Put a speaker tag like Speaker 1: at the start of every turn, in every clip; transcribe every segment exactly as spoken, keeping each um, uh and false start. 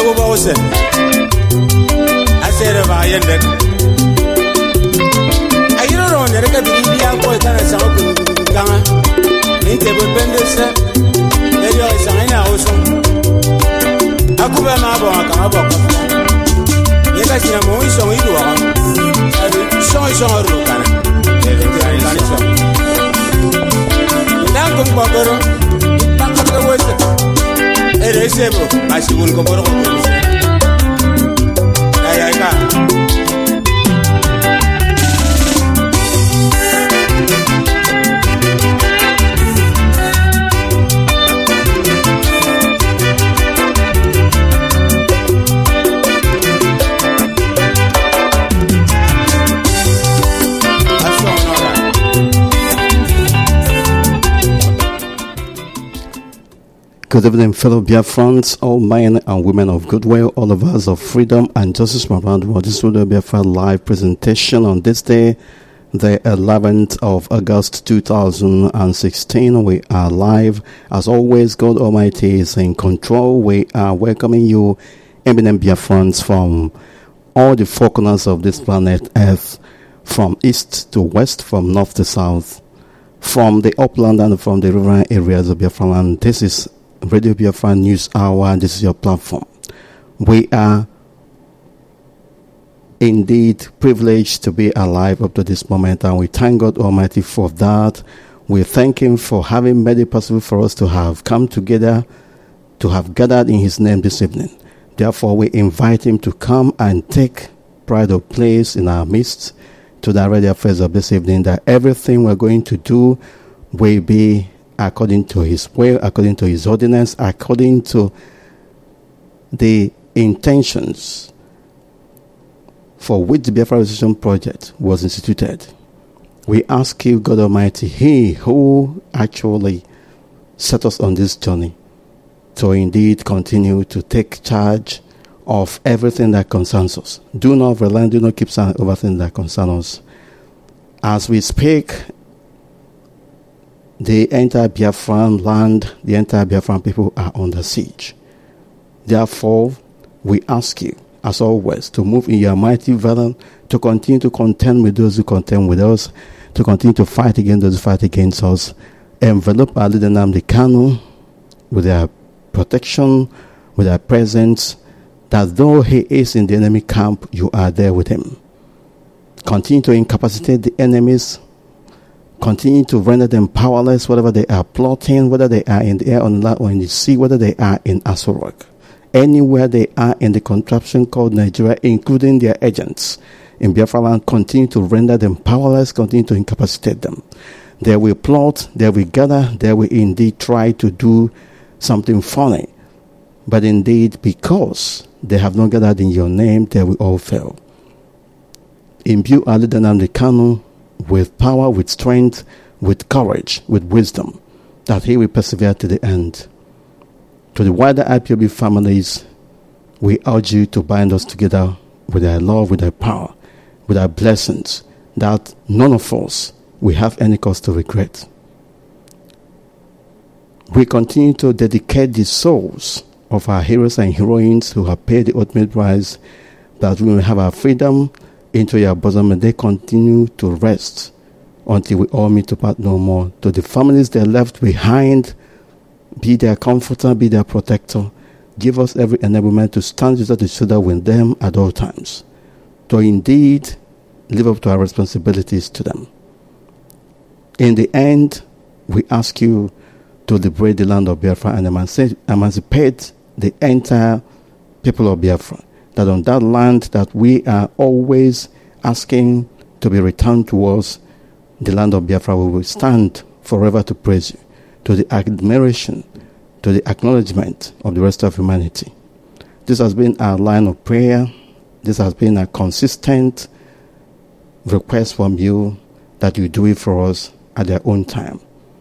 Speaker 1: Abu Bose. I said about Yendek. I don't know, the record of India boy can I sound Gama. Into the Bendis, there is a house. Akuba Mabo, Akabo. Yes, I am always so you are. So is all Rukan. Now, Kumbagoro, back of the West. It is able, I see one Goboro. Ayaka.
Speaker 2: Good evening, fellow Biafrans, all men and women of goodwill, all of us of freedom and justice from around the world. This will be Biafra live presentation on this day, the eleventh of August two thousand sixteen. We are live. As always, God Almighty is in control. We are welcoming you, eminent Biafrans, from all the four corners of this planet Earth, from east to west, from north to south, from the upland and from the rural areas of Biafra land. This is Radio Biafra News Hour. This is your platform. We are indeed privileged to be alive up to this moment, and we thank God Almighty for that. We thank Him for having made it possible for us to have come together, to have gathered in His name this evening. Therefore, we invite Him to come and take pride of place in our midst to direct the affairs of this evening, that everything we're going to do will be according to His will, according to His ordinance, according to the intentions for which the Biafra Restoration Project was instituted. We ask you, God Almighty, He who actually set us on this journey, to indeed continue to take charge of everything that concerns us. Do not relent, do not keep silent over things that concern us. As we speak, the entire Biafran land, the entire Biafran people are under siege. Therefore, we ask you, as always, to move in your mighty valor, to continue to contend with those who contend with us, to continue to fight against those who fight against us. Envelop our leader Nnamdi Kanu with their protection, with their presence, that though he is in the enemy camp, you are there with him. Continue to incapacitate the enemies. Continue to render them powerless, whatever they are plotting, whether they are in the air, on land, or in the sea, whether they are in Asorok. Anywhere they are in the contraption called Nigeria, including their agents in Biafra land, continue to render them powerless, continue to incapacitate them. They will plot, they will gather, they will indeed try to do something funny. But indeed, because they have not gathered in your name, they will all fail. Imbue our leader Nnamdi Kanu with power, with strength, with courage, with wisdom, that he will persevere to the end. To the wider I P O B families, we urge you to bind us together with thy love, with thy power, with thy blessings, that none of us will have any cause to regret. We continue to dedicate the souls of our heroes and heroines who have paid the ultimate price, that we will have our freedom into your bosom, and they continue to rest until we all meet to part no more. To the families they left behind, be their comforter, be their protector. Give us every enablement to stand shoulder to shoulder with them at all times, to indeed live up to our responsibilities to them. In the end, we ask you to liberate the land of Biafra and emancipate the entire people of Biafra, that on that land that we are always asking to be returned to us, the land of Biafra, we will stand forever to praise you, to the admiration, to the acknowledgement of the rest of humanity. This has been our line of prayer. This has been a consistent request from you, that you do it for us at their own time.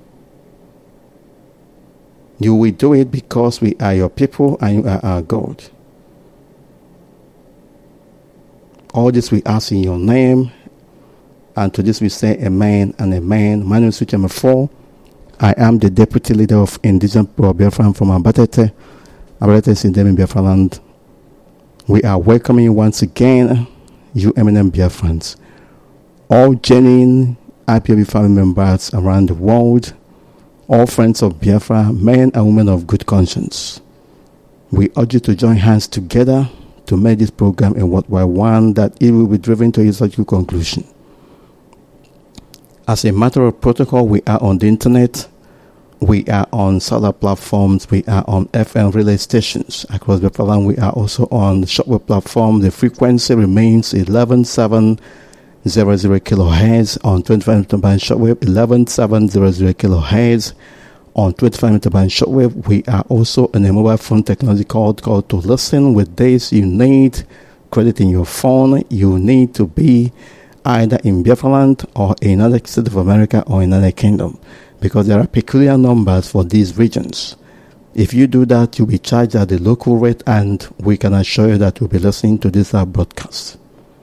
Speaker 2: You will do it because we are your people and you are our God. All this we ask in your name, and to this we say amen and amen. My name is Switch four. I am the deputy leader of Indigenous Biafra from Abatete. Abatete is in Biafra land, We are welcoming you once again, you eminent Biafrans, all genuine I P O B family members around the world, all friends of Biafra, men and women of good conscience. We urge you to join hands together to make this program a worthwhile one that it will be driven to its logical conclusion. As a matter of protocol, we are on the internet, we are on solar platforms, we are on F M relay stations across the land. We are also on the shortwave platform. The frequency remains eleven seven hundred kilohertz on twenty-five meter band shortwave, eleven seven hundred kilohertz on twenty-five meter band shortwave. We are also in a mobile phone technology called, called to listen. With this, you need credit in your phone. You need to be either in Biafra land or in another state of America or in another kingdom, because there are peculiar numbers for these regions. If you do that, you'll be charged at the local rate, and we can assure you that you'll be listening to this uh, broadcast.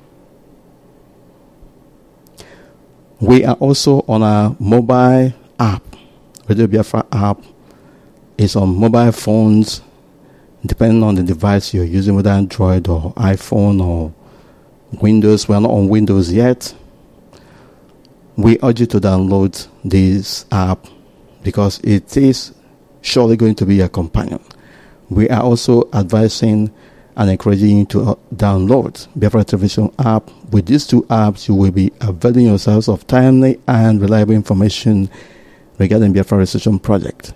Speaker 2: We are also on our mobile app. Radio Biafra app is on mobile phones, depending on the device you're using, whether Android or iPhone or Windows. We're not on Windows yet. We urge you to download this app because it is surely going to be a companion. We are also advising and encouraging you to download Biafra Television app. With these two apps, you will be availing yourselves of timely and reliable information regarding Biafra Restoration Project.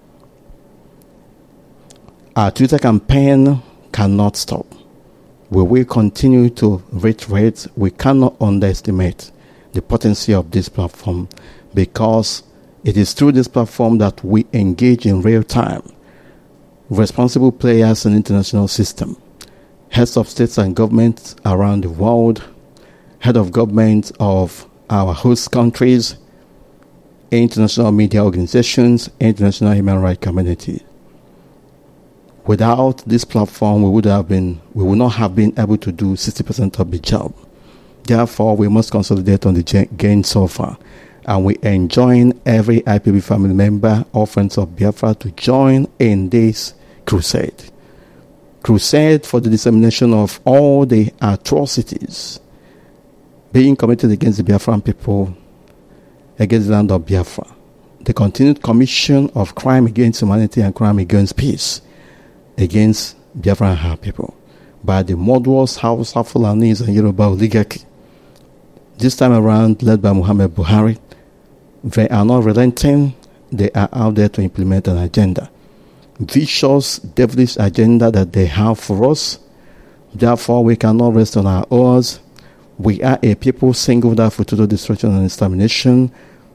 Speaker 2: Our Twitter campaign cannot stop. We will continue to reiterate, we cannot underestimate the potency of this platform, because it is through this platform that we engage in real time responsible players in the international system, heads of states and governments around the world, head of government of our host countries, international media organizations, international human rights community. Without this platform, we would have been, we would not have been able to do sixty percent of the job. Therefore, we must consolidate on the gain so far, and we enjoin every I P O B family member or friends of Biafra to join in this crusade. Crusade for the dissemination of all the atrocities being committed against the Biafran people, against the land of Biafra. The continued commission of crime against humanity and crime against peace against Biafra and her people by the murderous Hausa, Fulanis and Yoruba oligarchy. This time around, led by Muhammad Buhari, they are not relenting. They are out there to implement an agenda, vicious, devilish agenda that they have for us. Therefore, we cannot rest on our oars. We are a people singled out for total destruction and extermination.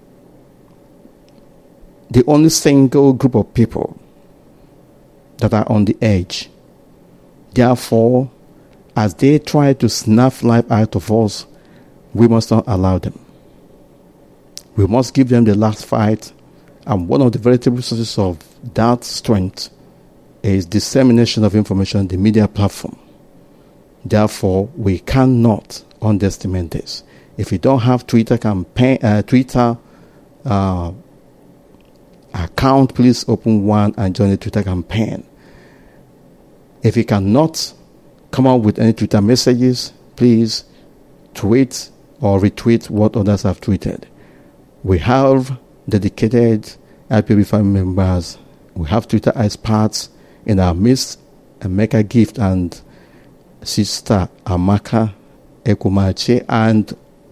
Speaker 2: The only single group of people that are on the edge. Therefore, as they try to snuff life out of us, we must not allow them. We must give them the last fight, and one of the veritable sources of that strength is dissemination of information, the media platform. Therefore, we cannot underestimate this. If you don't have Twitter campaign, uh, Twitter uh, account, please open one and join the Twitter campaign. If you cannot come up with any Twitter messages, please tweet or retweet what others have tweeted. We have dedicated I P O B family members. We have Twitter experts in our midst, Emeka Gift and Sister Amaka Ekumache, and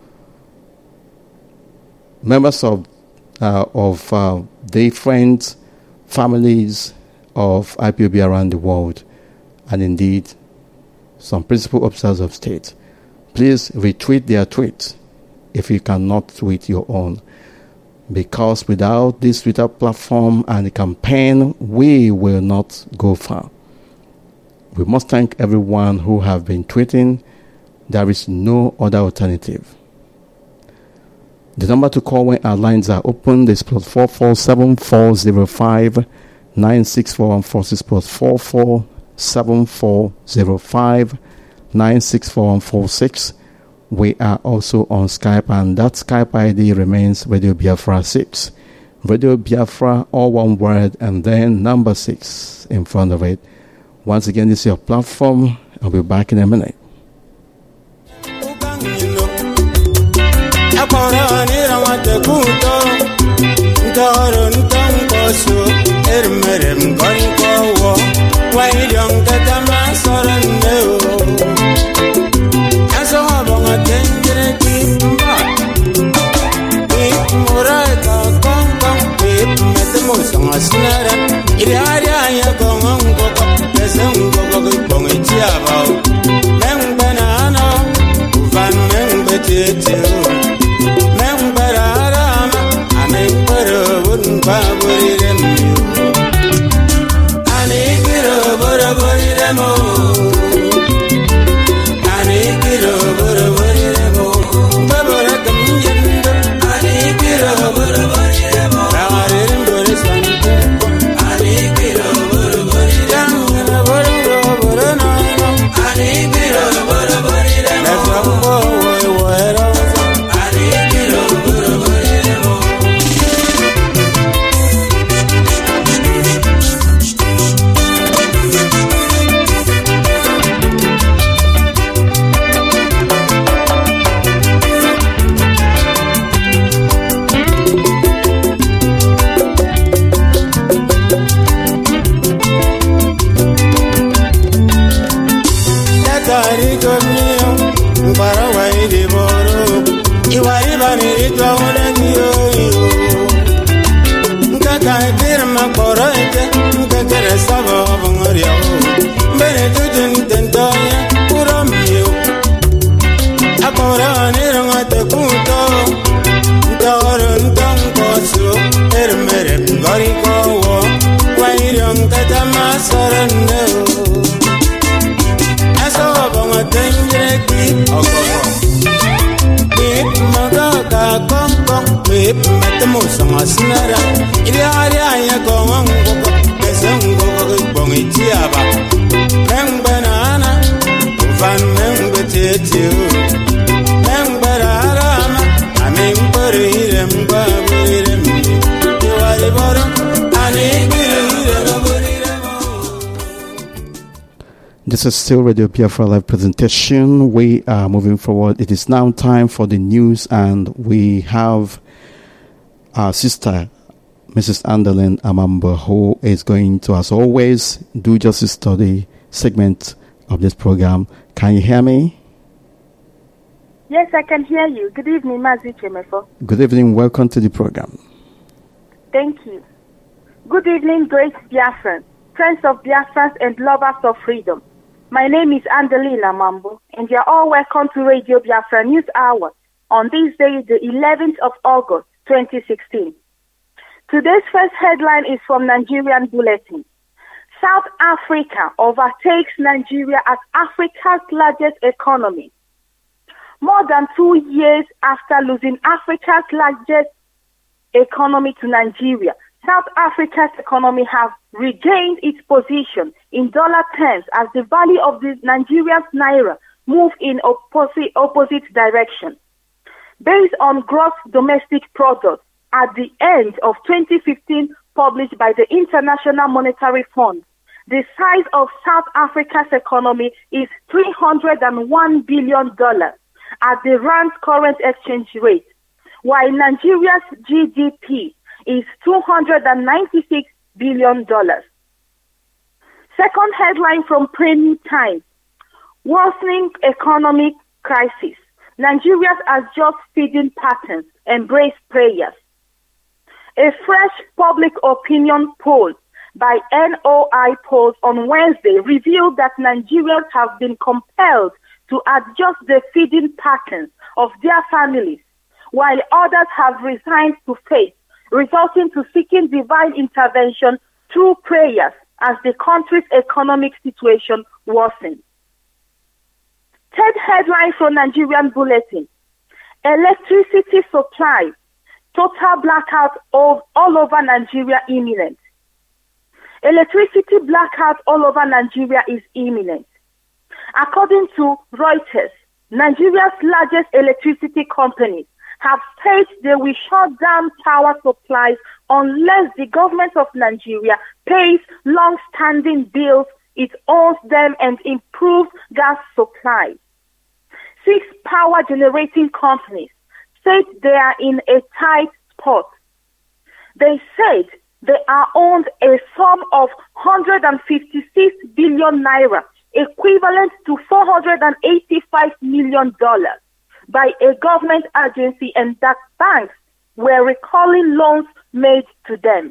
Speaker 2: members of uh, of uh, different families of I P O B around the world, and indeed some principal officers of state. Please retweet their tweets if you cannot tweet your own, because without this Twitter platform and the campaign, we will not go far. We must thank everyone who have been tweeting. There is no other alternative. The number to call when our lines are open is plus four four seven four zero five nine six four one four six plus four four seven four zero five nine six four one four six. We are also on Skype, and that Skype I D remains Radio Biafra six. Radio Biafra, all one word, and then number six in front of it. Once again, this is your platform, I'll be back in a minute. This is still Radio Biafra Live presentation. We are moving forward. It is now time for the news, and we have our sister, Missus Andalyn Amambo, who is going to, as always, do justice study segment of this program. Can you hear me?
Speaker 3: Yes, I can hear you. Good evening, Mazi Chemefo.
Speaker 2: Good evening. Welcome to the program.
Speaker 3: Thank you. Good evening, great Biafran, friends of Biafrans and lovers of freedom. My name is Andalyn Amambo, and you are all welcome to Radio Biafra News Hour on this day, the eleventh of August, twenty sixteen. Today's first headline is from Nigerian Bulletin. South Africa overtakes Nigeria as Africa's largest economy. More than two years after losing Africa's largest economy to Nigeria, South Africa's economy has regained its position in dollar terms as the value of the Nigeria's naira moved in opposite, opposite direction. Based on gross domestic product at the end of twenty fifteen, published by the International Monetary Fund, the size of South Africa's economy is three hundred one billion dollars at the rand's current exchange rate, while Nigeria's G D P is two hundred ninety-six billion dollars. Second headline from Premium Times. Worsening economic crisis. Nigeria's adjust feeding patterns, embrace prayers. A fresh public opinion poll by N O I polls on Wednesday revealed that Nigerians have been compelled to adjust the feeding patterns of their families, while others have resigned to faith, resulting to seeking divine intervention through prayers as the country's economic situation worsens. Third headline from Nigerian Bulletin. Electricity supply. Total blackout of all over Nigeria imminent. Electricity blackout all over Nigeria is imminent. According to Reuters, Nigeria's largest electricity companies have said they will shut down power supplies unless the government of Nigeria pays long-standing bills it owns them and improves gas supply. Six power generating companies said they are in a tight spot. They said they are owned a sum of one hundred fifty-six billion naira, equivalent to four hundred eighty-five million dollars, by a government agency, and that banks were recalling loans made to them.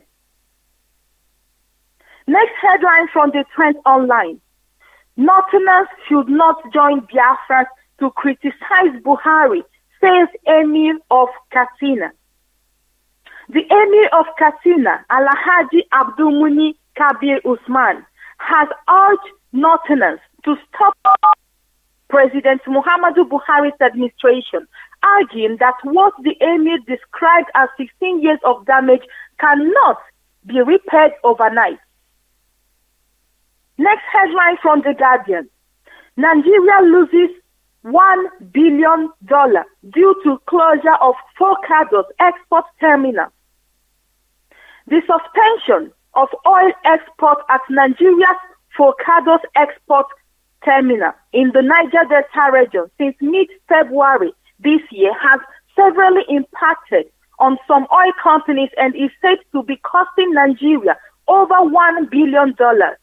Speaker 3: Next headline from the Trend Online. Northerners should not join Biafrans to criticize Buhari, says Emir of Katsina. The Emir of Katsina, Alhaji Abdulmuni Kabir Usman, has urged Northerners to stop President Muhammadu Buhari's administration, arguing that what the Emir described as sixteen years of damage cannot be repaired overnight. Next headline from The Guardian. Nigeria loses one billion dollars due to closure of Forcados export terminal. The suspension of oil export at Nigeria's Forcados export terminal in the Niger Delta region since mid-February this year has severely impacted on some oil companies and is said to be costing Nigeria over one billion dollars.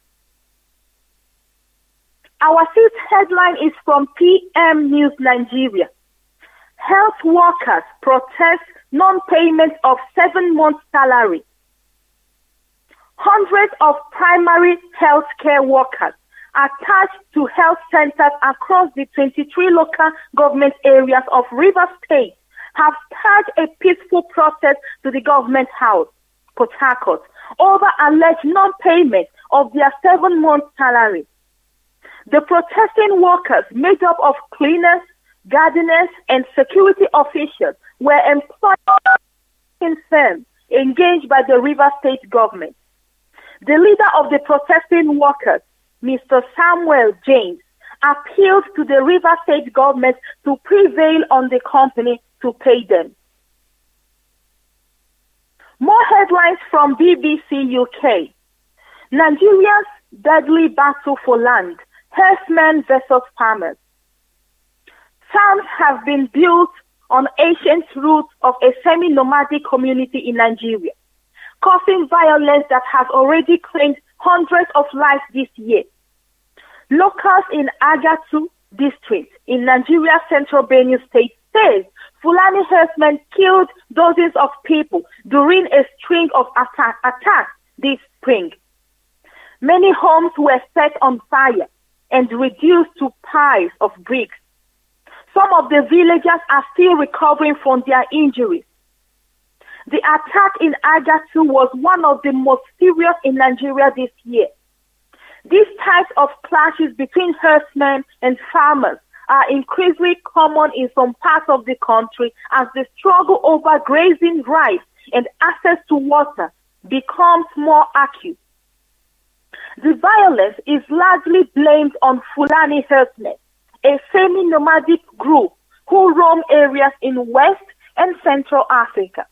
Speaker 3: Our fifth headline is from P M News Nigeria. Health workers protest non-payment of seven months' salary. Hundreds of primary health care workers attached to health centers across the twenty-three local government areas of Rivers State have started a peaceful protest to the government house, Port Harcourt, over alleged non-payment of their seven months' salary. The protesting workers, made up of cleaners, gardeners, and security officials, were employed in firms engaged by the Rivers State government. The leader of the protesting workers, Mister Samuel James, appealed to the Rivers State government to prevail on the company to pay them. More headlines from B B C U K. Nigeria's deadly battle for land. Herdsmen versus farmers. Farms have been built on ancient roots of a semi-nomadic community in Nigeria, causing violence that has already claimed hundreds of lives this year. Locals in Agatu district in Nigeria's central Benue state says Fulani herdsmen killed dozens of people during a string of attack, attacks this spring. Many homes were set on fire and reduced to piles of bricks. Some of the villagers are still recovering from their injuries. The attack in Agatu was one of the most serious in Nigeria this year. These types of clashes between herdsmen and farmers are increasingly common in some parts of the country as the struggle over grazing rights and access to water becomes more acute. The violence is largely blamed on Fulani herdsmen, a semi-nomadic group who roam areas in West and Central Africa.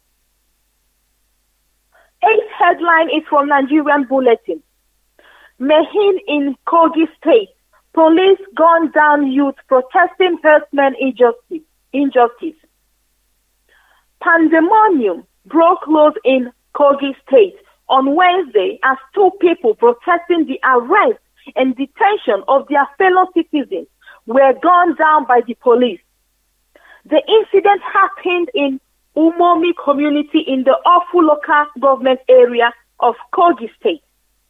Speaker 3: Eighth headline is from Nigerian Bulletin. Mehin in Kogi State, police gunned down youth protesting herdsmen injustice. injustice. Pandemonium broke loose in Kogi State on Wednesday as two people protesting the arrest and detention of their fellow citizens were gunned down by the police. The incident happened in Umomi community in the Ofu local government area of Kogi State.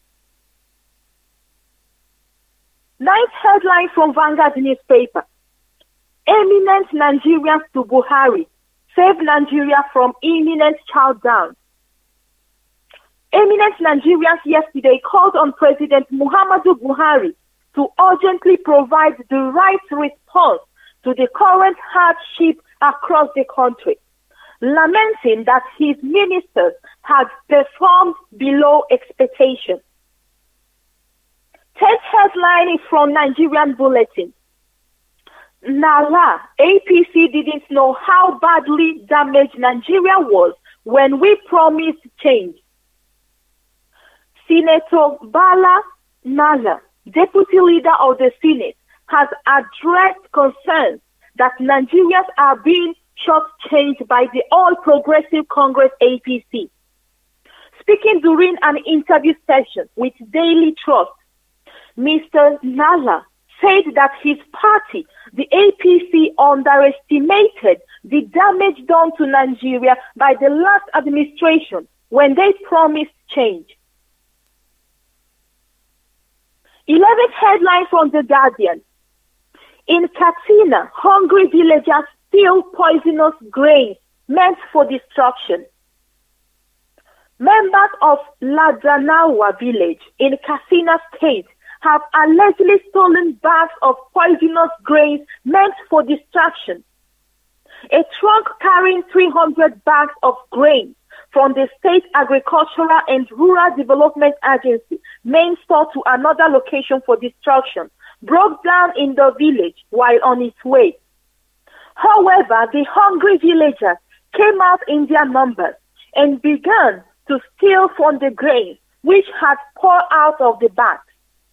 Speaker 3: Ninth headline from Vanguard newspaper. Eminent Nigerians to Buhari. Save Nigeria from imminent shutdown. Eminent Nigerians yesterday called on President Muhammadu Buhari to urgently provide the right response to the current hardship across the country, lamenting that his ministers had performed below expectations. Tenth headline is from Nigerian Bulletin. Nala, A P C didn't know how badly damaged Nigeria was when we promised change. Senator Bala Nala Deputy Leader of the Senate, has addressed concerns that Nigerians are being shortchanged by the All Progressive Congress A P C. Speaking during an interview session with Daily Trust, Mister Nala said that his party, the A P C, underestimated the damage done to Nigeria by the last administration when they promised change. eleventh headline from The Guardian. In Katsina, hungry villagers steal poisonous grains meant for destruction. Members of Ladanawa village in Katsina State have allegedly stolen bags of poisonous grains meant for destruction. A truck carrying three hundred bags of grain from the State Agricultural and Rural Development Agency main store to another location for destruction broke down in the village while on its way. However, the hungry villagers came out in their numbers and began to steal from the grain which had poured out of the bags.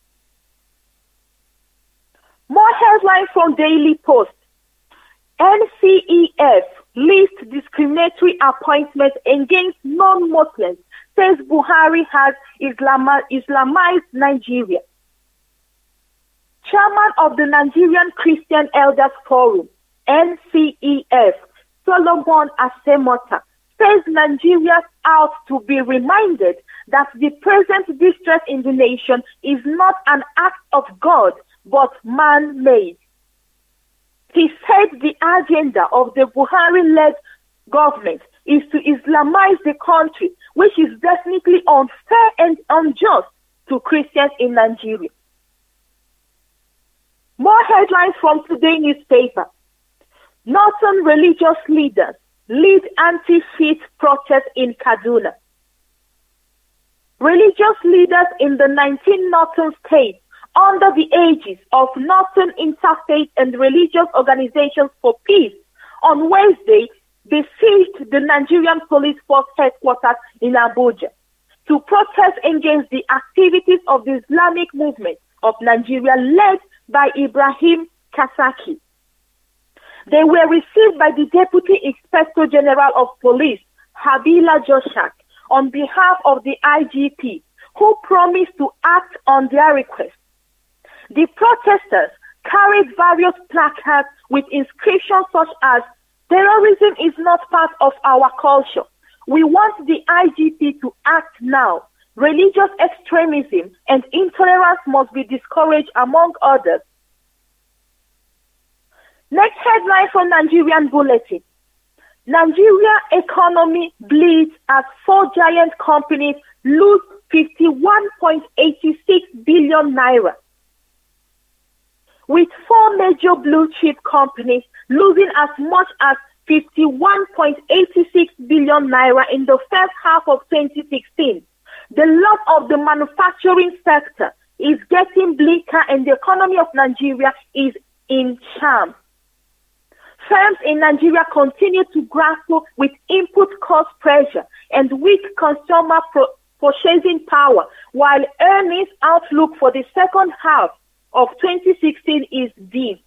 Speaker 3: More headlines from Daily Post. N C E F lists discriminatory appointments against non-Muslims, says Buhari has Islam- Islamized Nigeria. Chairman of the Nigerian Christian Elders Forum, N C E F, Solomon Asemota, says Nigerians ought to be reminded that the present distress in the nation is not an act of God, but man-made. He said the agenda of the Buhari-led government is to Islamize the country, which is definitely unfair and unjust to Christians in Nigeria. More headlines from today's newspaper. Northern religious leaders lead anti-faith protest in Kaduna. Religious leaders in the nineteen northern states under the aegis of Northern Interfaith and Religious Organizations for Peace on Wednesday besieged the Nigerian Police Force headquarters in Abuja to protest against the activities of the Islamic movement of Nigeria led by Ibrahim Kasaki. They were received by the Deputy Inspector General of Police, Habila Joshak, on behalf of the I G P, who promised to act on their request. The protesters carried various placards with inscriptions such as, "Terrorism is not part of our culture. We want the I G P to act now. Religious extremism and intolerance must be discouraged," among others. Next headline from Nigerian Bulletin. Nigeria economy bleeds as four giant companies lose fifty-one point eight six billion naira. With four major blue chip companies losing as much as fifty-one point eight six billion naira in the first half of twenty sixteen, the lot of the manufacturing sector is getting bleaker and the economy of Nigeria is in charm. Firms in Nigeria continue to grapple with input cost pressure and weak consumer pro- purchasing power, while earnings outlook for the second half of twenty sixteen is dim.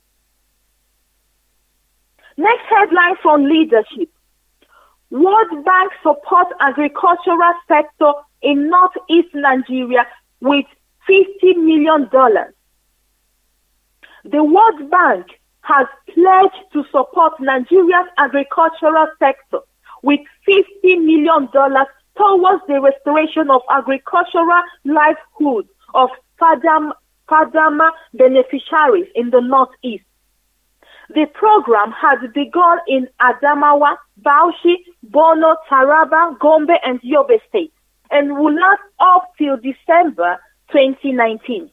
Speaker 3: Next headline from Leadership. World Bank supports agricultural sector in northeast Nigeria with fifty million dollars. The World Bank has pledged to support Nigeria's agricultural sector with fifty million dollars towards the restoration of agricultural livelihood of Fadama, Fadama beneficiaries in the northeast. The program has begun in Adamawa, Bauchi, Borno, Taraba, Gombe, and Yobe states and will last up till December twenty nineteen.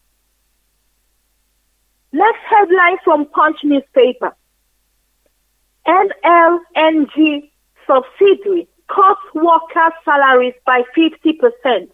Speaker 3: Next headline from Punch newspaper. N L N G subsidiary cuts workers' salaries by fifty percent.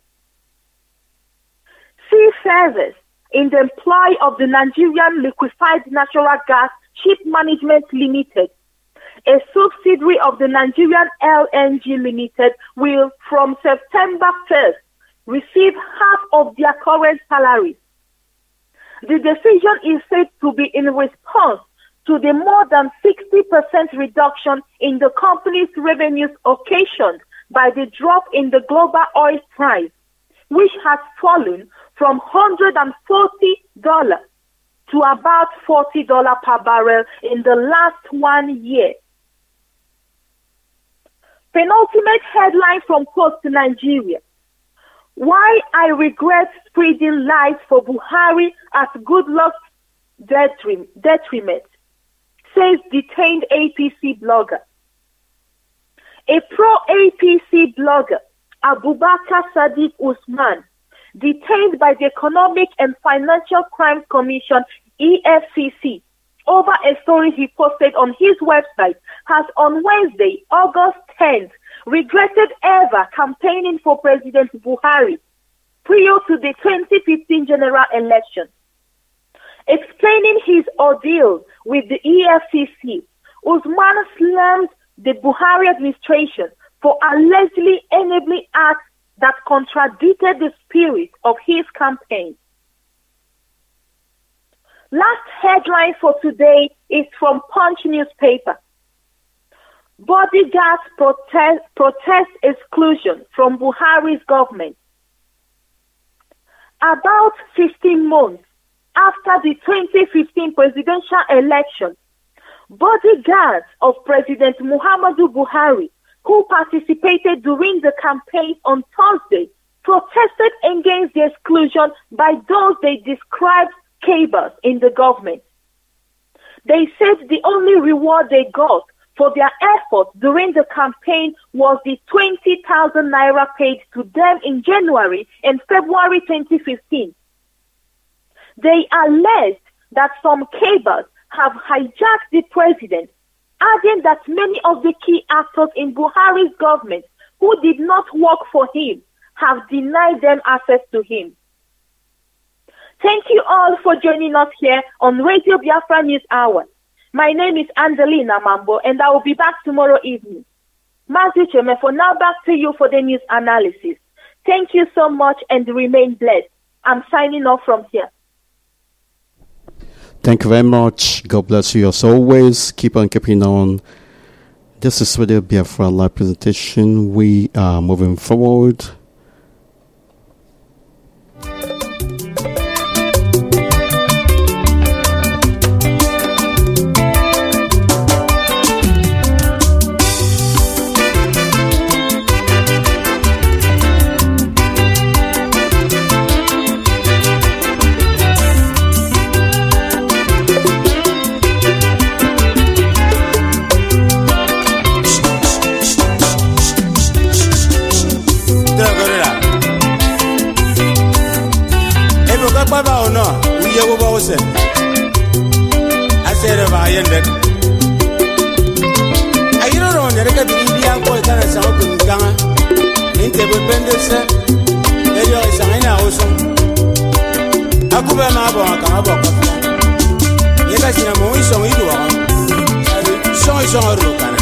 Speaker 3: Seafarers in the employ of the Nigerian Liquefied Natural Gas Ship Management Limited, a subsidiary of the Nigerian L N G Limited, will from September first receive half of their current salaries. The decision is said to be in response to the more than sixty percent reduction in the company's revenues occasioned by the drop in the global oil price, which has fallen from one hundred forty dollars to about forty dollars per barrel in the last one year. Penultimate headline from Post to Nigeria. Why I regret spreading lies for Buhari as good luck detriment, says detained A P C blogger. A pro-A P C blogger, Abubakar Sadiq Usman, detained by the Economic and Financial Crimes Commission, E F C C, over a story he posted on his website, has on Wednesday, August tenth, regretted ever campaigning for President Buhari prior to the twenty fifteen general election. Explaining his ordeal with the E F C C, Usman slammed the Buhari administration for allegedly enabling acts that contradicted the spirit of his campaign. Last headline for today is from Punch newspaper. Bodyguards protest, protest exclusion from Buhari's government. About fifteen months after the twenty fifteen presidential election, bodyguards of President Muhammadu Buhari, who participated during the campaign on Thursday, protested against the exclusion by those they described cabals in the government. They said the only reward they got for their efforts during the campaign was the twenty thousand naira paid to them in January and February twenty fifteen. They alleged that some cabals have hijacked the president, adding that many of the key actors in Buhari's government who did not work for him have denied them access to him. Thank you all for joining us here on Radio Biafra News Hour. My name is Angelina Mambo, and I will be back tomorrow evening. Mazi Chemefo, now back to you for the news analysis. Thank you so much and remain blessed. I'm signing off from here.
Speaker 2: Thank you very much. God bless you as always. Keep on keeping on. This is Radio Biafra live presentation. We are moving forward.
Speaker 1: I said about I don't know, the record India boy can sound in Ghana. Inte Bendesa, there is an house. Akuba Mabo, Kamabo. Yes, in a moment, so we do. So is on Rukana.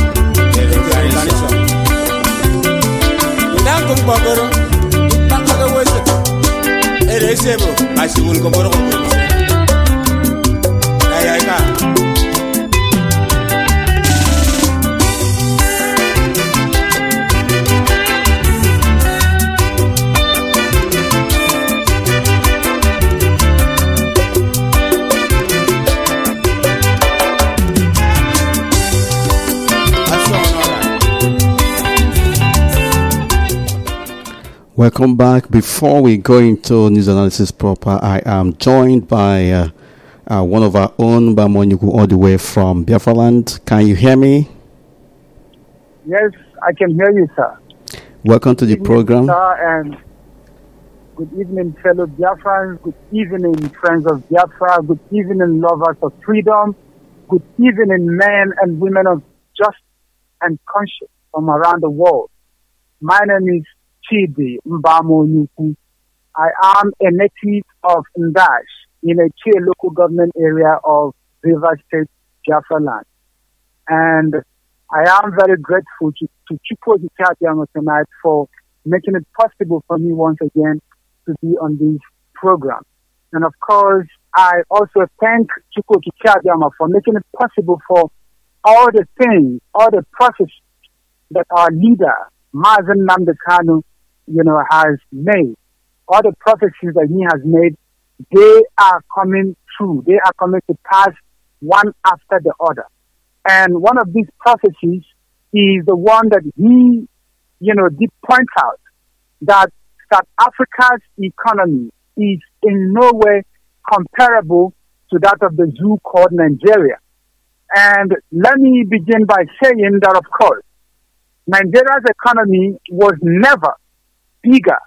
Speaker 1: Without Bogoro, Tanaka was it is able, I see one Gomoro.
Speaker 2: Welcome back. Before we go into news analysis proper, I am joined by uh, uh, one of our own, Bamonyuku, all the way from Biafra land. Can you hear me?
Speaker 4: Yes, I can hear you, sir.
Speaker 2: Welcome to the
Speaker 4: good
Speaker 2: program.
Speaker 4: Evening, sir, and good evening, fellow Biafrans. Good evening, friends of Biafra. Good evening, lovers of freedom. Good evening, men and women of justice and conscience from around the world. My name is Chidi Mbamonyuku. I am a native of Ndash in a Chie local government area of River State, Biafra land. And I am very grateful to, to Chukwu Zikatiano tonight for making it possible for me once again to be on this program. And of course, I also thank Chukwu Kichadiama for making it possible for all the things, all the processes that our leader, Mazen Nnamdi Kanu, you know, has made. All the processes that he has made, they are coming true. They are coming to pass one after the other. And one of these processes is the one that he, you know, did point out, that South Africa's economy is in no way comparable to that of the zoo called Nigeria. And let me begin by saying that, of course, Nigeria's economy was never bigger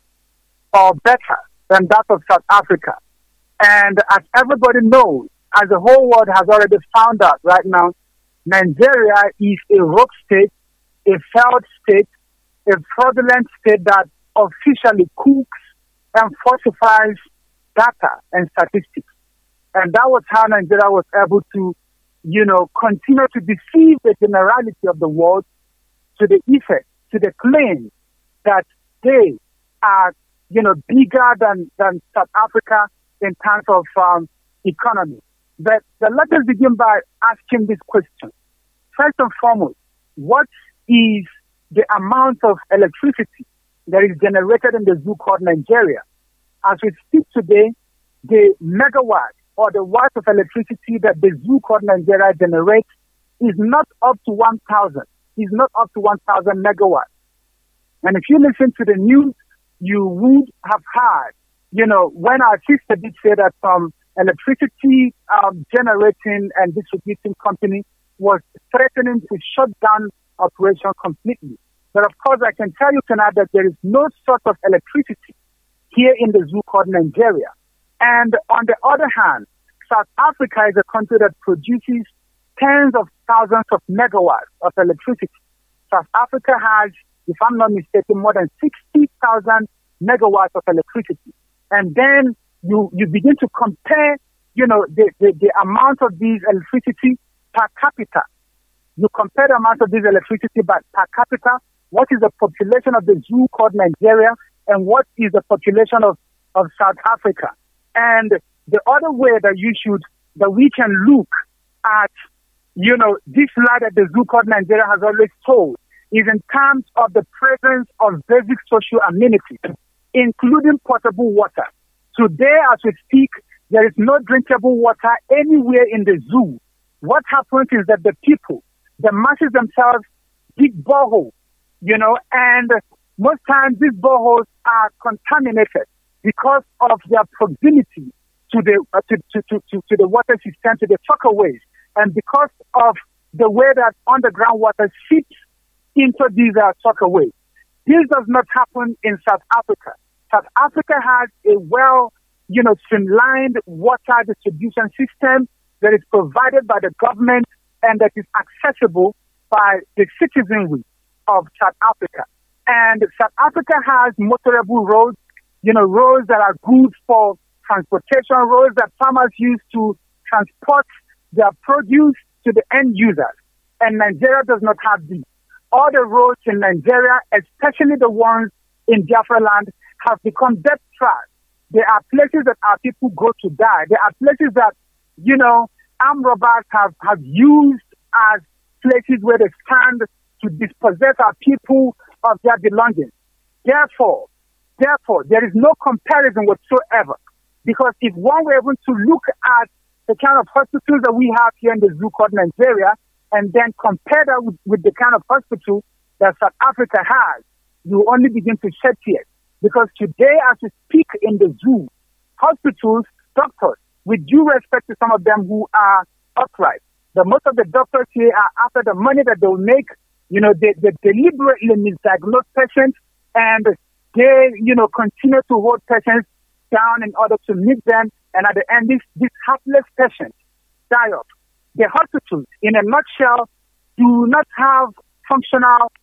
Speaker 4: or better than that of South Africa. And as everybody knows, as the whole world has already found out right now, Nigeria is a rogue state, a failed state, a fraudulent state that officially cooks and falsifies data and statistics. And that was how Nigeria was able to, you know, continue to deceive the generality of the world to the effect, to the claim that they are, you know, bigger than, than South Africa in terms of um, economy. But, but let us begin by asking this question. First and foremost, what is the amount of electricity that is generated in the zoo called Nigeria? As we speak today, the megawatt or the watt of electricity that the zoo called Nigeria generates is not up to one thousand. Is not up to one thousand megawatts. And if you listen to the news, you would have heard, you know, when our sister did say that some electricity um, generating and distributing company was threatening to shut down operation completely. But of course, I can tell you tonight that there is no sort of electricity here in the zoo called Nigeria. And on the other hand, South Africa is a country that produces tens of thousands of megawatts of electricity. South Africa has, if I'm not mistaken, more than sixty thousand megawatts of electricity. And then you, you begin to compare, you know, the, the, the amount of this electricity per capita. You compare the amount of this electricity by, per capita. What is the population of the zoo called Nigeria? And what is the population of, of South Africa? And the other way that you should, that we can look at, you know, this lie that the zoo called Nigeria has always told is in terms of the presence of basic social amenities, including potable water. Today, as we speak, there is no drinkable water anywhere in the zoo. What happens is that the people, the masses themselves, dig boreholes, you know, and most times these boreholes are contaminated because of their proximity to the uh, to, to, to, to, to the water system, to the truckaways, and because of the way that underground water seeps into these uh, truckaways. This does not happen in South Africa. South Africa has a well, you know, streamlined water distribution system that is provided by the government and that is accessible by the citizenry of South Africa. And South Africa has motorable roads, you know, roads that are good for transportation, roads that farmers use to transport their produce to the end users. And Nigeria does not have these. All the roads in Nigeria, especially the ones in Biafra land, have become death traps. There are places that our people go to die. There are places that, you know, armed robbers have, have used as places where they stand to dispossess our people of their belongings. Therefore, therefore, there is no comparison whatsoever. Because if one were able to look at the kind of hospitals that we have here in the zoo called Nigeria, and then compare that with, with the kind of hospital that South Africa has, you only begin to shed tears. Because today, as we speak in the zoo, hospitals, doctors, with due respect to some of them who are upright, but most of the doctors here are after the money that they'll make. You know, they, they deliberately misdiagnose patients, and they, you know, continue to hold patients down in order to meet them. And at the end, these, these hapless patients die off. The hospitals, in a nutshell, do not have functional,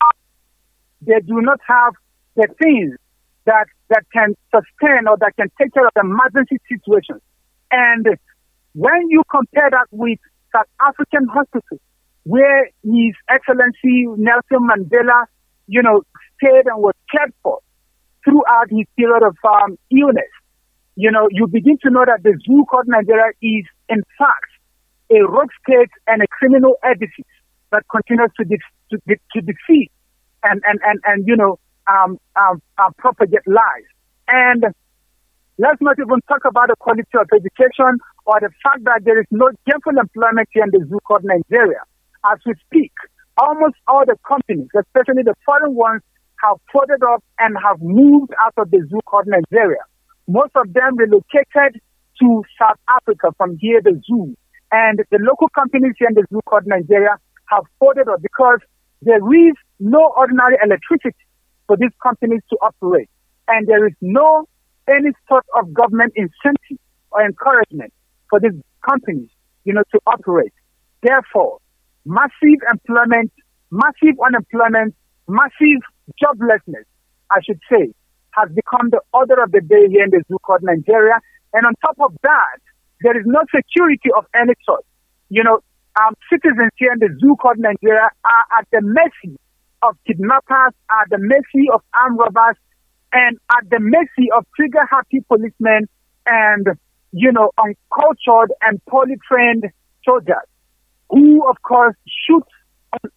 Speaker 4: they do not have the things that, that can sustain or that can take care of emergency situations. And when you compare that with South African hospitals, where His Excellency Nelson Mandela, you know, stayed and was cared for, throughout his period of um, illness, you know, you begin to know that the zoo called Nigeria is, in fact, a rogue state and a criminal edifice that continues to, de- to, de- to defeat and, and, and, and you know, um, um, uh, propagate lies. And let's not even talk about the quality of education or the fact that there is no gainful employment here in the zoo called Nigeria. As we speak, almost all the companies, especially the foreign ones, have folded up and have moved out of the zoo called Nigeria. Most of them relocated to South Africa from here, the zoo. And the local companies here in the zoo called Nigeria have folded up because there is no ordinary electricity for these companies to operate. And there is no any sort of government incentive or encouragement for these companies, you know, to operate. Therefore, massive employment, massive unemployment, massive joblessness, I should say, has become the order of the day here in the zoo called Nigeria. And on top of that, there is no security of any sort. You know, um, citizens here in the zoo called Nigeria are at the mercy of kidnappers, are at the mercy of armed robbers, and at the mercy of trigger-happy policemen and, you know, uncultured and poorly trained soldiers who, of course, shoot on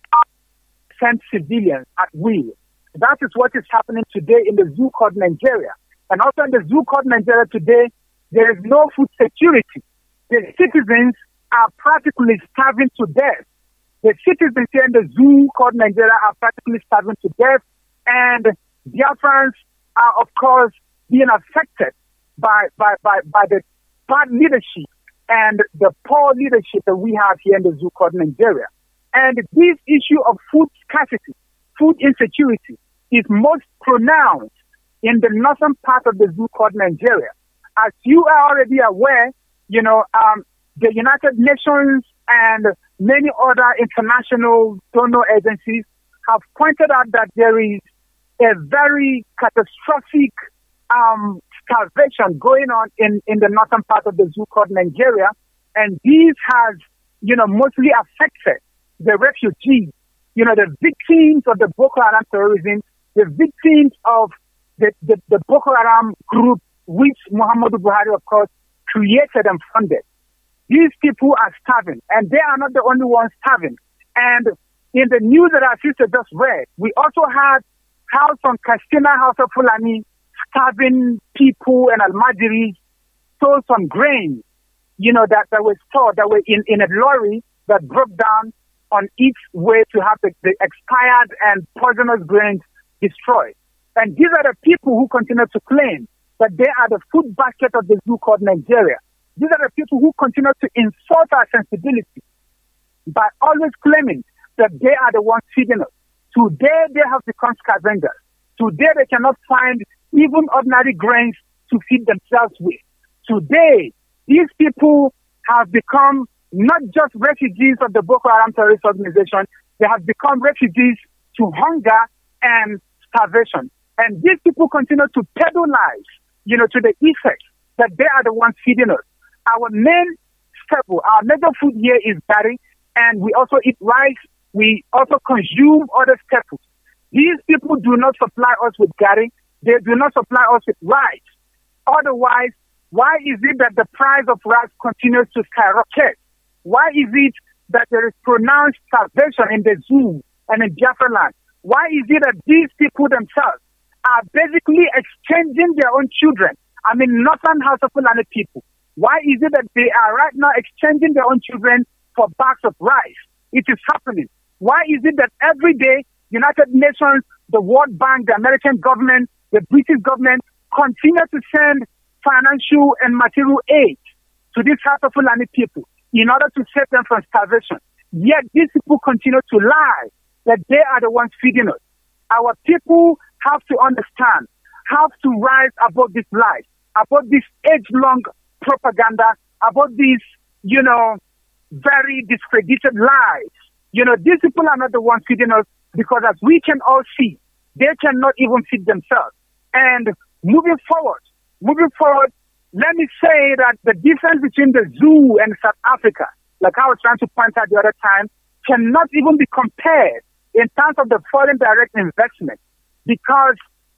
Speaker 4: send civilians at will. That is what is happening today in the zoo called Nigeria. And also in the zoo called Nigeria today, there is no food security. The citizens are practically starving to death. The citizens here in the zoo called Nigeria are practically starving to death. And Biafrans are, of course, being affected by, by, by, by the bad leadership and the poor leadership that we have here in the zoo called Nigeria. And this issue of food scarcity, food insecurity, is most pronounced in the northern part of the zoo called Nigeria. As you are already aware, you know, um, the United Nations and many other international donor agencies have pointed out that there is a very catastrophic um, starvation going on in, in the northern part of the zoo called Nigeria. And this has, you know, mostly affected the refugees, you know, the victims of the Boko Haram terrorism, the victims of the, the, the Boko Haram group, which Muhammadu Buhari, of course, created and funded. These people are starving, and they are not the only ones starving. And in the news that our sister just read, we also had how some Castina House of Fulani starving people and Almajiris stole some grains, you know, that, that were stored, that were in, in a lorry that broke down on its way to have the, the expired and poisonous grains destroyed. And these are the people who continue to claim that they are the food basket of the zoo called Nigeria. These are the people who continue to insult our sensibility by always claiming that they are the ones feeding us. Today, they have become scavengers. Today, they cannot find even ordinary grains to feed themselves with. Today, these people have become not just refugees of the Boko Haram terrorist organization, they have become refugees to hunger and starvation. And these people continue to peddle lies, you know, to the effect that they are the ones feeding us. Our main staple, our major food here is garri, and we also eat rice. We also consume other staples. These people do not supply us with garri. They do not supply us with rice. Otherwise, why is it that the price of rice continues to skyrocket? Why is it that there is pronounced starvation in the zoo and in Biafra land? Why is it that these people themselves are basically exchanging their own children? I mean, Northern House of Fulani people. Why is it that they are right now exchanging their own children for bags of rice? It is happening. Why is it that every day, United Nations, the World Bank, the American government, the British government continue to send financial and material aid to these House of Fulani people in order to save them from starvation? Yet these people continue to lie that they are the ones feeding us. Our people have to understand, have to rise above this lie, above this age-long propaganda, about these, you know, very discredited lies. You know, these people are not the ones feeding us because, as we can all see, they cannot even feed themselves. And moving forward, moving forward, let me say that the difference between the zoo and South Africa, like I was trying to point out the other time, cannot even be compared in terms of the foreign direct investment, because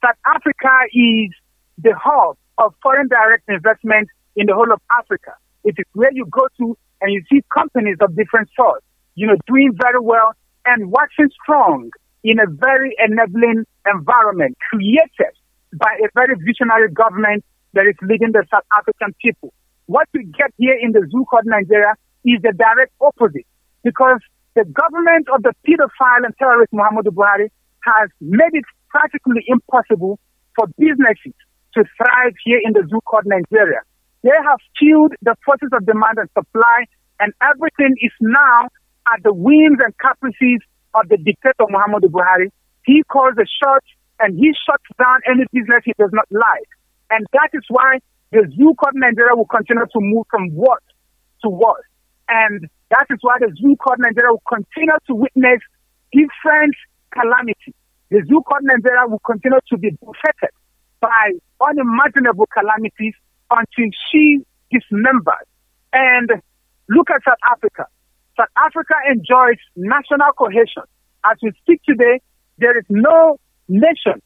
Speaker 4: South Africa is the hub of foreign direct investment in the whole of Africa. It is where you go to and you see companies of different sorts, you know, doing very well and waxing strong in a very enabling environment created by a very visionary government that is leading the South African people. What we get here in the zoo called Nigeria is the direct opposite, because the government of the pedophile and terrorist Muhammadu Buhari has made it practically impossible for businesses to thrive here in the zoo called Nigeria. They have killed the forces of demand and supply, and everything is now at the whims and caprices of the dictator Muhammadu Buhari. He calls the shots and he shuts down any business he does not like. And that is why the zoo called Nigeria will continue to move from worse to worse. And that is why the zoo called Nigeria will continue to witness different calamities. The zoo called Nigeria will continue to be buffeted by unimaginable calamities until she dismembers. And look at South Africa. South Africa enjoys national cohesion. As we speak today, there is no nation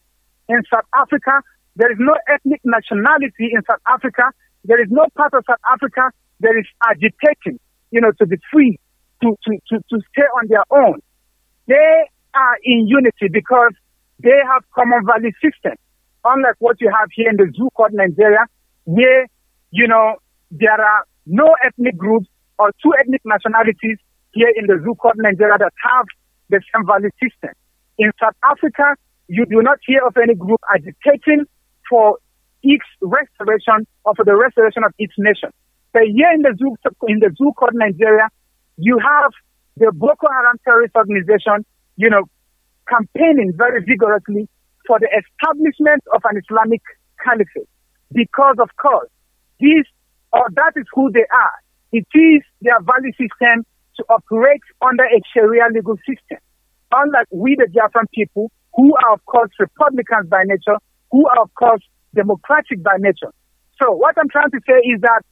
Speaker 4: in South Africa. There is no ethnic nationality in South Africa. There is no part of South Africa that is agitating, you know, to be free, to, to, to, to stay on their own. They are in unity because they have common value system, unlike what you have here in the zoo called Nigeria, where, you know, there are no ethnic groups or two ethnic nationalities here in the zoo called Nigeria that have the same value system. In South Africa, you do not hear of any group agitating for its restoration or for the restoration of its nation. But here in the zoo, in the zoo called Nigeria, you have the Boko Haram terrorist organization, you know, campaigning very vigorously for the establishment of an Islamic caliphate. Because, of course, this or that is who they are. It is their value system to operate under a Sharia legal system. Unlike we, the Biafran people, who are, of course, Republicans by nature, who are, of course, democratic by nature. So what I'm trying to say is that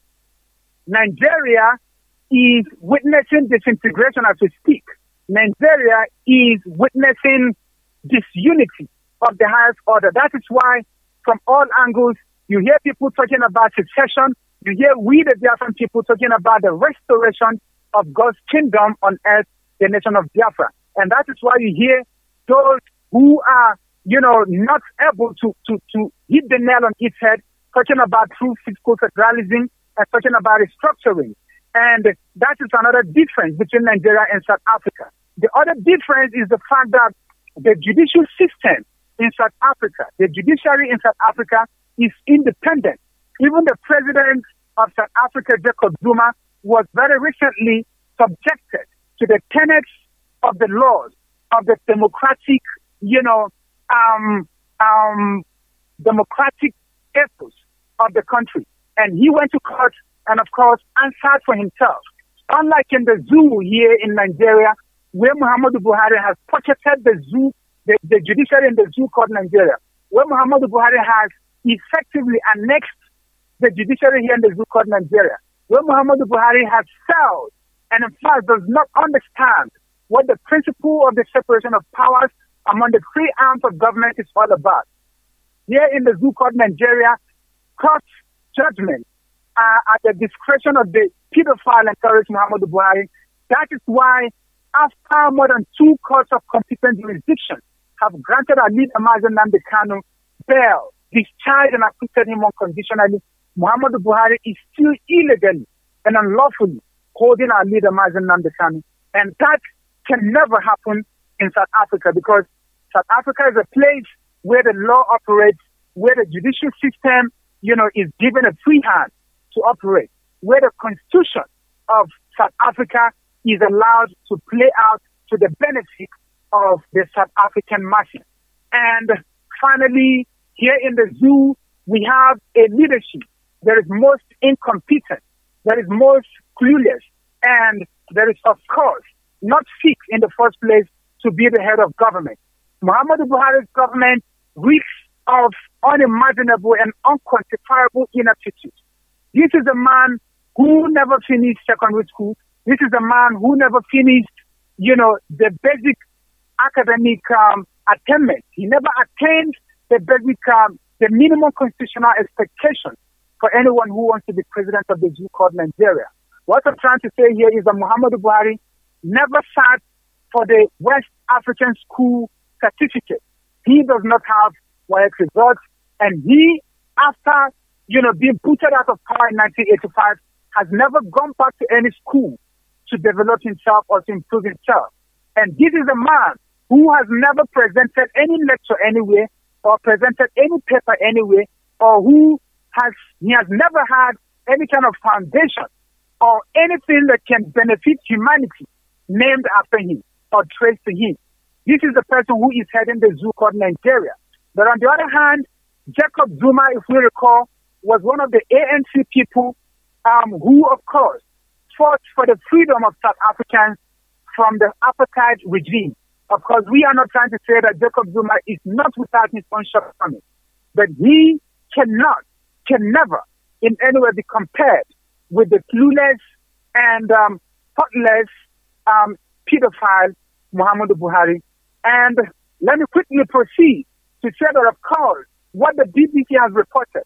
Speaker 4: Nigeria is witnessing disintegration as we speak. Nigeria is witnessing disunity of the highest order. That is why, from all angles, you hear people talking about secession. You hear we, the Biafran people, talking about the restoration of God's kingdom on earth, the nation of Biafra. And that is why you hear those who are, you know, not able to, to, to hit the nail on its head, talking about true fiscal federalism and talking about restructuring. And that is another difference between Nigeria and South Africa. The other difference is the fact that the judicial system in South Africa, the judiciary in South Africa is independent. Even the president of South Africa, Jacob Zuma, was very recently subjected to the tenets of the laws of the democratic, you know, um, um, democratic ethos of the country. And he went to court and, of course, answered for himself. Unlike in the zoo here in Nigeria, where Muhammadu Buhari has pocketed the zoo, the, the judiciary in the zoo called Nigeria, where Muhammadu Buhari has effectively annexed the judiciary here in the zoo called Nigeria, where Muhammadu Buhari has failed and in fact does not understand what the principle of the separation of powers among the three arms of government is all about. Here in the zoo called Nigeria, court judgment are at the discretion of the pedophile and terrorist Muhammadu Buhari. That is why, after more than two courts of competent jurisdiction have granted our leader Mazen Nnamdi Kanu bail, discharged and acquitted him unconditionally, Muhammadu Buhari is still illegally and unlawfully holding our leader Mazen Nnamdi Kanu. And that can never happen in South Africa, because South Africa is a place where the law operates, where the judicial system, you know, is given a free hand to operate, where the constitution of South Africa is allowed to play out to the benefit of the South African masses. And finally, here in the zoo, we have a leadership that is most incompetent, that is most clueless, and that is, of course, not fit in the first place to be the head of government. Muhammadu Buhari's government reeks of unimaginable and unquantifiable ineptitude. This is a man who never finished secondary school. This is a man who never finished, you know, the basic academic um, attainment. He never attained the basic, um, the minimum constitutional expectation for anyone who wants to be president of the Zoo called Nigeria. What I'm trying to say here is that Muhammadu Buhari never sat for the West African School certificate. He does not have W A E C results, and he, after you know being putted out of power in nineteen eighty-five, has never gone back to any school to develop himself or to improve himself. And this is a man who has never presented any lecture anywhere or presented any paper anywhere, or who has he has never had any kind of foundation or anything that can benefit humanity named after him or traced to him. This is the person who is heading the zoo called Nigeria. But on the other hand, Jacob Zuma, if we recall, was one of the A N C people um, who, of course, fought for the freedom of South Africans from the apartheid regime. Of course, we are not trying to say that Jacob Zuma is not without his own shortcomings, but he cannot, can never in any way be compared with the clueless and um, thoughtless um, pedophile Muhammadu Buhari. And let me quickly proceed to say that, of course, what the B B C has reported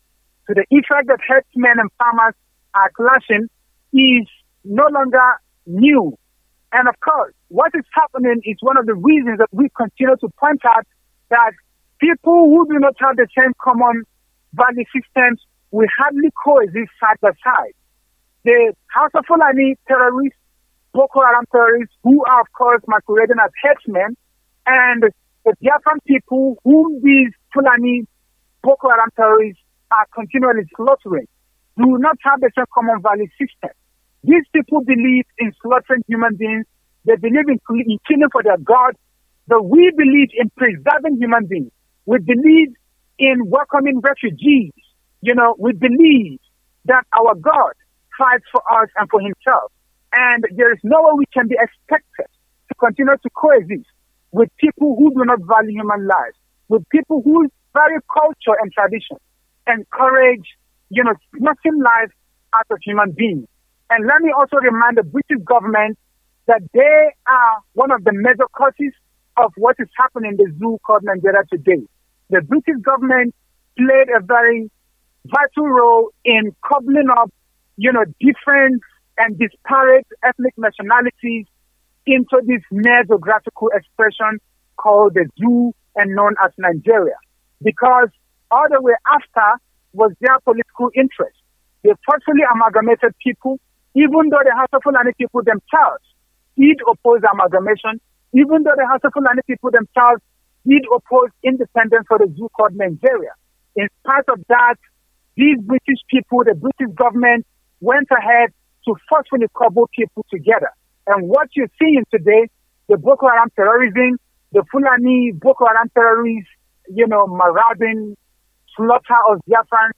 Speaker 4: to the effect that herdsmen and farmers are clashing is no longer new. And of course, what is happening is one of the reasons that we continue to point out that people who do not have the same common value systems will hardly coexist side by side. The House of Fulani terrorists, Boko Haram terrorists, who are, of course, masquerading as headsmen, and the Biafran people whom these Fulani Boko Haram terrorists are continually slaughtering, do not have the same common value system. These people believe in slaughtering human beings. They believe in, in killing for their God. But we believe in preserving human beings. We believe in welcoming refugees. You know, we believe that our God fights for us and for himself. And there is no way we can be expected to continue to coexist with people who do not value human lives, with people whose very culture and tradition encourage, you know, nothing life out of human beings. And let me also remind the British government that they are one of the major causes of what is happening in the zoo called Nigeria today. The British government played a very vital role in cobbling up, you know, different and disparate ethnic nationalities into this mere geographical expression called the zoo and known as Nigeria. Because all the way after was their political interest. They forcefully amalgamated people, even though the House of Fulani people themselves did oppose amalgamation, even though the House of Fulani people themselves did oppose independence for the zoo called Nigeria. In spite of that, these British people, the British government, went ahead to forcefully cobble people together. And what you're seeing today, the Boko Haram terrorism, the Fulani Boko Haram terrorists, you know, marauding, slaughter of Biafrans,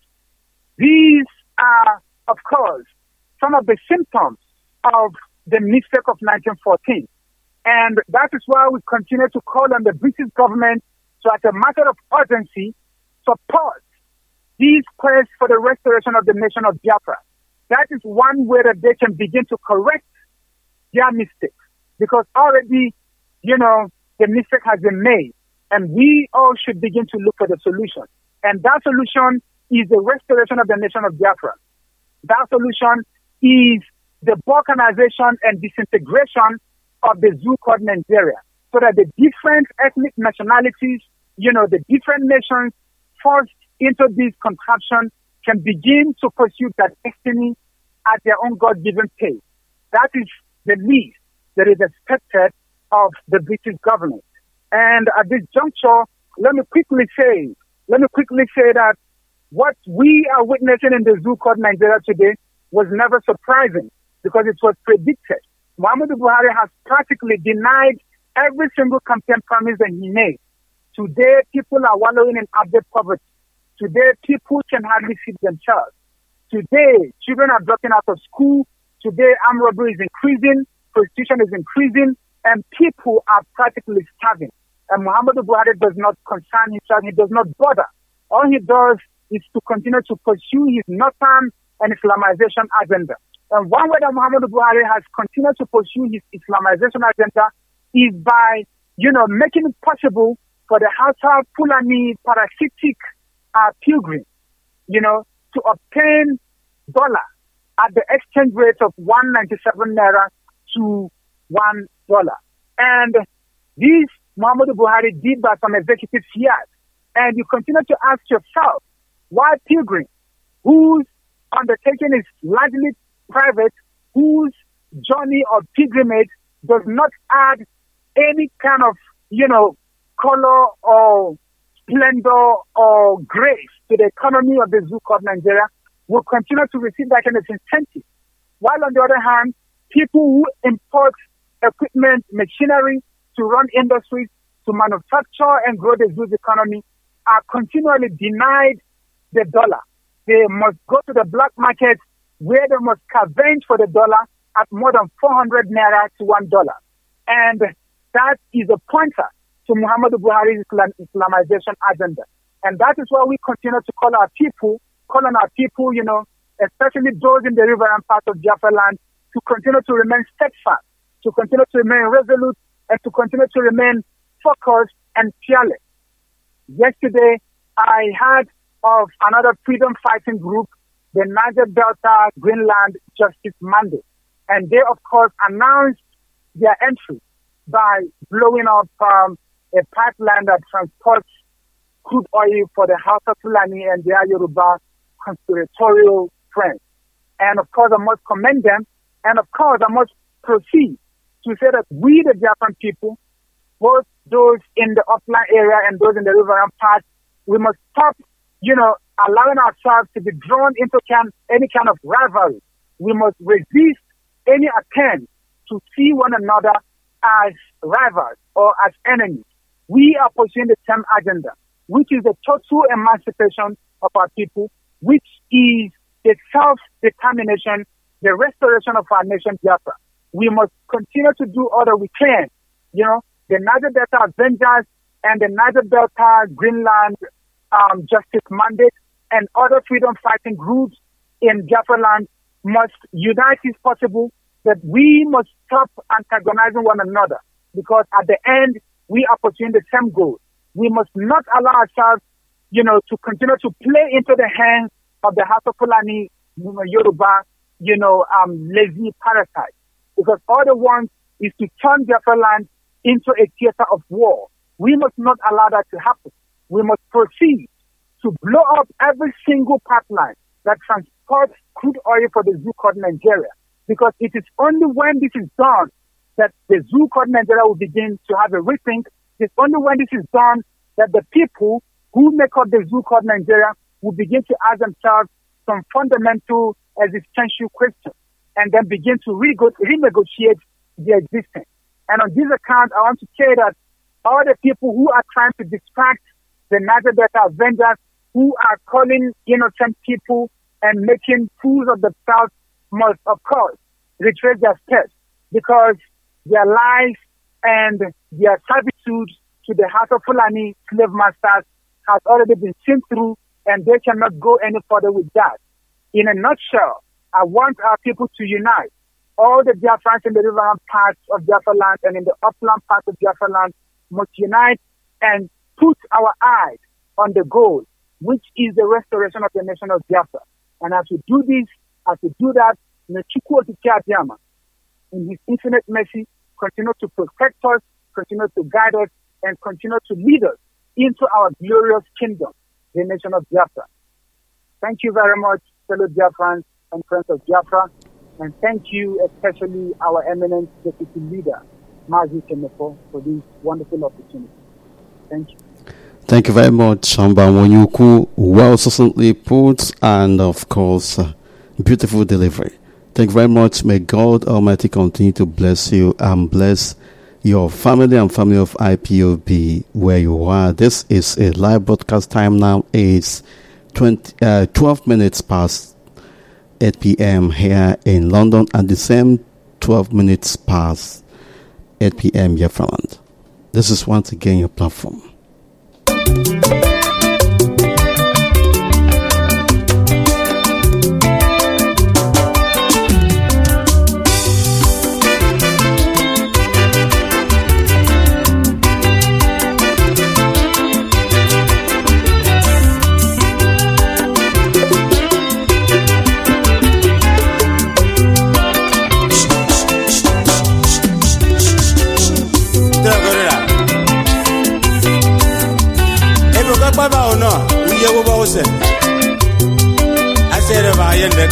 Speaker 4: these are, of course, some of the symptoms of the mistake of nineteen fourteen. And that is why we continue to call on the British government to, as a matter of urgency, support these quests for the restoration of the nation of Biafra. That is one way that they can begin to correct their mistakes. Because already, you know, the mistake has been made. And we all should begin to look for the solution. And that solution is the restoration of the nation of Biafra. That solution is the balkanization and disintegration of the zoo called Nigeria, so that the different ethnic nationalities, you know, the different nations forced into this contraption can begin to pursue that destiny at their own God-given pace. That is the least that is expected of the British government. And at this juncture, let me quickly say, let me quickly say that what we are witnessing in the zoo called Nigeria today was never surprising because it was predicted. Muhammadu Buhari has practically denied every single campaign promise that he made. Today, people are wallowing in abject poverty. Today, people can hardly feed themselves. Today, children are dropping out of school. Today, armed robbery is increasing, prostitution is increasing, and people are practically starving. And Muhammadu Buhari does not concern himself. He does not bother. All he does is to continue to pursue his Northern and Islamization agenda. And one way that Muhammadu Buhari has continued to pursue his Islamization agenda is by, you know, making it possible for the Hausa Fulani parasitic uh, pilgrim, you know, to obtain dollar at the exchange rate of one ninety-seven naira to one dollar. And this Muhammadu Buhari did by some executive fiat. And you continue to ask yourself, why pilgrim, whose undertaking is largely private, whose journey or pilgrimage does not add any kind of, you know, color or splendor or grace to the economy of the zoo called Nigeria, will continue to receive that kind of incentive. While on the other hand, people who import equipment, machinery to run industries, to manufacture and grow the zoo's economy are continually denied the dollar. They must go to the black market where they must scavenge for the dollar at more than four hundred naira to one dollar. And that is a pointer to Muhammadu Buhari's Islam, Islamization agenda. And that is why we continue to call our people, call on our people, you know, especially those in the river and part of Biafra land, to continue to remain steadfast, to continue to remain resolute, and to continue to remain focused and fearless. Yesterday, I heard of another freedom fighting group, the Niger Delta Greenland Justice Mandate. And they, of course, announced their entry by blowing up um, a pipeline that transports crude oil for the Hausa Fulani and their Yoruba conspiratorial friends. And of course, I must commend them. And of course, I must proceed to say that we, the Biafran people, both those in the upland area and those in the riverine part, we must stop, you know, allowing ourselves to be drawn into can, any kind of rivalry. We must resist any attempt to see one another as rivals or as enemies. We are pursuing the same agenda, which is the total emancipation of our people, which is the self-determination, the restoration of our nation, Biafra. We must continue to do all that we can. You know, the Niger Delta Avengers and the Niger Delta Greenland um, Justice Mandate and other freedom fighting groups in Biafra land must unite if possible, that we must stop antagonizing one another, because at the end, we are pursuing the same goal. We must not allow ourselves, you know, to continue to play into the hands of the Hausa Fulani, Yoruba, you know, um, lazy parasites, because all they want is to turn Biafra land into a theater of war. We must not allow that to happen. We must proceed to blow up every single pipeline that transports crude oil for the zoo called Nigeria, because it is only when this is done that the zoo called Nigeria will begin to have a rethink. It's only when this is done that the people who make up the zoo called Nigeria will begin to ask themselves some fundamental existential questions and then begin to re- renegotiate their existence. And on this account, I want to say that all the people who are trying to distract the Niger Delta Avengers, who are calling innocent people and making fools of themselves, must, of course, retrace their steps, because their lives and their servitude to the Hausa Fulani slave masters has already been seen through, and they cannot go any further with that. In a nutshell, I want our people to unite. All the Biafrans in the riverine parts of Biafra land and in the upland parts of Biafra land must unite and put our eyes on the goal, which is the restoration of the nation of Biafra. And as we do this, as we do that, may Chukwu Okike Abiyama, in His infinite mercy, continue to protect us, continue to guide us, and continue to lead us into our glorious kingdom, the nation of Biafra. Thank you very much, fellow Biafrans and friends of Biafra, and thank you especially our eminent deputy leader, Mazi Kemefo, for this wonderful opportunity. Thank you.
Speaker 2: Thank you very much, Shamba Wonyuku. Well succinctly put, and of course, uh, beautiful delivery. Thank you very much. May God Almighty continue to bless you and bless your family and family of I P O B where you are. This is a live broadcast time now. It's twenty, uh, twelve minutes past eight p.m. here in London, and the same twelve minutes past eight p.m. Biafra land. This is once again your platform.
Speaker 1: yende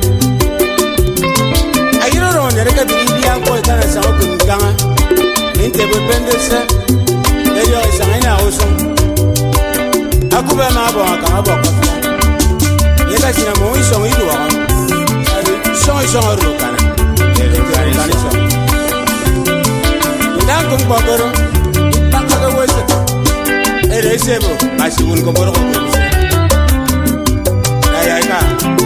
Speaker 1: ayiro ro ne rega bibia ko kana sa ko nganga ninte be pendese eyo isa ina oso akube ma bo aka bo ko yega sina mo iso ido wa so iso ro kana ele kana kana so ndan ko bogoro takka wese ele sebo basigun ko boro ko ay ay ka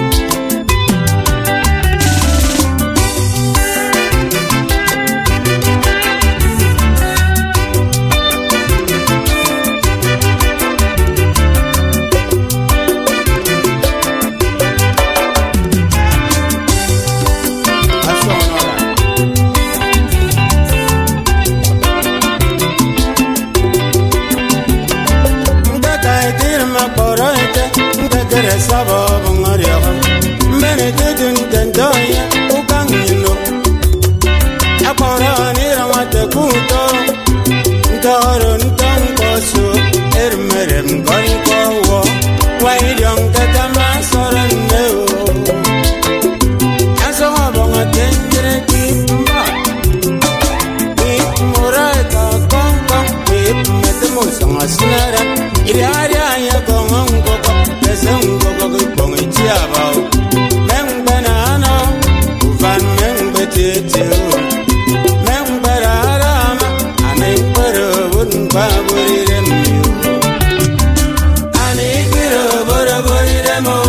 Speaker 1: Sabo bongaria mene dedun dendoya ukangino akora ni ramate kuto ndoro ntankoso ermerem goriko waidong katama sorane aso bonga tendre kimba imorata konko metemo sangasnara iriaria ya kongo Sengo go bongi tiaba meng banana uvan meng betete meng barara ane paro bun baburi remu ane giro bora bori remu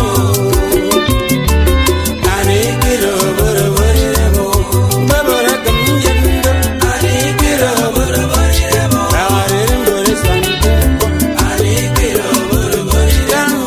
Speaker 1: ane giro bora bori remu babara kam yendo ane giro bora bori remu are bori santo ane giro bora bori remu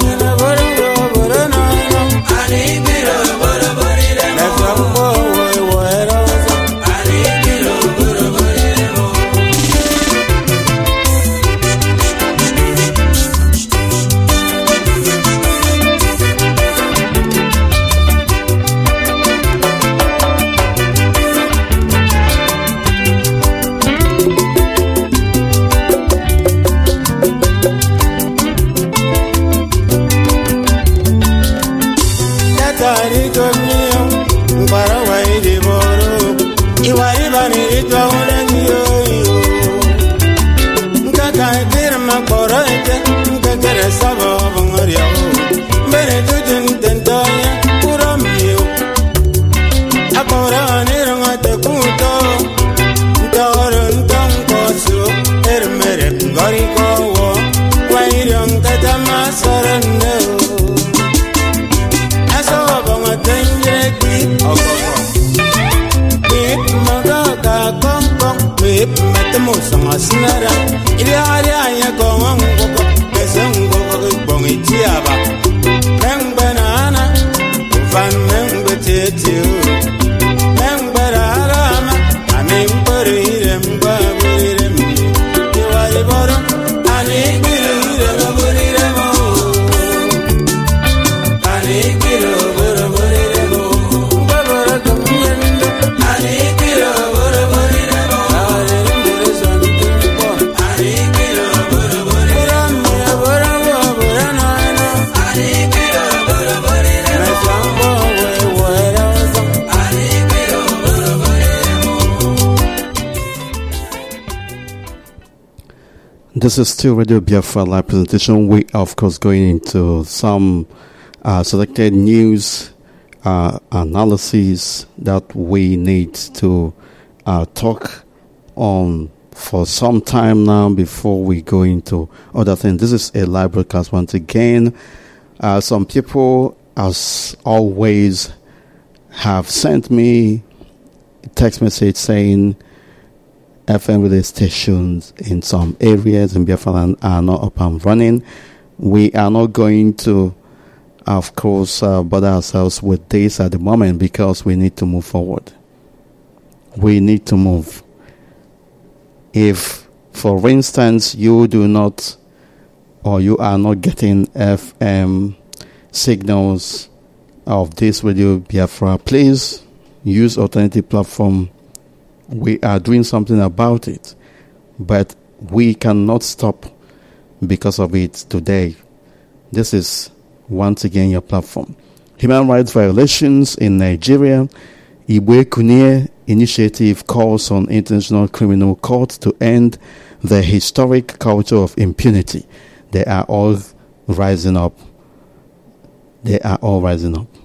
Speaker 1: Sinara, iriaria ya gongo go, besengo go bongi tiaba. Meng banana, van meng betete. Meng barara, anem perirem baburirem. Iwai boro, anem perirem baburirem. Anem perirem baburirem. Babara kamyendo, anem perirem baburirem.
Speaker 2: This is still Radio Biafra live presentation. We are, of course, going into some uh, selected news uh, analysis that we need to uh, talk on for some time now before we go into other things. This is a live broadcast once again. Uh, some people, as always, have sent me a text message saying F M relay stations in some areas in Biafra land are not up and running. We are not going to, of course, uh, bother ourselves with this at the moment because we need to move forward. We need to move. If, for instance, you do not or you are not getting F M signals of this Radio Biafra, please use alternative platform. We are doing something about it, but we cannot stop because of it today. This is once again your platform. human rights violations in Nigeria, Igwe Kunie initiative calls on International Criminal Court to end the historic culture of impunity. They are all rising up. They are all rising up.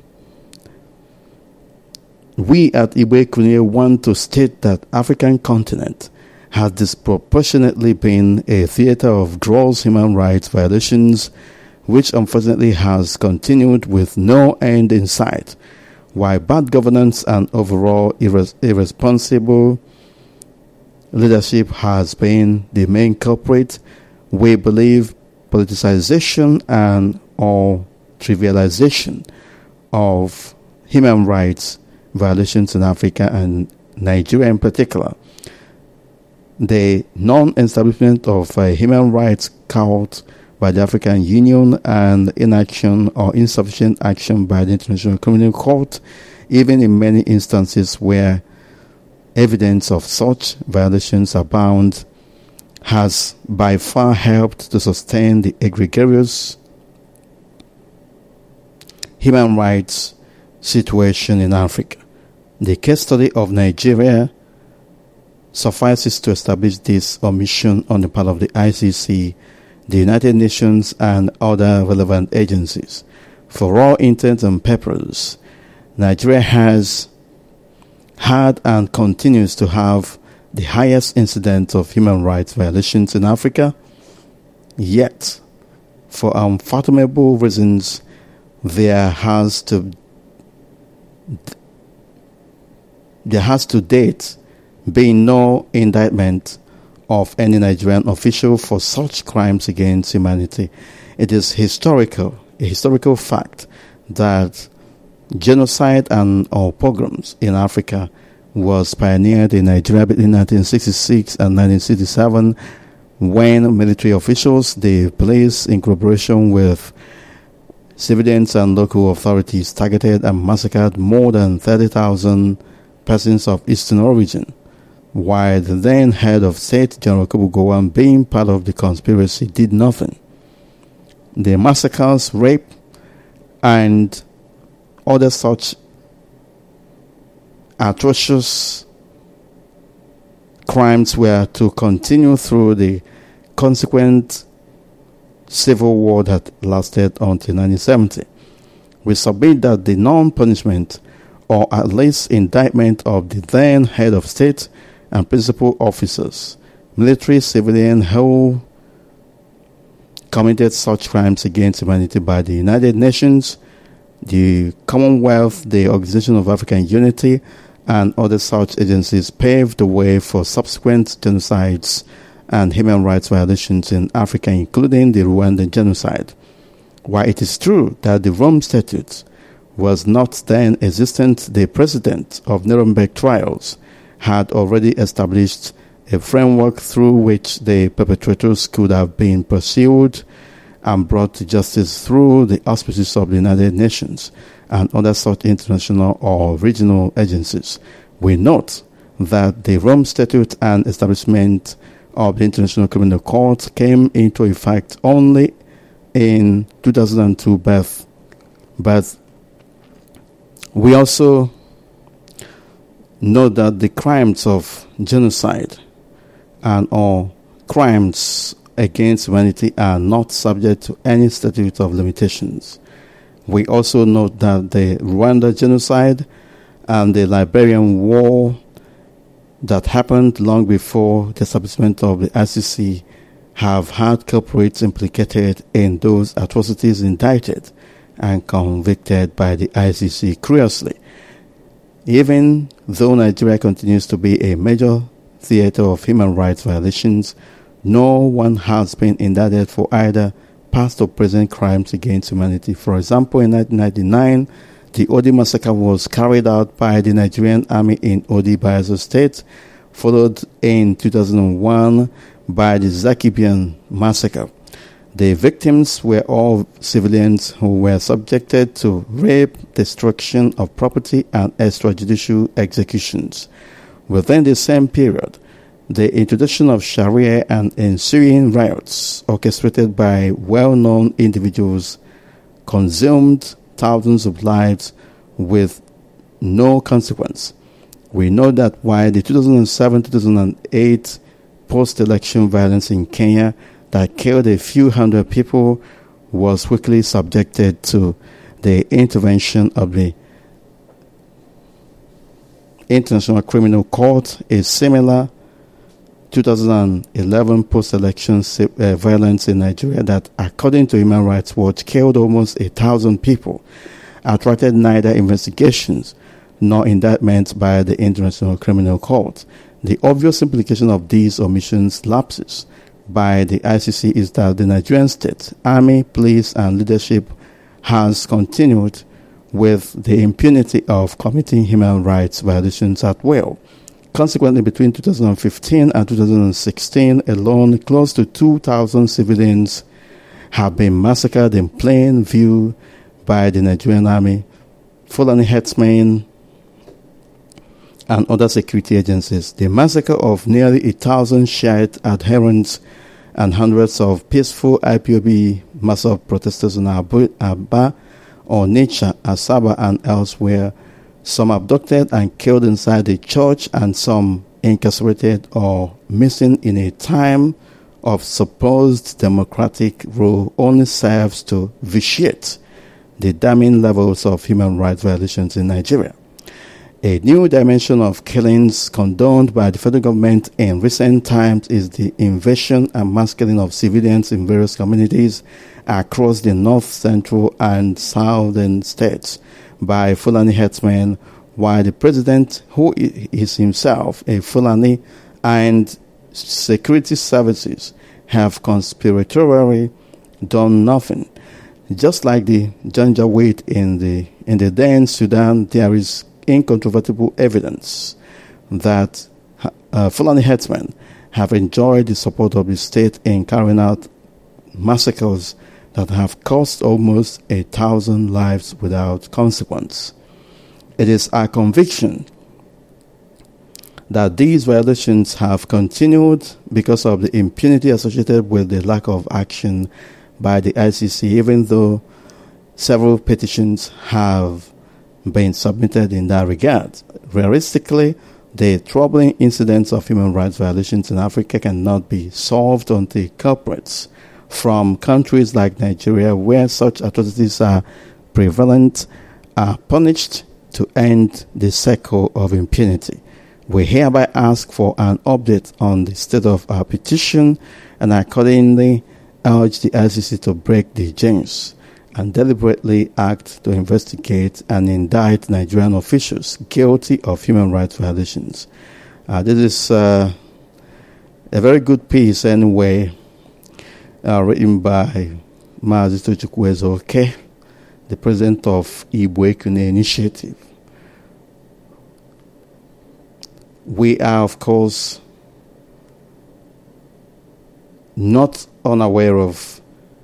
Speaker 2: We at Igwe Kunie want to state that African continent has disproportionately been a theater of gross human rights violations, which unfortunately has continued with no end in sight. While bad governance and overall irres- irresponsible leadership has been the main culprit, we believe politicization and or trivialization of human rights violations in Africa and Nigeria in particular, the non-establishment of a human rights court by the African Union and inaction or insufficient action by the International Criminal Court, even in many instances where evidence of such violations abound, has by far helped to sustain the egregious human rights situation in Africa. The case study of Nigeria suffices to establish this omission on the part of the I C C, the United Nations, and other relevant agencies. For all intents and purposes, Nigeria has had and continues to have the highest incidence of human rights violations in Africa, yet, for unfathomable reasons, there has to there has to date been no indictment of any Nigerian official for such crimes against humanity. It is historical, a historical fact that genocide and or pogroms in Africa was pioneered in Nigeria between nineteen sixty-six and nineteen sixty-seven, when military officials, the police, in cooperation with civilians and local authorities, targeted and massacred more than thirty thousand persons of Eastern origin, while the then head of state, General Yakubu Gowon, being part of the conspiracy, did nothing. The massacres, rape, and other such atrocious crimes were to continue through the consequent civil war that lasted until nineteen seventy. We submit that the non-punishment or at least indictment of the then head of state and principal officers, military, civilian, who committed such crimes against humanity by the United Nations, the Commonwealth, the Organization of African Unity, and other such agencies paved the way for subsequent genocides and human rights violations in Africa, including the Rwandan genocide. While it is true that the Rome Statute was not then existent, the precedent of Nuremberg trials had already established a framework through which the perpetrators could have been pursued and brought to justice through the auspices of the United Nations and other such international or regional agencies. We note that the Rome Statute and establishment of the International Criminal Court came into effect only in two thousand two, but, but we also note that the crimes of genocide and or crimes against humanity are not subject to any statute of limitations. We also note that the Rwanda genocide and the Liberian war that happened long before the establishment of the I C C have had culprits implicated in those atrocities indicted and convicted by the I C C. Curiously, even though Nigeria continues to be a major theater of human rights violations, no one has been indicted for either past or present crimes against humanity. For example, in nineteen ninety-nine, the Odi massacre was carried out by the Nigerian army in Odi, Bayelsa State, followed in two thousand one by the Zakibian massacre. The victims were all civilians who were subjected to rape, destruction of property, and extrajudicial executions. Within the same period, the introduction of Sharia and ensuing riots orchestrated by well-known individuals consumed thousands of lives with no consequence. We know that while the two thousand seven to two thousand eight post-election violence in Kenya that killed a few hundred people was quickly subjected to the intervention of the International Criminal Court, a similar two thousand eleven post-election uh, violence in Nigeria that, according to Human Rights Watch, killed almost a thousand people, attracted neither investigations nor indictments by the International Criminal Court. The obvious implication of these omissions lapses by the I C C is that the Nigerian state, army, police, and leadership has continued with the impunity of committing human rights violations at will. Consequently, between two thousand fifteen and two thousand sixteen alone, close to two thousand civilians have been massacred in plain view by the Nigerian army, Fulani herdsmen, and other security agencies. The massacre of nearly a thousand Shiite adherents and hundreds of peaceful I P O B massive protesters in Aba, Onitsha, Asaba, and elsewhere, some abducted and killed inside the church, and some incarcerated or missing in a time of supposed democratic rule, only serves to vitiate the damning levels of human rights violations in Nigeria. A new dimension of killings condoned by the federal government in recent times is the invasion and massacring of civilians in various communities across the north, central, and southern states by Fulani herdsmen, while the president, who is himself a Fulani, and security services have conspiratorially done nothing. Just like the Janjaweed in the in the then Sudan, there is incontrovertible evidence that uh, Fulani herdsmen have enjoyed the support of the state in carrying out massacres that have cost almost a thousand lives without consequence. It is our conviction that these violations have continued because of the impunity associated with the lack of action by the I C C, even though several petitions have been submitted in that regard. Realistically, the troubling incidents of human rights violations in Africa cannot be solved until culprits from countries like Nigeria, where such atrocities are prevalent, are punished to end the cycle of impunity. We hereby ask for an update on the state of our petition and accordingly urge the I C C to break the jinx and deliberately act to investigate and indict Nigerian officials guilty of human rights violations. Uh, this is uh, a very good piece anyway, uh, written by Mazi Tochukwu Ezeoke, the president of Igbo Ekune Initiative. We are, of course, not unaware of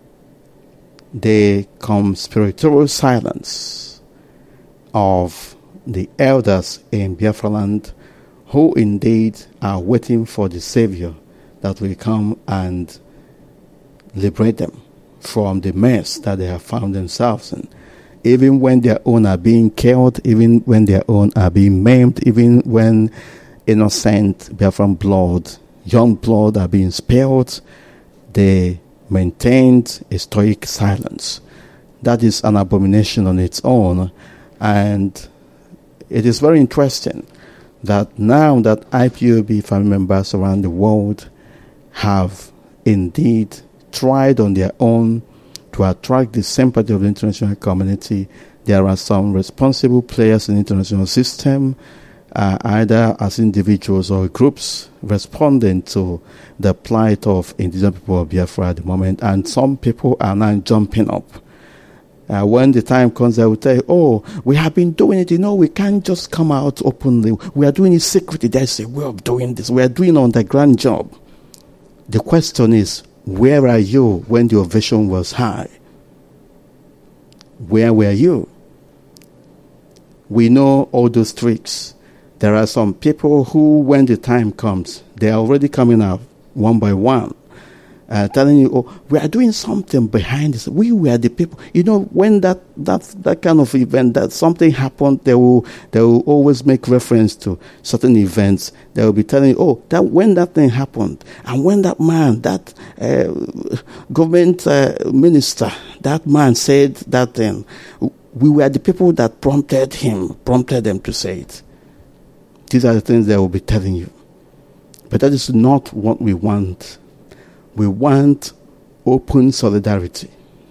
Speaker 2: the conspiratorial silence of the elders in Biafra land, who indeed are waiting for the Savior that will come and liberate them from the mess that they have found themselves in. Even when their own are being killed, even when their own are being maimed, even when innocent Biafran blood, young blood are being spilled, they maintained a stoic silence. That is an abomination on its own, and it is very interesting that now that I P O B family members around the world have indeed tried on their own to attract the sympathy of the international community, there are some responsible players in the international system, uh, either as individuals or groups, responding to the plight of indigenous people of Biafra at the moment, and some people are now jumping up. Uh, when the time comes, they will tell you, oh, we have been doing it, you know, we can't just come out openly. We are doing it secretly. There's a way of doing this. We are doing an underground job. The question is, where are you when the ovation was high? Where were you? We know all those tricks. There are some people who, when the time comes, they are already coming out one by one. uh, telling you, oh, we are doing something behind this. We were the people. You know, when that, that, that kind of event, that something happened, they will, they will always make reference to certain events. They will be telling you, oh, that when that thing happened, and when that man, that uh, government uh, minister, that man said that thing, we were the people that prompted him, prompted them to say it. These are the things they will be telling you. But that is not what we want. We want open solidarity,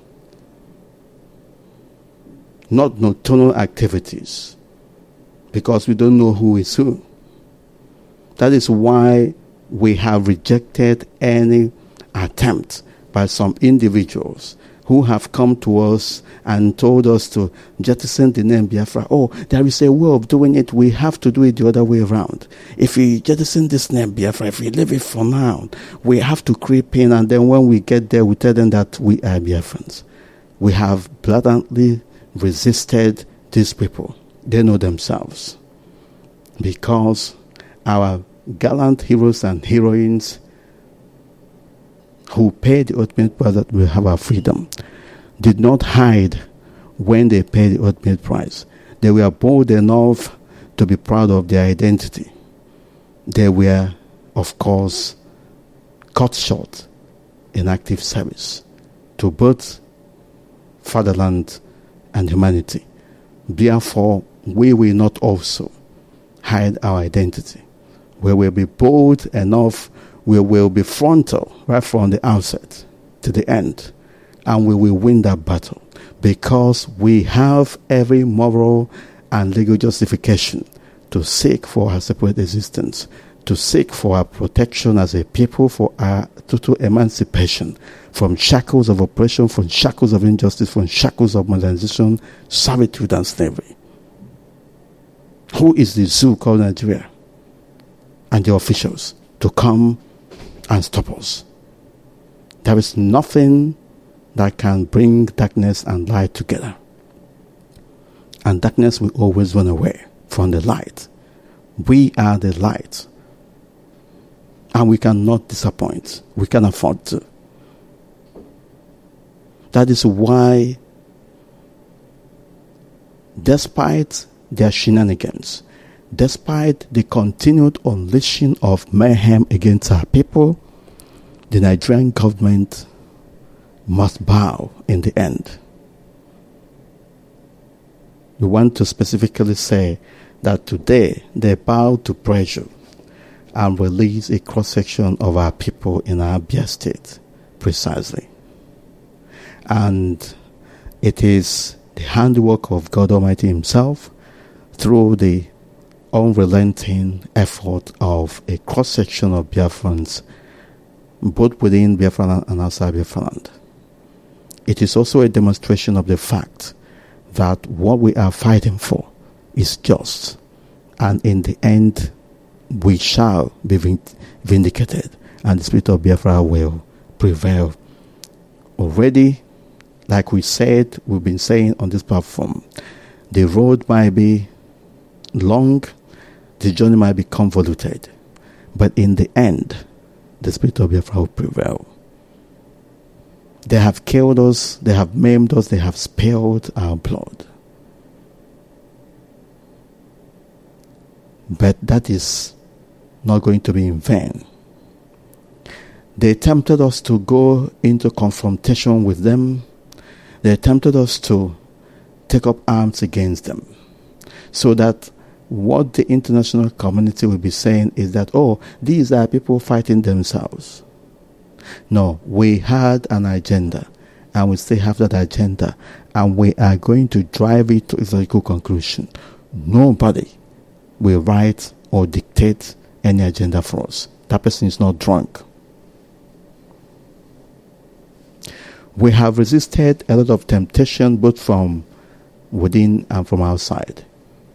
Speaker 2: not nocturnal activities, because we don't know who is who. That is why we have rejected any attempt by some individuals who have come to us and told us to jettison the name Biafra. Oh, there is a way of doing it. We have to do it the other way around. If we jettison this name Biafra, if we leave it for now, we have to creep in, and then when we get there, we tell them that we are Biafrans. We have blatantly resisted these people. They know themselves. Because our gallant heroes and heroines who paid the ultimate price that we have our freedom did not hide when they paid the ultimate price. They were bold enough to be proud of their identity. They were, of course, cut short in active service to both fatherland and humanity. Therefore, we will not also hide our identity. We will be bold enough. We will be frontal right from the outset to the end, and we will win that battle because we have every moral and legal justification to seek for our separate existence, to seek for our protection as a people, for our total emancipation from shackles of oppression, from shackles of injustice, from shackles of modernization, servitude, and slavery. Who is the zoo called Nigeria and the officials to come and stop us? There is nothing that can bring darkness and light together. And darkness will always run away from the light. We are the light. And we cannot disappoint. We can afford to. That is why, despite their shenanigans, despite the continued unleashing of mayhem against our people, the Nigerian government must bow in the end. We want to specifically say that today they bow to pressure and release a cross-section of our people in our Abia state, precisely. And it is the handiwork of God Almighty Himself through the unrelenting effort of a cross-section of Biafrans, both within Biafra and outside Biafra land. It is also a demonstration of the fact that what we are fighting for is just, and in the end, we shall be vindicated, and the spirit of Biafra will prevail. Already, like we said, we've been saying on this platform, the road might be long, the journey might be convoluted, but in the end, the spirit of Biafra will prevail. They have killed us, they have maimed us, they have spilled our blood. But that is not going to be in vain. They tempted us to go into confrontation with them. They tempted us to take up arms against them. So that what the international community will be saying is that, oh, these are people fighting themselves. No, we had an agenda, and we still have that agenda, and we are going to drive it to its logical conclusion. Nobody will write or dictate any agenda for us. That person is not drunk. We have resisted a lot of temptation, both from within and from outside.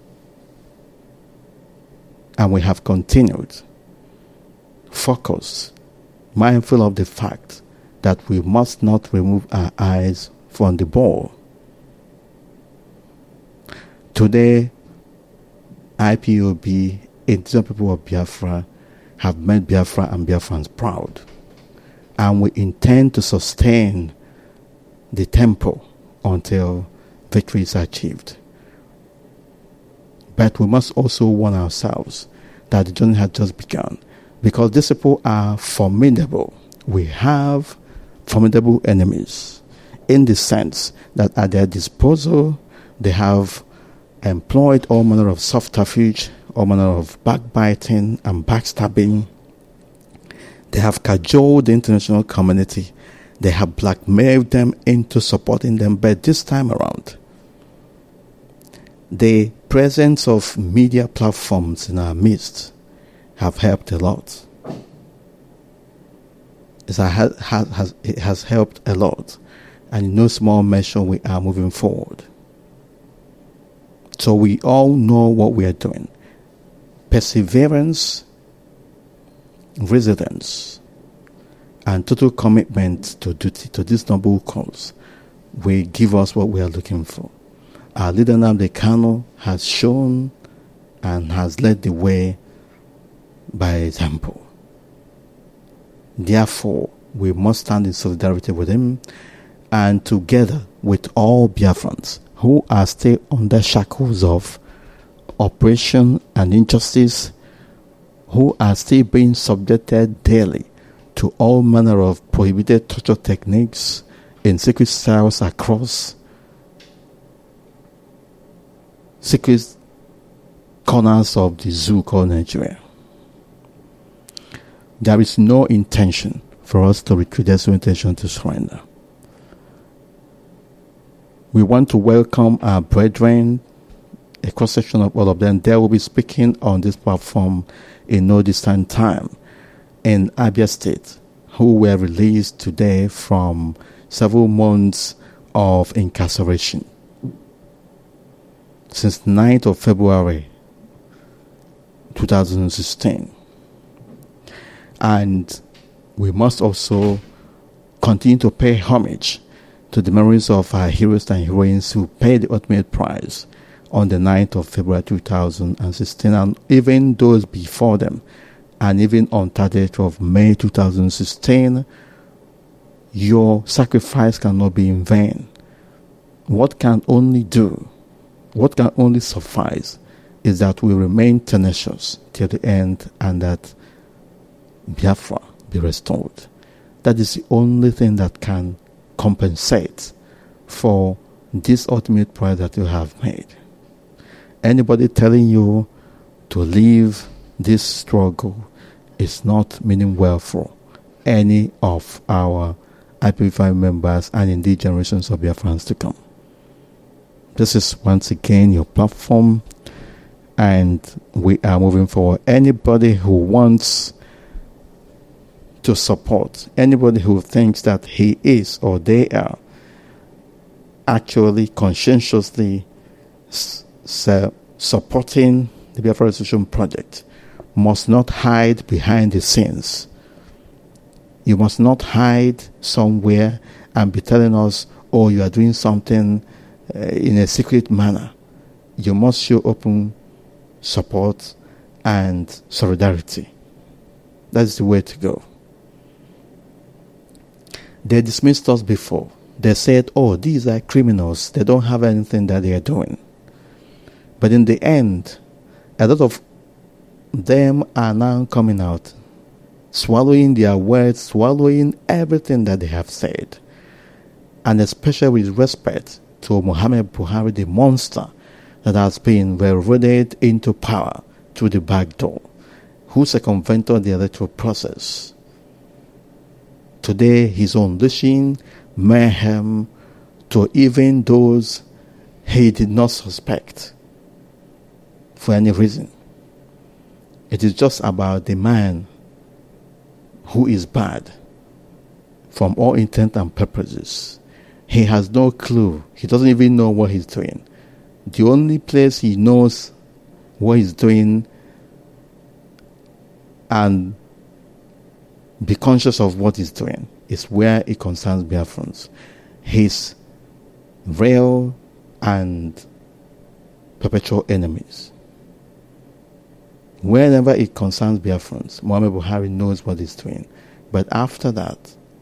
Speaker 2: And we have continued focused, mindful of the fact that we must not remove our eyes from the ball. Today, I P O B, indigenous people of Biafra, have made Biafra and Biafrans proud. and we intend to sustain the tempo until victory is achieved. But we must also warn ourselves that the journey has just begun, because these people are formidable. We have formidable enemies in the sense that at their disposal they have employed all manner of subterfuge, all manner of backbiting and backstabbing. They have cajoled the international community. They have blackmailed them into supporting them. But this time around, the presence of media platforms in our midst have helped a lot. It has, has, it has helped a lot. And in no small measure, we are moving forward. So we all know what we are doing. Perseverance, resilience, and total commitment to duty, to this noble cause, will give us what we are looking for. Our leader Nnamdi Kanu has shown and has led the way by example. Therefore, we must stand in solidarity with him, and together with all Biafrans who are still under shackles of oppression and injustice, who are still being subjected daily to all manner of prohibited torture techniques in secret cells across secret corners of the zoo called Nigeria. There is no intention for us to retreat. There's no intention to surrender. We want to welcome our brethren, a cross-section of all of them. They will be speaking on this platform in no distant time in Abia State, who were released today from several months of incarceration. Since ninth of February two thousand sixteen. And we must also continue to pay homage to the memories of our heroes and heroines who paid the ultimate price on the ninth of February two thousand sixteen, and even those before them, and even on thirtieth of May two thousand sixteen. Your sacrifice cannot be in vain. What can only do, what can only suffice, is that we remain tenacious till the end, and that Biafra be restored. That is the only thing that can compensate for this ultimate price that you have made. Anybody telling you to leave this struggle is not meaning well for any of our I P V five members and indeed generations of Biafrans to come. This is once again your platform, and we are moving forward. Anybody who wants to support, anybody who thinks that he is or they are actually conscientiously s- s- supporting the Biafra Restitution Project, must not hide behind the scenes. You must not hide somewhere and be telling us, oh, you are doing something uh, in a secret manner. You must show open support and solidarity. That's the way to go. They dismissed us before. They said, oh, these are criminals. They don't have anything that they are doing. But in the end, a lot of them are now coming out, swallowing their words, swallowing everything that they have said. And especially with respect to Muhammad Buhari, the monster that has been railroaded into power through the back door, who circumvented the electoral process. Today, he's unleashing mayhem to even those he did not suspect for any reason. It is just about the man who is bad from all intent and purposes. He has no clue. He doesn't even know what he's doing. The only place he knows what he's doing and be conscious of what he's doing is where it concerns Biafrans. His real and perpetual enemies. Wherever it concerns Biafrans, Muhammad Buhari knows what he's doing. But after that,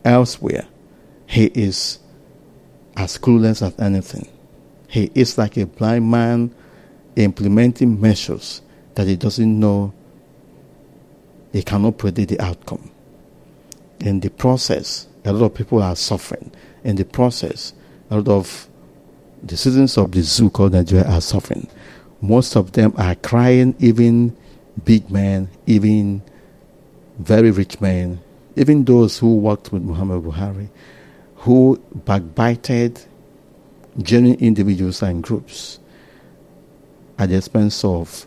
Speaker 2: elsewhere, he is as clueless as anything. He is like a blind man implementing measures that he doesn't know, he cannot predict the outcome. In the process, a lot of people are suffering. In the process, a lot of the citizens of the zoo called Nigeria are suffering. Most of them are crying, even big men, even very rich men, even those who worked with Muhammad Buhari, who backbited genuine individuals and groups at the expense of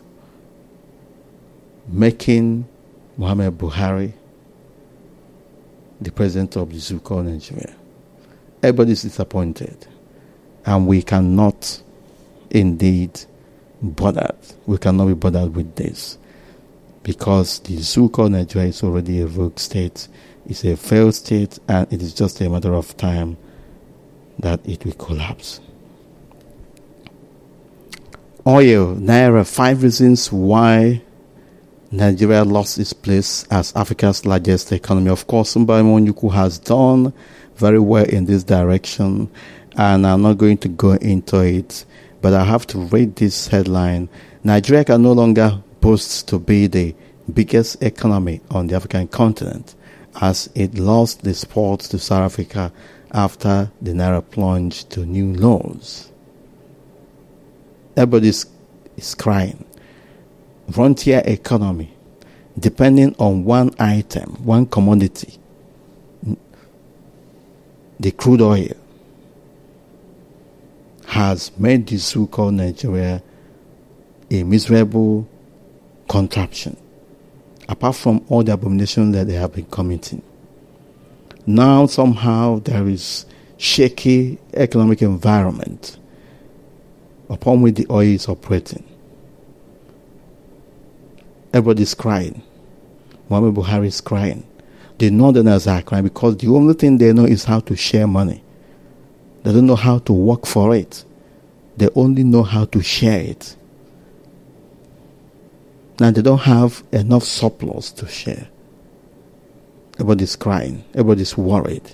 Speaker 2: making Muhammad Buhari the president of the zoo called Nigeria. Everybody is disappointed, and we cannot indeed bothered. We cannot be bothered with this, because the zoo called Nigeria is already a rogue state. It's a failed state, and it is just a matter of time that it will collapse. Oil, Naira, five reasons why Nigeria lost its place as Africa's largest economy. Of course, Mbaye Nwanyukwu has done very well in this direction, and I'm not going to go into it, but I have to read this headline. Nigeria can no longer boast to be the biggest economy on the African continent, as it lost the spot to South Africa after the Naira plunged to new lows. Everybody is, is crying. Frontier economy, depending on one item, one commodity, the crude oil, has made the zoo called Nigeria a miserable contraption, apart from all the abominations that they have been committing. Now somehow there is shaky economic environment upon which the oil is operating. Everybody's crying. Muhammad Buhari is crying. The Northerners are crying because the only thing they know is how to share money. They don't know how to work for it. They only know how to share it. Now they don't have enough surplus to share. Everybody's crying. Everybody's worried.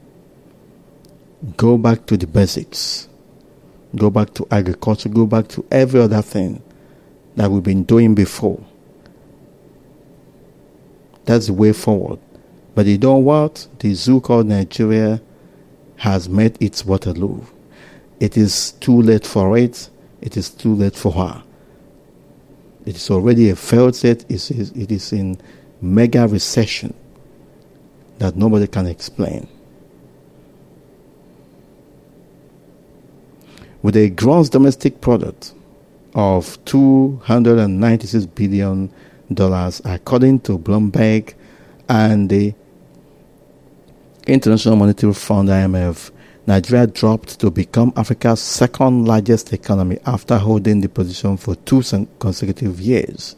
Speaker 2: Go back to the basics. Go back to agriculture. Go back to every other thing that we've been doing before. That's the way forward. But you know what? The zoo called Nigeria has met its Waterloo. It is too late for it. It is too late for her. It is already a failed state. It is, it is in mega recession that nobody can explain. With a gross domestic product of two hundred ninety-six billion dollars, according to Bloomberg and the International Monetary Fund, I M F, Nigeria dropped to become Africa's second largest economy after holding the position for two consecutive years.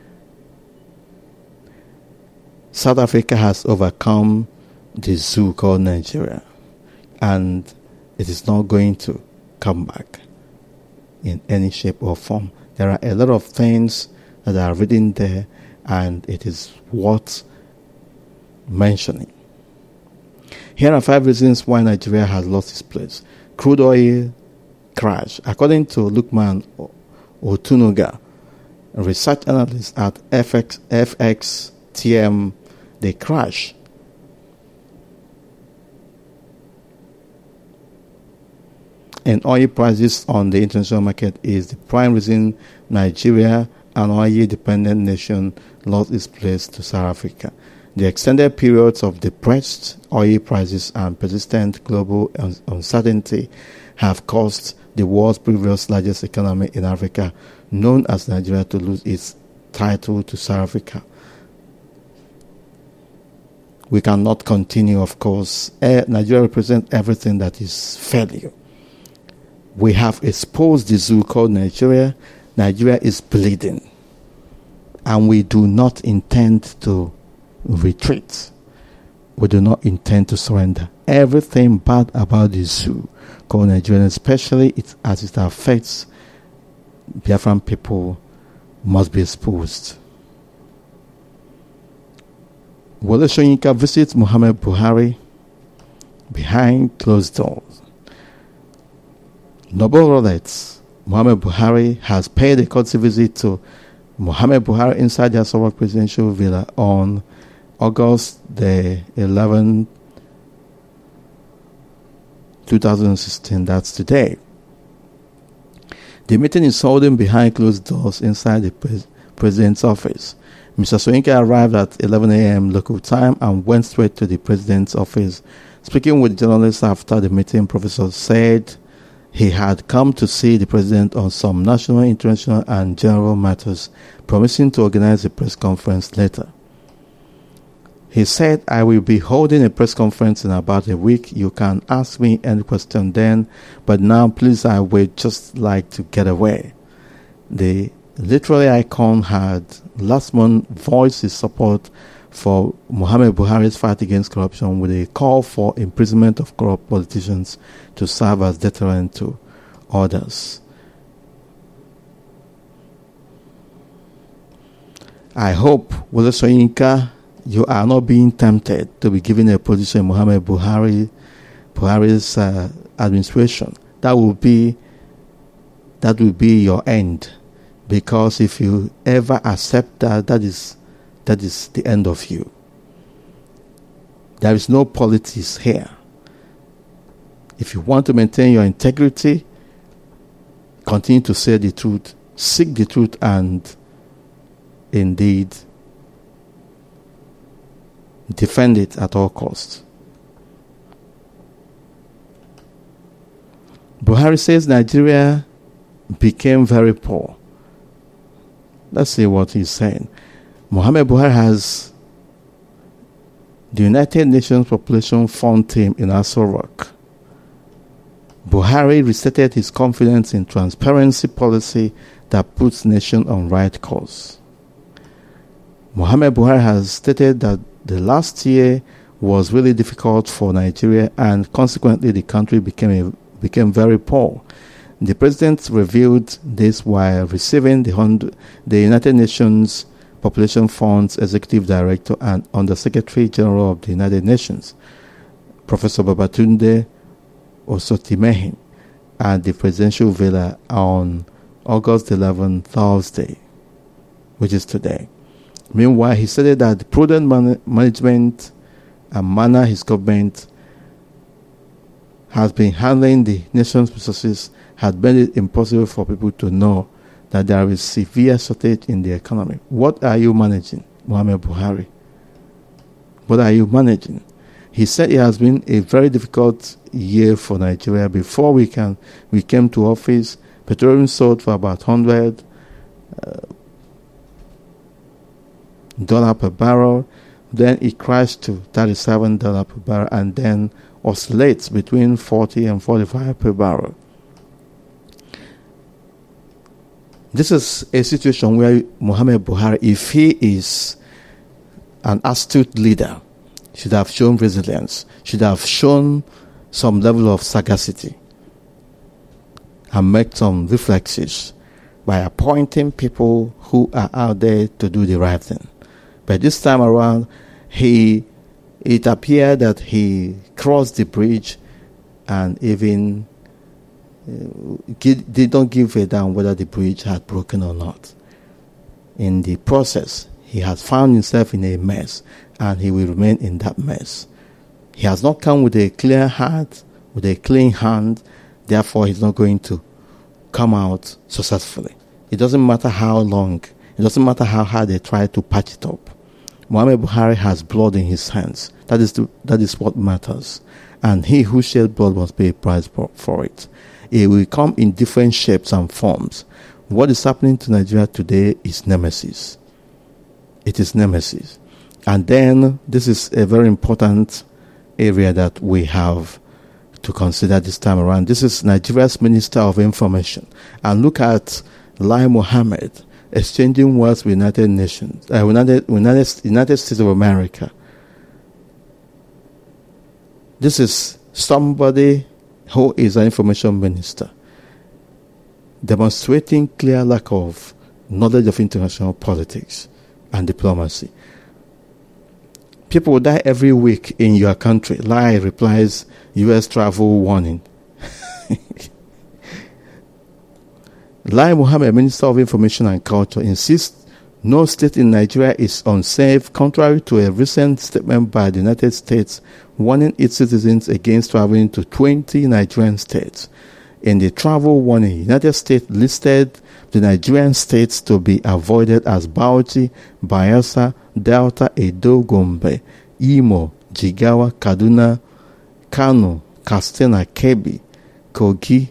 Speaker 2: South Africa has overcome the zoo called Nigeria, and it is not going to come back in any shape or form. There are a lot of things that are written there, and it is worth mentioning. Here are five reasons why Nigeria has lost its place. Crude oil crash. According to Lukman Otunuga, a research analyst at F X, F X T M, the crash in oil prices on the international market is the prime reason Nigeria, an oil-dependent nation, lost its place to South Africa. The extended periods of depressed oil prices and persistent global uncertainty have caused the world's previous largest economy in Africa, known as Nigeria, to lose its title to South Africa. We cannot continue, of course. Nigeria represents everything that is failure. We have exposed the zoo called Nigeria. Nigeria is bleeding, and we do not intend to retreat. We do not intend to surrender. Everything bad about the zoo called Nigeria, especially it, as it affects Biafran people, must be exposed. Wole Soyinka visits Muhammad Buhari behind closed doors. Noble Rolex Muhammad Buhari has paid a courtesy visit to Muhammad Buhari inside the Aso Rock presidential villa on August the eleventh, twenty sixteen. That's today. The meeting is holding behind closed doors inside the pres- president's office. Mister Soyinka arrived at eleven a.m. local time and went straight to the president's office. Speaking with journalists after the meeting, Professor said he had come to see the president on some national, international, and general matters, promising to organize a press conference later. He said, "I will be holding a press conference in about a week. You can ask me any question then, but now please, I would just like to get away." The literary icon had last month voiced his support for Muhammad Buhari's fight against corruption with a call for imprisonment of corrupt politicians to serve as deterrent to others. I hope, Wole Soyinka, you are not being tempted to be given a position in Muhammad Buhari, Buhari's uh, administration. That will be that will be your end, because if you ever accept that, that is that is the end of you. There is no politics here. If you want to maintain your integrity, continue to say the truth, seek the truth, and indeed defend it at all costs. Buhari says Nigeria became very poor. Let's see what he's saying. Muhammad Buhari has the United Nations Population Fund team in Aso Rock. Buhari restated his confidence in transparency policy that puts nation on right course. Muhammad Buhari has stated that the last year was really difficult for Nigeria, and consequently the country became a, became very poor. The president revealed this while receiving the, the United Nations Population Fund's Executive Director and Under-Secretary General of the United Nations, Professor Babatunde Osotimehin, at the presidential villa on August eleventh, Thursday, which is today. Meanwhile, he stated that the prudent man- management and manner his government has been handling the nation's resources had made it impossible for people to know that there is severe shortage in the economy. What are you managing, Muhammad Buhari? What are you managing? He said it has been a very difficult year for Nigeria. Before we can we came to office, petroleum sold for about one hundred uh, dollars per barrel. Then it crashed to thirty-seven dollars per barrel, and then oscillates between forty and forty-five per barrel. This is a situation where Muhammad Buhari, if he is an astute leader, should have shown resilience, should have shown some level of sagacity, and make some reflexes by appointing people who are out there to do the right thing. But this time around, he it appeared that he crossed the bridge and even uh, they don't give a damn whether the bridge had broken or not. In the process, he has found himself in a mess, and he will remain in that mess. He has not come with a clear heart, with a clean hand, therefore he's not going to come out successfully. It doesn't matter how long, it doesn't matter how hard they try to patch it up. Muhammad Buhari has blood in his hands. That is the, that is what matters. And he who shed blood must pay a price for, for it. It will come in different shapes and forms. What is happening to Nigeria today is nemesis. It is nemesis. And then this is a very important area that we have to consider this time around. This is Nigeria's Minister of Information. And look at Lai Mohammed exchanging words with United Nations, uh, United, United, United States of America. This is somebody who is an information minister, demonstrating clear lack of knowledge of international politics and diplomacy. People die every week in your country. Lai replies, U S travel warning. Lai Mohammed, Minister of Information and Culture, insists no state in Nigeria is unsafe, contrary to a recent statement by the United States warning its citizens against traveling to twenty Nigerian states. In the travel warning, the United States listed the Nigerian states to be avoided as Bauchi, Bayelsa, Delta, Edo, Gombe, Imo, Jigawa, Kaduna, Kano, Katsina, Kebbi, Kogi,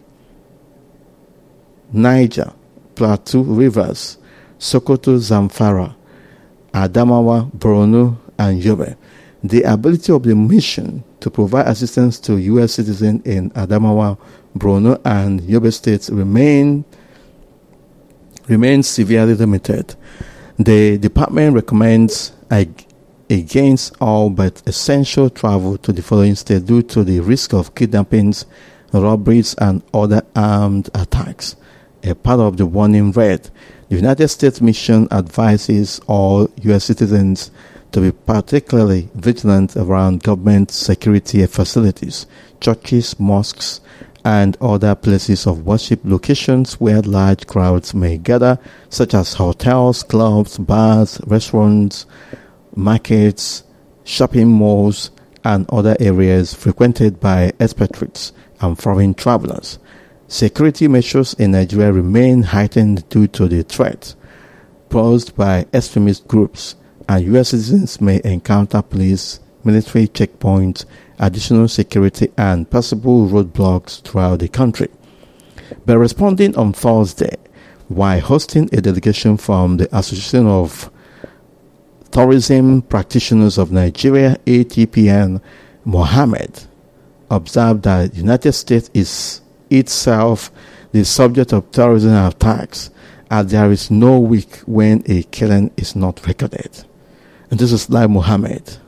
Speaker 2: Niger, Plateau, Rivers, Sokoto, Zamfara, Adamawa, Borno, and Yobe. The ability of the mission to provide assistance to U S citizens in Adamawa, Borno, and Yobe states remain remains severely limited. The department recommends ag- against all but essential travel to the following states due to the risk of kidnappings, robberies, and other armed attacks. A part of the warning read, the United States mission advises all U S citizens to be particularly vigilant around government security facilities, churches, mosques, and other places of worship locations where large crowds may gather, such as hotels, clubs, bars, restaurants, markets, shopping malls, and other areas frequented by expatriates and foreign travelers. Security measures in Nigeria remain heightened due to the threat posed by extremist groups, and U S citizens may encounter police, military checkpoints, additional security, and possible roadblocks throughout the country. By responding on Thursday, while hosting a delegation from the Association of Tourism Practitioners of Nigeria, A T P N, Mohammed observed that the United States is itself the subject of terrorism attacks, as there is no week when a killing is not recorded. And this is Lai Mohammed.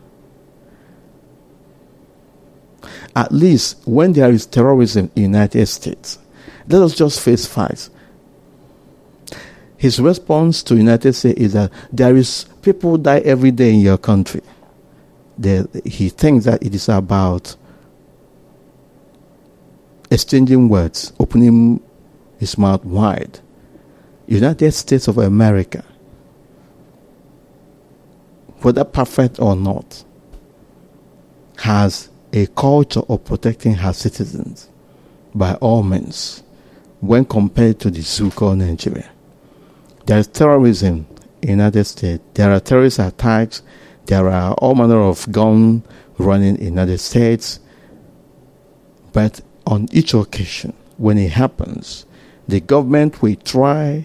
Speaker 2: At least when there is terrorism in the United States, let us just face facts. His response to the United States is that there is people die every day in your country. There, he thinks that it is about exchanging words, opening his mouth wide. United States of America, whether perfect or not, has a culture of protecting her citizens by all means when compared to the zoo called Nigeria. There is terrorism in the United States. There are terrorist attacks. There are all manner of gun running in the United States. But on each occasion, when it happens, the government will try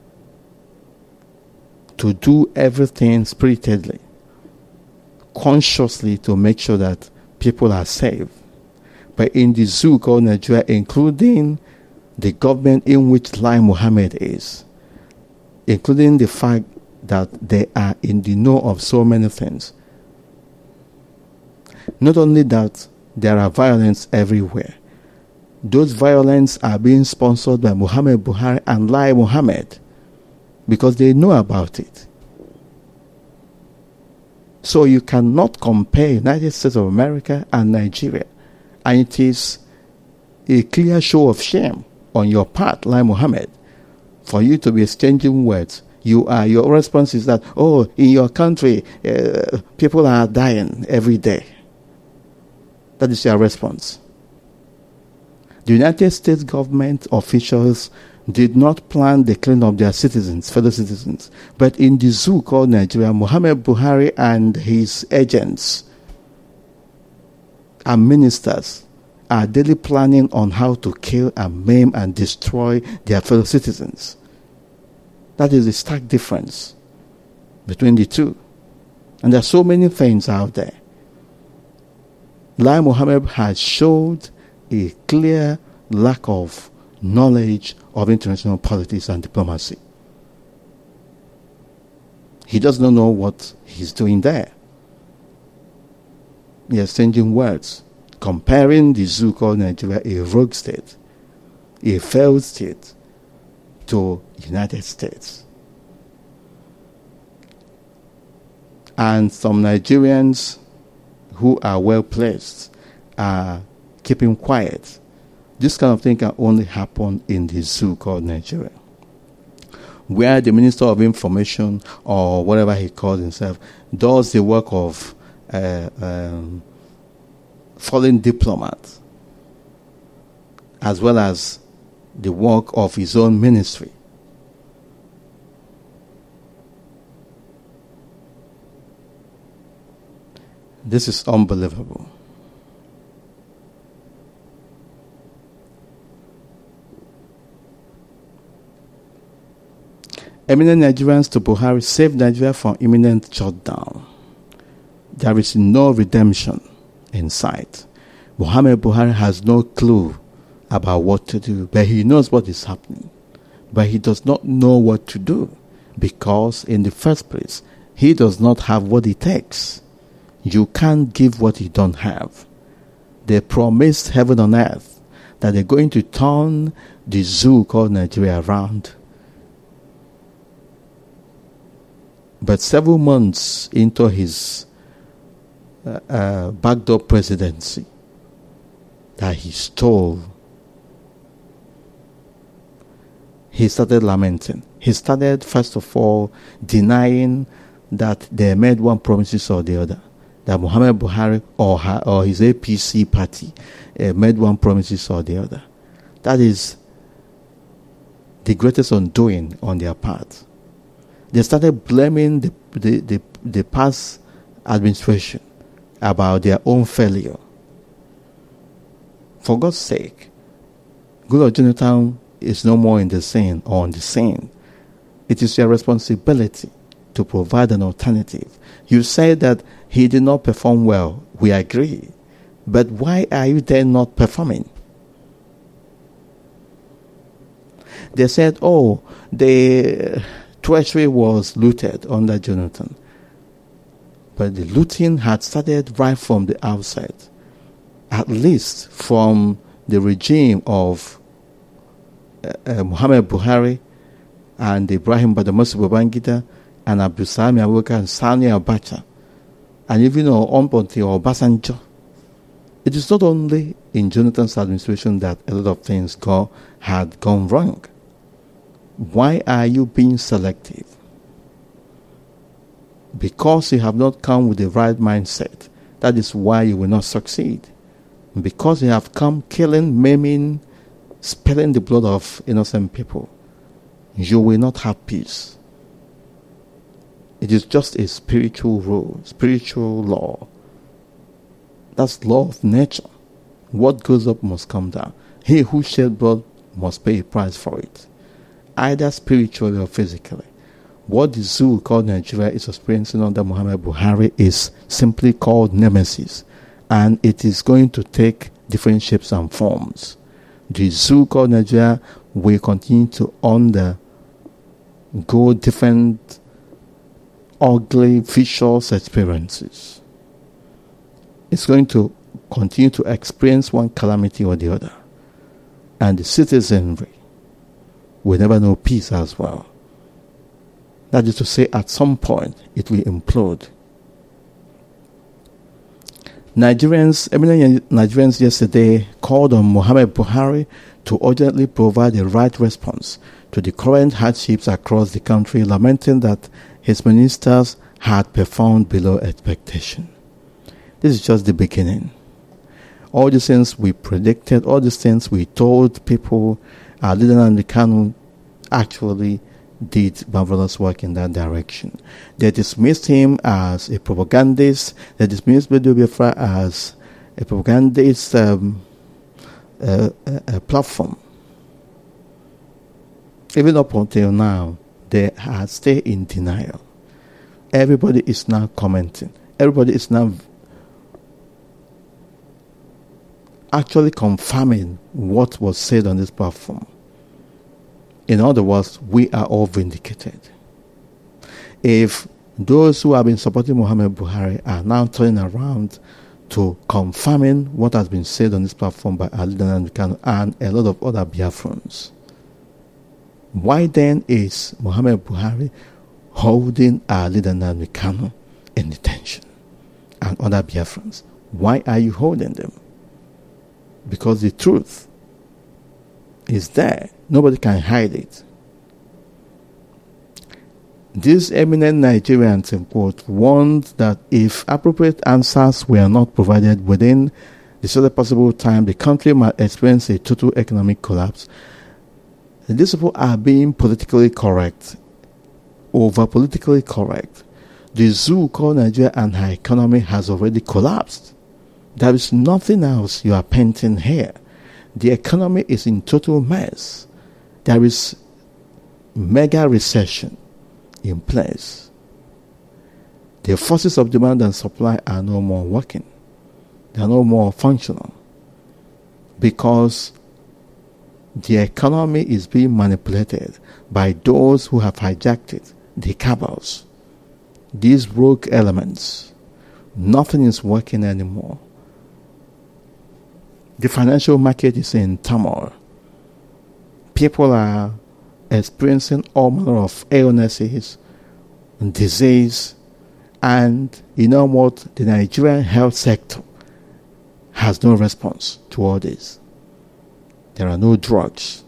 Speaker 2: to do everything spiritedly, consciously, to make sure that people are safe. But in the zoo called Nigeria, including the government in which Lai Mohammed is, including the fact that they are in the know of so many things. Not only that, there are violence everywhere. Those violence are being sponsored by Muhammad Buhari and Lai Mohammed because they know about it. So you cannot compare United States of America and Nigeria. And it is a clear show of shame on your part, Lai Mohammed, for you to be exchanging words. You are, your response is that, oh, in your country, uh, people are dying every day. That is your response. The United States government officials did not plan the killing of their citizens, fellow citizens. But in the zoo called Nigeria, Muhammad Buhari and his agents and ministers are daily planning on how to kill and maim and destroy their fellow citizens. That is a stark difference between the two. And there are so many things out there. Lai Mohammed has showed a clear lack of knowledge of international politics and diplomacy. He does not know what he's doing there. He is exchanging words, comparing the zoo called Nigeria, a rogue state, a failed state, to United States. And some Nigerians who are well placed are keeping quiet. This kind of thing can only happen in the zoo called Nigeria, where the Minister of Information, or whatever he calls himself, does the work of uh, um, foreign diplomat, as well as the work of his own ministry. This is unbelievable. Eminent Nigerians to Buhari: save Nigeria from imminent shutdown. There is no redemption in sight. Muhammad Buhari has no clue about what to do, but he knows what is happening. But he does not know what to do, because in the first place, he does not have what it takes. You can't give what you don't have. They promised heaven on earth that they're going to turn the zoo called Nigeria around. But several months into his uh, uh, backdoor presidency that he stole, he started lamenting. He started, first of all, denying that they made one promises or the other, that Muhammad Buhari or, her, or his A P C party uh, made one promises or the other. That is the greatest undoing on their part. They started blaming the, the, the, the past administration about their own failure. For God's sake, Goodluck Jonathan is no more in the scene or on the scene. It is your responsibility to provide an alternative. You say that he did not perform well. We agree. But why are you then not performing? They said, oh, the treasury was looted under Jonathan. But the looting had started right from the outset, at least from the regime of uh, uh, Muhammad Buhari and Ibrahim Badamasi Babangida and Abdulsalami Abubakar and Sani Abacha, and even up until Obasanjo. It is not only in Jonathan's administration that a lot of things go, had gone wrong. Why are you being selective? Because you have not come with the right mindset. That is why you will not succeed. Because you have come killing, maiming, spilling the blood of innocent people, you will not have peace. It is just a spiritual rule, spiritual law. That's law of nature. What goes up must come down. He who shed blood must pay a price for it, either spiritually or physically. What the zoo called Nigeria is experiencing under Muhammad Buhari is simply called nemesis, and it is going to take different shapes and forms. The zoo called Nigeria will continue to undergo different ugly, vicious experiences. It's going to continue to experience one calamity or the other, and the citizenry will never know peace as well. That is to say, at some point, it will implode. Nigerians, eminent Nigerians yesterday called on Muhammad Buhari to urgently provide the right response to the current hardships across the country, lamenting that his ministers had performed below expectation. This is just the beginning. All these things we predicted, all these things we told people, our leader Nnamdi Kanu actually did marvelous work in that direction. They dismissed him as a propagandist. They dismissed Bediou Biafra as a propagandist um, uh, uh, platform. Even up until now, they are still in denial. Everybody is now commenting. Everybody is now actually confirming what was said on this platform. In other words, we are all vindicated. If those who have been supporting Muhammad Buhari are now turning around to confirming what has been said on this platform by Ali Nnamdi Kanu and a lot of other Biafrans, why then is Muhammad Buhari holding our leader Nnamdi Kanu in detention and other Biafrans. Why are you holding them? Because the truth is there. Nobody can hide it. These eminent Nigerians, in quote, warned that if appropriate answers were not provided within the shortest possible time, the country might experience a total economic collapse. These people are being politically correct, over politically correct. The zoo called Nigeria and her economy has already collapsed. There is nothing else you are painting here. The economy is in total mess. There is mega recession in place. The forces of demand and supply are no more working. They are no more functional because the economy is being manipulated by those who have hijacked it, the cabals, these rogue elements. Nothing is working anymore. The financial market is in turmoil. People are experiencing all manner of illnesses and disease, and you know what? The Nigerian health sector has no response to all this. There are no drugs.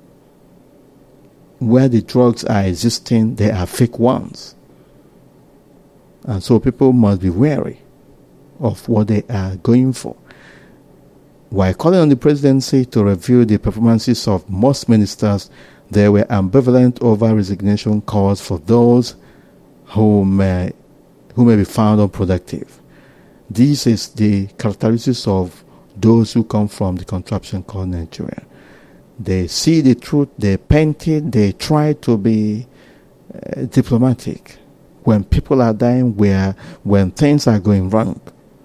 Speaker 2: Where the drugs are existing, they are fake ones. And so people must be wary of what they are going for. While calling on the presidency to review the performances of most ministers, they were ambivalent over resignation calls for those who may, who may be found unproductive. This is the characteristics of those who come from the contraption called Nigeria. They see the truth, they paint it, they try to be uh, diplomatic. When people are dying, where when things are going wrong,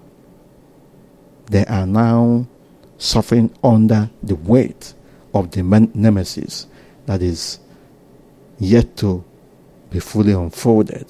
Speaker 2: they are now suffering under the weight of the men- nemesis that is yet to be fully unfolded.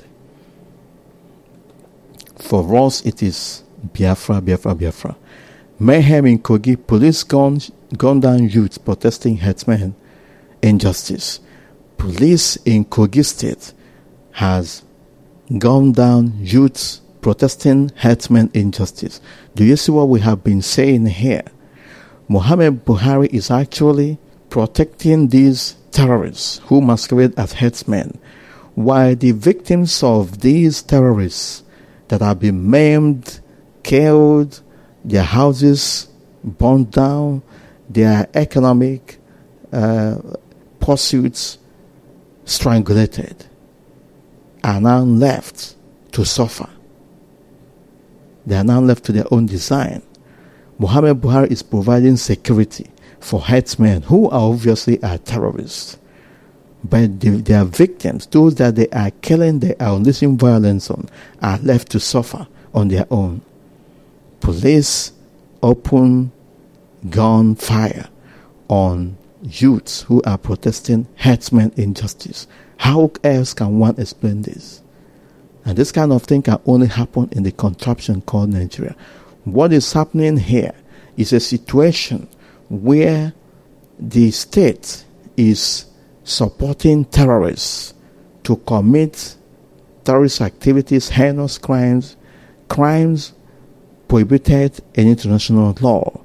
Speaker 2: For us, it is Biafra, Biafra, Biafra. Mayhem in Kogi, police gunned, gunned down youths protesting herdsmen injustice. Police in Kogi State has gunned down youths protesting herdsmen injustice. Do you see what we have been saying here? Muhammad Buhari is actually protecting these terrorists who masquerade as herdsmen, while the victims of these terrorists that have been maimed, killed, their houses burned down, their economic uh, pursuits strangulated, are now left to suffer. They are now left to their own design. Muhammad Buhari is providing security for herdsmen who are obviously are terrorists. But the, their victims, those that they are killing, they are unleashing violence on, are left to suffer on their own. Police open gunfire on youths who are protesting herdsmen injustice. How else can one explain this? And this kind of thing can only happen in the contraption called Nigeria. What is happening here is a situation where the state is supporting terrorists to commit terrorist activities, heinous crimes, crimes prohibited in international law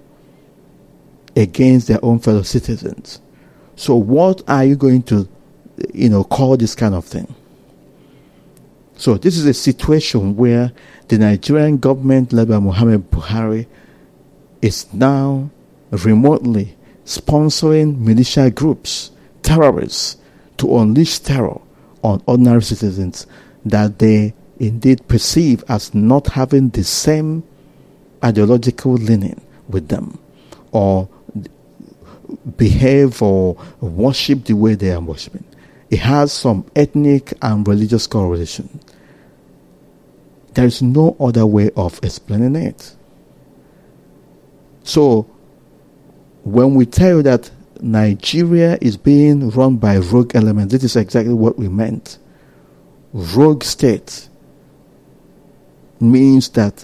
Speaker 2: against their own fellow citizens. So what are you going to, you know, call this kind of thing? So this is a situation where the Nigerian government led by Muhammad Buhari is now remotely sponsoring militia groups, terrorists, to unleash terror on ordinary citizens that they indeed perceive as not having the same ideological leaning with them, or behave or worship the way they are worshiping. It has some ethnic and religious correlation. There is no other way of explaining it. So, when we tell you that Nigeria is being run by rogue elements, this is exactly what we meant. Rogue state means that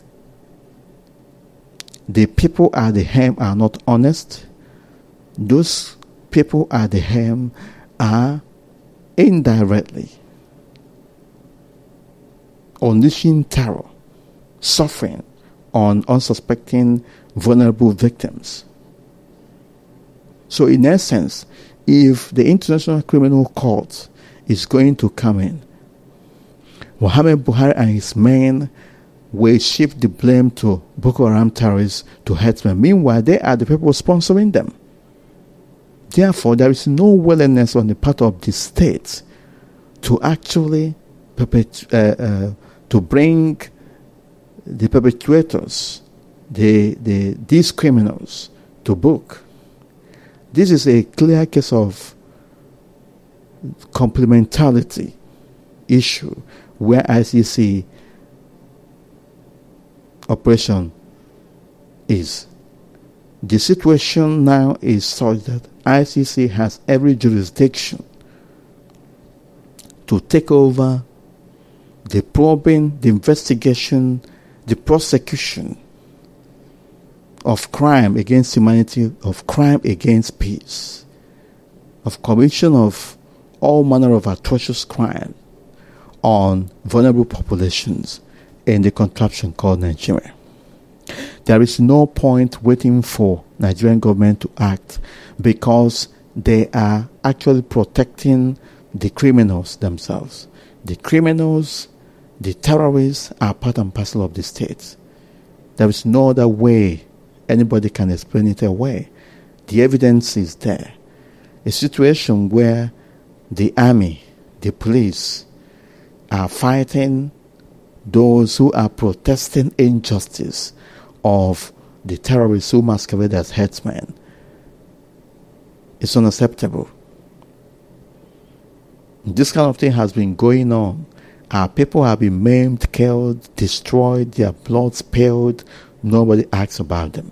Speaker 2: the people at the helm are not honest. Those people at the helm are indirectly unleashing terror, suffering on unsuspecting, vulnerable victims. So, in essence, if the International Criminal Court is going to come in, Muhammad Buhari and his men will shift the blame to Boko Haram terrorists, to herdsmen. Meanwhile, they are the people sponsoring them. Therefore, there is no willingness on the part of the state to actually perpet- uh, uh, to bring the perpetrators, the, the these criminals, to book. This is a clear case of complementarity issue where I C C operation is. The situation now is such that I C C has every jurisdiction to take over the probing, the investigation, the prosecution of crime against humanity, of crime against peace, of commission of all manner of atrocious crime on vulnerable populations in the contraption called Nigeria. There is no point waiting for Nigerian government to act because they are actually protecting the criminals themselves. The criminals, the terrorists are part and parcel of the state. There is no other way anybody can explain it away. The evidence is there. A situation where the army, the police, are fighting those who are protesting injustice of the terrorists who masquerade as headsmen. It's unacceptable. This kind of thing has been going on. Our people have been maimed, killed, destroyed, their blood spilled. Nobody asks about them.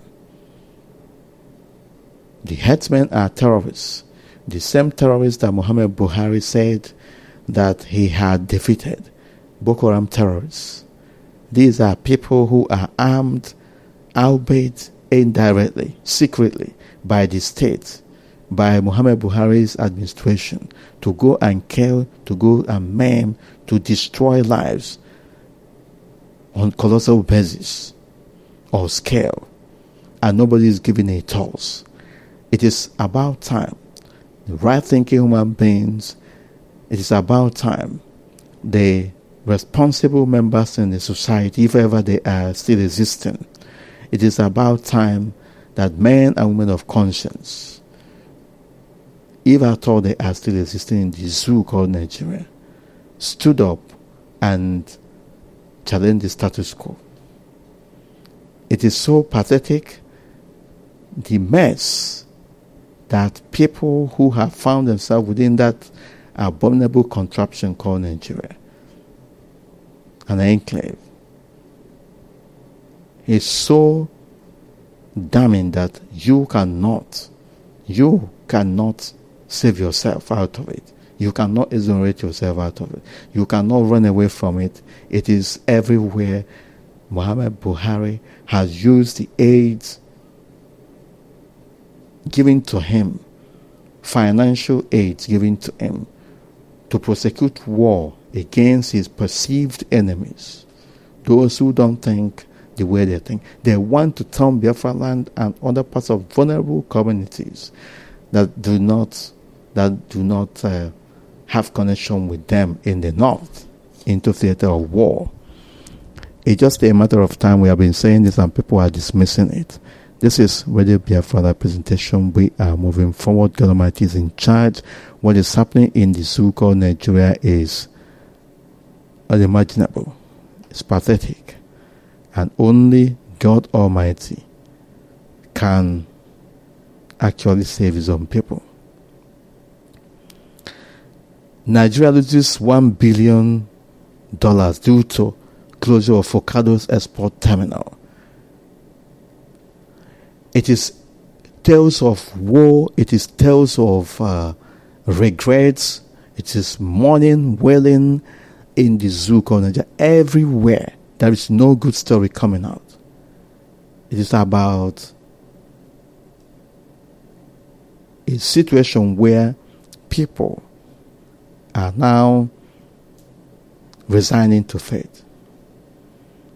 Speaker 2: The headsmen are terrorists. The same terrorists that Muhammad Buhari said that he had defeated. Boko Haram terrorists. These are people who are armed, albeit indirectly, secretly, by the state, by Muhammad Buhari's administration, to go and kill, to go and maim, to destroy lives on colossal basis or scale, and nobody is giving a toss. It is about time the right-thinking human beings, it is about time the responsible members in the society, if ever they are still existing, it is about time that men and women of conscience, if at all they are still existing in the zoo called Nigeria, stood up and challenged the status quo. It is so pathetic, the mess that people who have found themselves within that abominable contraption called Nigeria, an enclave, is so damning that you cannot, you cannot save yourself out of it. You cannot exonerate yourself out of it. You cannot run away from it. It is everywhere. Muhammad Buhari has used the aids given to him, financial aids given to him, to prosecute war against his perceived enemies, those who don't think the way they think. They want to turn Biafra land and other parts of vulnerable communities that do not that do not uh, have connection with them in the north into theater of war. It's just a matter of time. We have been saying this and people are dismissing it. This is Radio Biafra presentation. We are moving forward. God Almighty is in charge. What is happening in the zoo called Nigeria is unimaginable. It's pathetic. And only God Almighty can actually save his own people. Nigeria loses one billion dollars due to closure of Focado's export terminal. It is tales of war. It is tales of uh, regrets. It is mourning, wailing in the zoo called Nigeria. Everywhere there is no good story coming out. It is about a situation where people are now resigning to fate.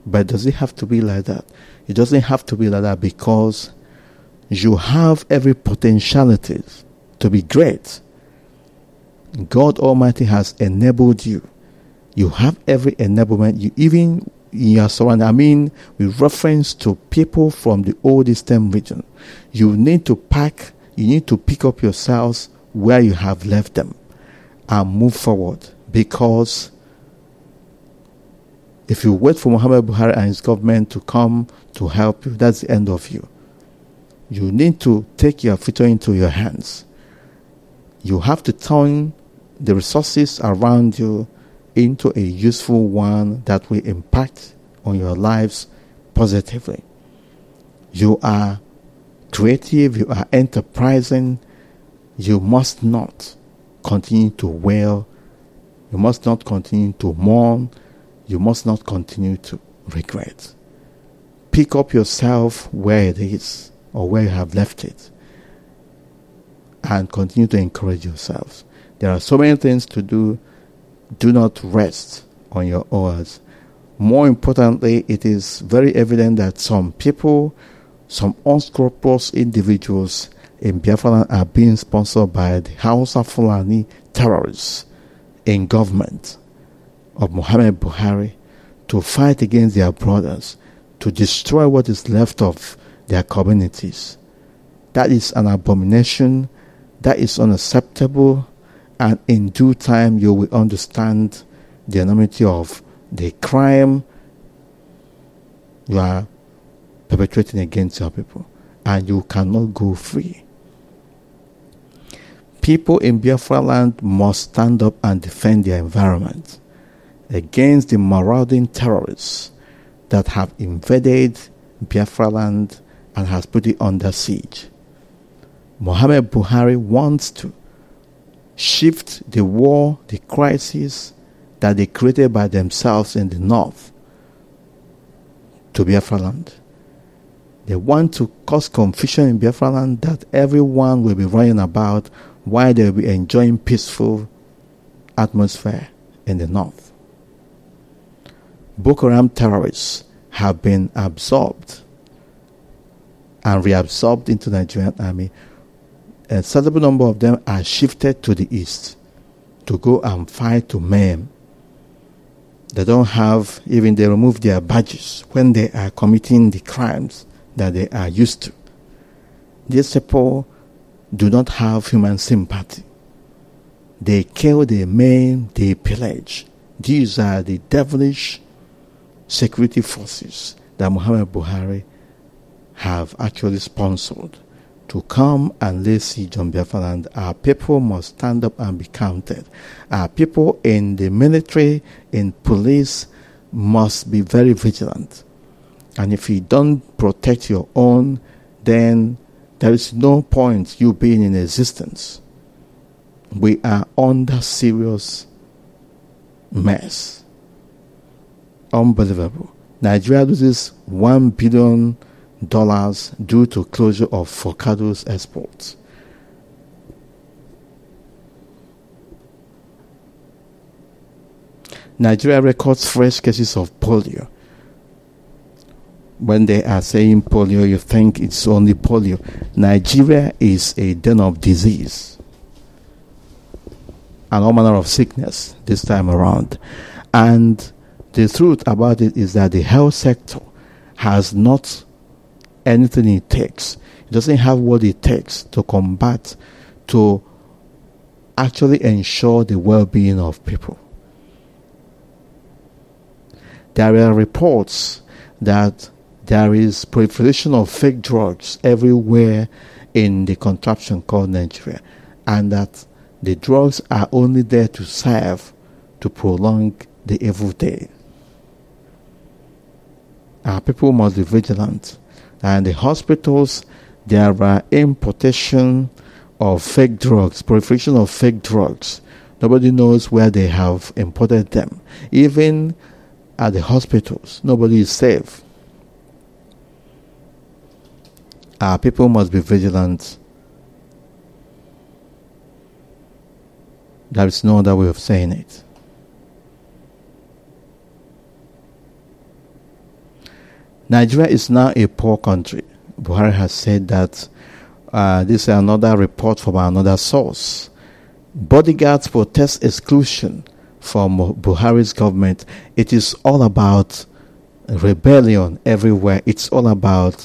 Speaker 2: But does it have to be like that? It doesn't have to be like that, because you have every potentiality to be great. God Almighty has enabled you. You have every enablement. You even in your surrounding. I mean, with reference to people from the old Eastern region, you need to pack. You need to pick up yourselves where you have left them and move forward. Because if you wait for Muhammad Buhari and his government to come to help you, that's the end of you. You need to take your future into your hands. You have to turn the resources around you into a useful one that will impact on your lives positively. You are creative, you are enterprising. You must not continue to wail. You must not continue to mourn. You must not continue to regret. Pick up yourself where it is or where you have left it, and continue to encourage yourselves. There are so many things to do. Do not rest on your oars. More importantly, it is very evident that some people, some unscrupulous individuals in Biafra land are being sponsored by the Hausa Fulani terrorists in government of Muhammad Buhari to fight against their brothers, to destroy what is left of their communities. That is an abomination. That is unacceptable. And in due time, you will understand the enormity of the crime you are perpetrating against your people. And you cannot go free. People in Biafra land must stand up and defend their environment against the marauding terrorists that have invaded Biafra land and has put it under siege. Muhammad Buhari wants to shift the war, the crisis that they created by themselves in the north to Biafra land. They want to cause confusion in Biafra land, that everyone will be running about while they will be enjoying peaceful atmosphere in the north. Boko Haram terrorists have been absorbed and reabsorbed into the Nigerian army. A sizable number of them are shifted to the east to go and fight to maim. They don't have, even they remove their badges when they are committing the crimes that they are used to. These people do not have human sympathy. They kill, they maim, they pillage. These are the devilish security forces that Muhammad Buhari have actually sponsored to come and lay siege on Biafra land. Our people must stand up and be counted. Our people in the military, in police, must be very vigilant. And if you don't protect your own, then there is no point you being in existence. We are under serious mess. Unbelievable. Nigeria loses one billion dollars due to closure of Focado's exports. Nigeria records fresh cases of polio. When they are saying polio, you think it's only polio. Nigeria is a den of disease and all manner of sickness this time around. And the truth about it is that the health sector has not anything it takes. It doesn't have what it takes to combat, to actually ensure the well-being of people. There are reports that there is proliferation of fake drugs everywhere in the contraption called Nigeria, and that the drugs are only there to serve to prolong the evil day. Our people must be vigilant. And the hospitals, there are importation of fake drugs, proliferation of fake drugs. Nobody knows where they have imported them. Even at the hospitals, nobody is safe. Our people must be vigilant. There is no other way of saying it. Nigeria is now a poor country. Buhari has said that. Uh, this is another report from another source. Bodyguards protest exclusion from Buhari's government. It is all about rebellion everywhere. It's all about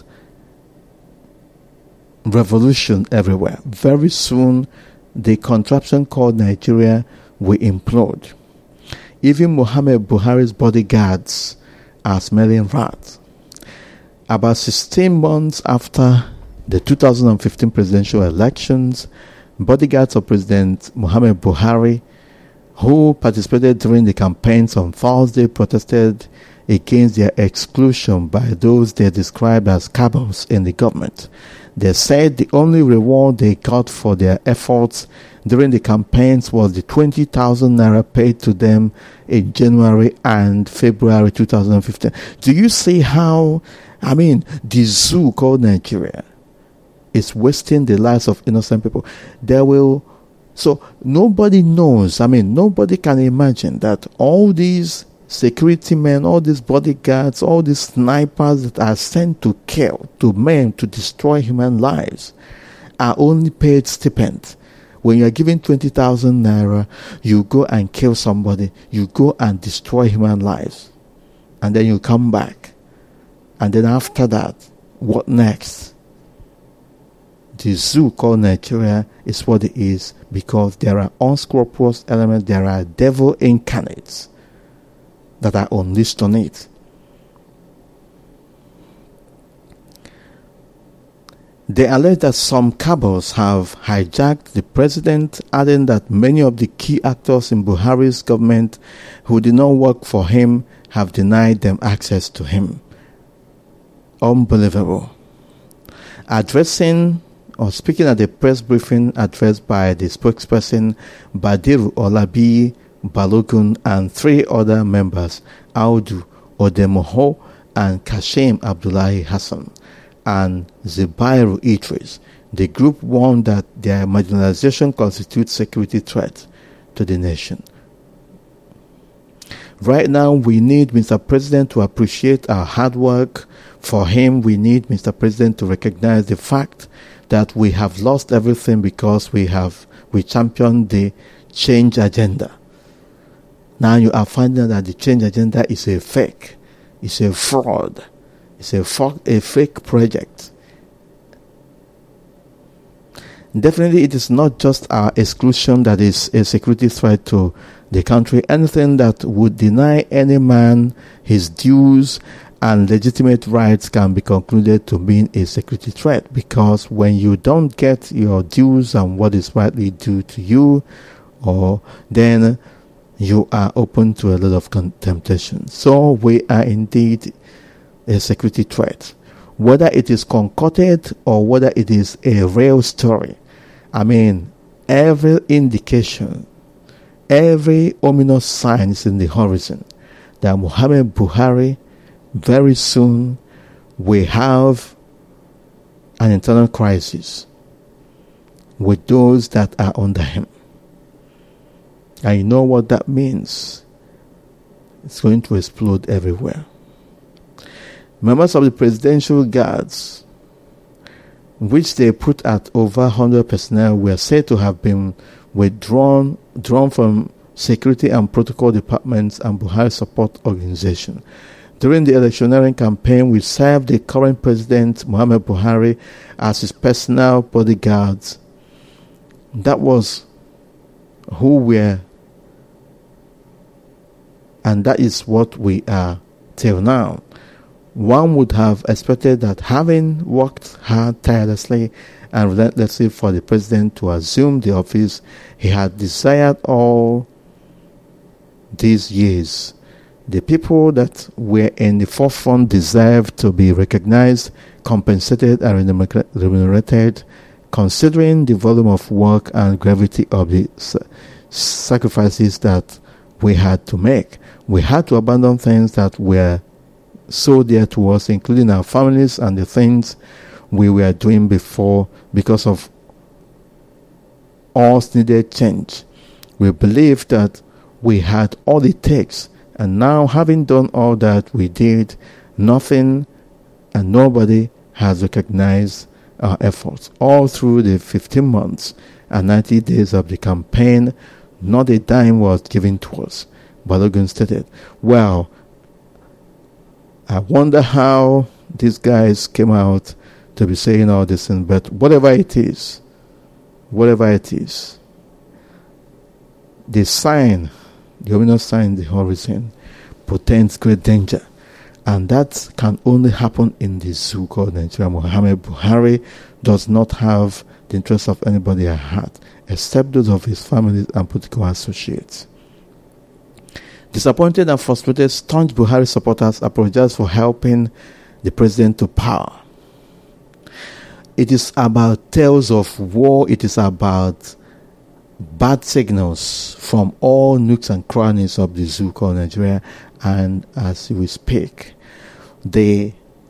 Speaker 2: revolution everywhere. Very soon, the contraption called Nigeria will implode. Even Muhammad Buhari's bodyguards are smelling rats. About sixteen months after the two thousand fifteen presidential elections, bodyguards of President Muhammad Buhari, who participated during the campaigns on Thursday, protested against their exclusion by those they described as cabals in the government. They said the only reward they got for their efforts during the campaigns was the twenty thousand naira paid to them in January and February two thousand fifteen. Do you see how, I mean, the zoo called Nigeria is wasting the lives of innocent people? There will, so nobody knows, I mean, nobody can imagine that all these security men, all these bodyguards, all these snipers that are sent to kill, to maim, to destroy human lives, are only paid stipend. When you are given twenty thousand naira, you go and kill somebody, you go and destroy human lives, and then you come back. And then after that, what next? The zoo called Nigeria is what it is because there are unscrupulous elements, there are devil incarnates that are unleashed on it. They allege that some cabals have hijacked the president, adding that many of the key actors in Buhari's government who did not work for him have denied them access to him. Unbelievable. Addressing or speaking at a press briefing addressed by the spokesperson Badiru Olabi Balogun and three other members, Audu Odemoho and Kashim Abdullahi Hassan and Zubairu Idris, the group warned that their marginalization constitutes security threat to the nation. Right now, we need Mister President to appreciate our hard work. For him, we need Mister President to recognize the fact that we have lost everything because we have we championed the change agenda. Now you are finding that the change agenda is a fake, it's a fraud, it's a, fo- a fake project. Definitely, it is not just our exclusion that is a security threat to the country. Anything that would deny any man his dues and legitimate rights can be concluded to mean a security threat, because when you don't get your dues and what is rightly due to you, or then you are open to a lot of temptation. So we are indeed a security threat. Whether it is concocted or whether it is a real story, I mean, every indication, every ominous sign is in the horizon that Muhammad Buhari very soon will have an internal crisis with those that are under him. And you know what that means. It's going to explode everywhere. Members of the presidential guards, which they put at over one hundred personnel, were said to have been withdrawn drawn from security and protocol departments and Buhari support organization. During the electioneering campaign, we served the current president, Muhammad Buhari, as his personal bodyguards. That was who we are, and that is what we are till now. One would have expected that, having worked hard, tirelessly, and relentlessly for the president to assume the office he had desired all these years, the people that were in the forefront deserve to be recognized, compensated, and remunerated, considering the volume of work and gravity of the sacrifices that we had to make. We had to abandon things that were so dear to us, including our families and the things we were doing before, because of us needed change. We believed that we had all it takes, and now, having done all that we did, nothing and nobody has recognized our efforts. All through the fifteen months and ninety days of the campaign, not a dime was given to us. Balogun stated, well, I wonder how these guys came out to be saying all this, and but whatever it is, whatever it is, the sign, the ominous sign in the horizon, portends great danger. And that can only happen in the zoo called Nigeria. Muhammad Buhari does not have the interest of anybody at heart, except those of his family and political associates. Disappointed and frustrated, staunch Buhari supporters apologize for helping the president to power. It is about tales of war. It is about bad signals from all nooks and crannies of the zoo called Nigeria. And as we speak, the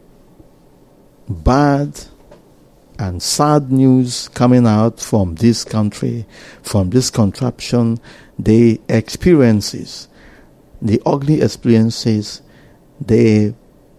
Speaker 2: bad and sad news coming out from this country, from this contraption, the experiences, the ugly experiences, the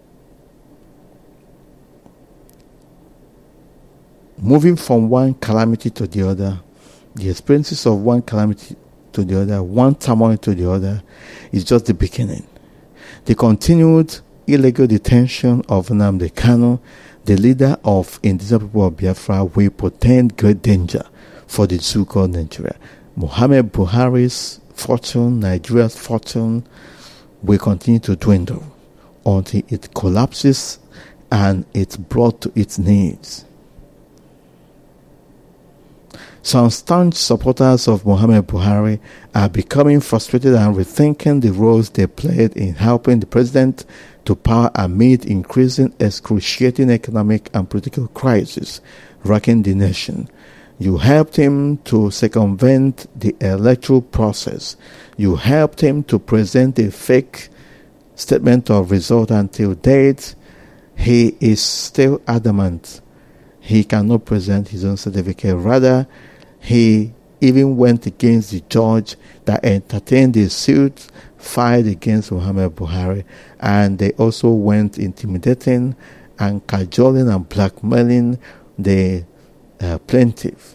Speaker 2: moving from one calamity to the other, the experiences of one calamity to the other, one turmoil to the other, is just the beginning. The continued illegal detention of Nnamdi Kanu, the leader of indigenous people of Biafra, will portend great danger for the zoo called Nigeria. Muhammad Buhari's fortune, Nigeria's fortune, will continue to dwindle until it collapses and it's brought to its knees. Some staunch supporters of Muhammad Buhari are becoming frustrated and rethinking the roles they played in helping the president to power amid increasing excruciating economic and political crisis racking the nation. You helped him to circumvent the electoral process. You helped him to present a fake statement of result. Until date, he is still adamant he cannot present his own certificate. Rather, he even went against the judge that entertained the suit filed against Muhammad Buhari, and they also went intimidating and cajoling and blackmailing the uh, plaintiff.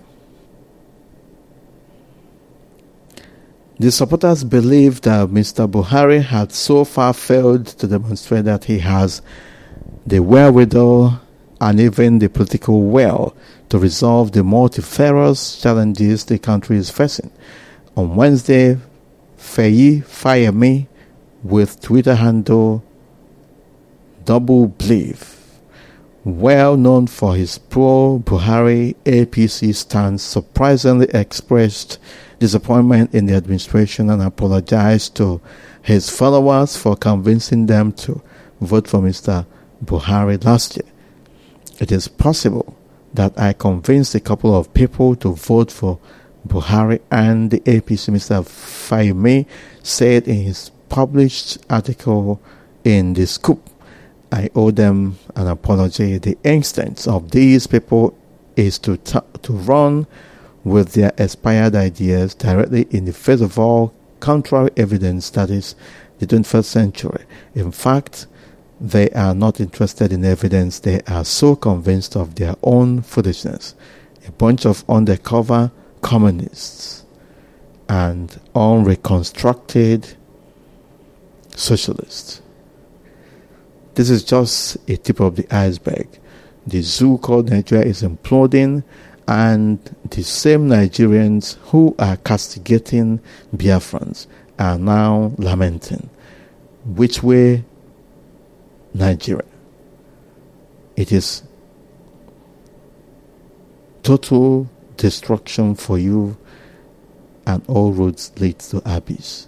Speaker 2: The supporters believe that Mister Buhari had so far failed to demonstrate that he has the wherewithal and even the political will to resolve the multifarious challenges the country is facing. On Wednesday, Feyi Fayemi, with Twitter handle Double Believe, well known for his pro-Buhari A P C stance, surprisingly expressed disappointment in the administration and apologized to his followers for convincing them to vote for Mister Buhari last year. It is possible that I convinced a couple of people to vote for Buhari and the A P C, Mister Fayemi said in his published article in The Scoop. I owe them an apology. The instance of these people is to t- to run with their expired ideas directly in the face of all contrary evidence that is the twenty-first century. In fact, they are not interested in evidence. They are so convinced of their own foolishness. A bunch of undercover communists and unreconstructed socialists. This is just a tip of the iceberg. The zoo called Nigeria is imploding, and the same Nigerians who are castigating Biafrans are now lamenting. Which way Nigeria? It is total destruction for you, and all roads lead to abyss.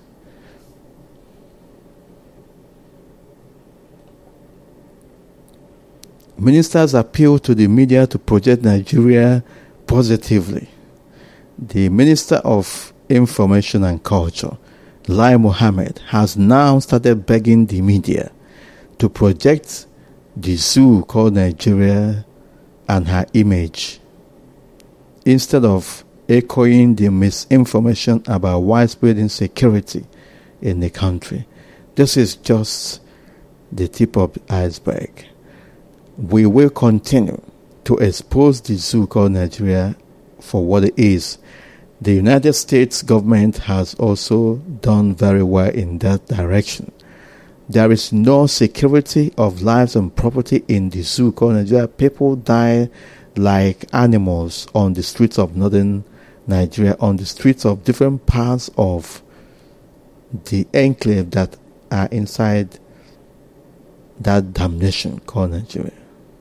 Speaker 2: Ministers appeal to the media to project Nigeria positively. The Minister of Information and Culture, Lai Mohammed, has now started begging the media to project the zoo called Nigeria and her image, instead of echoing the misinformation about widespread insecurity in the country. This is just the tip of the iceberg. we will continue to expose the zoo called Nigeria for what it is. The United States government has also done very well in that direction. There is no security of lives and property in the zoo called Nigeria. People die like animals on the streets of northern Nigeria, on the streets of different parts of the enclave that are inside that damnation called Nigeria.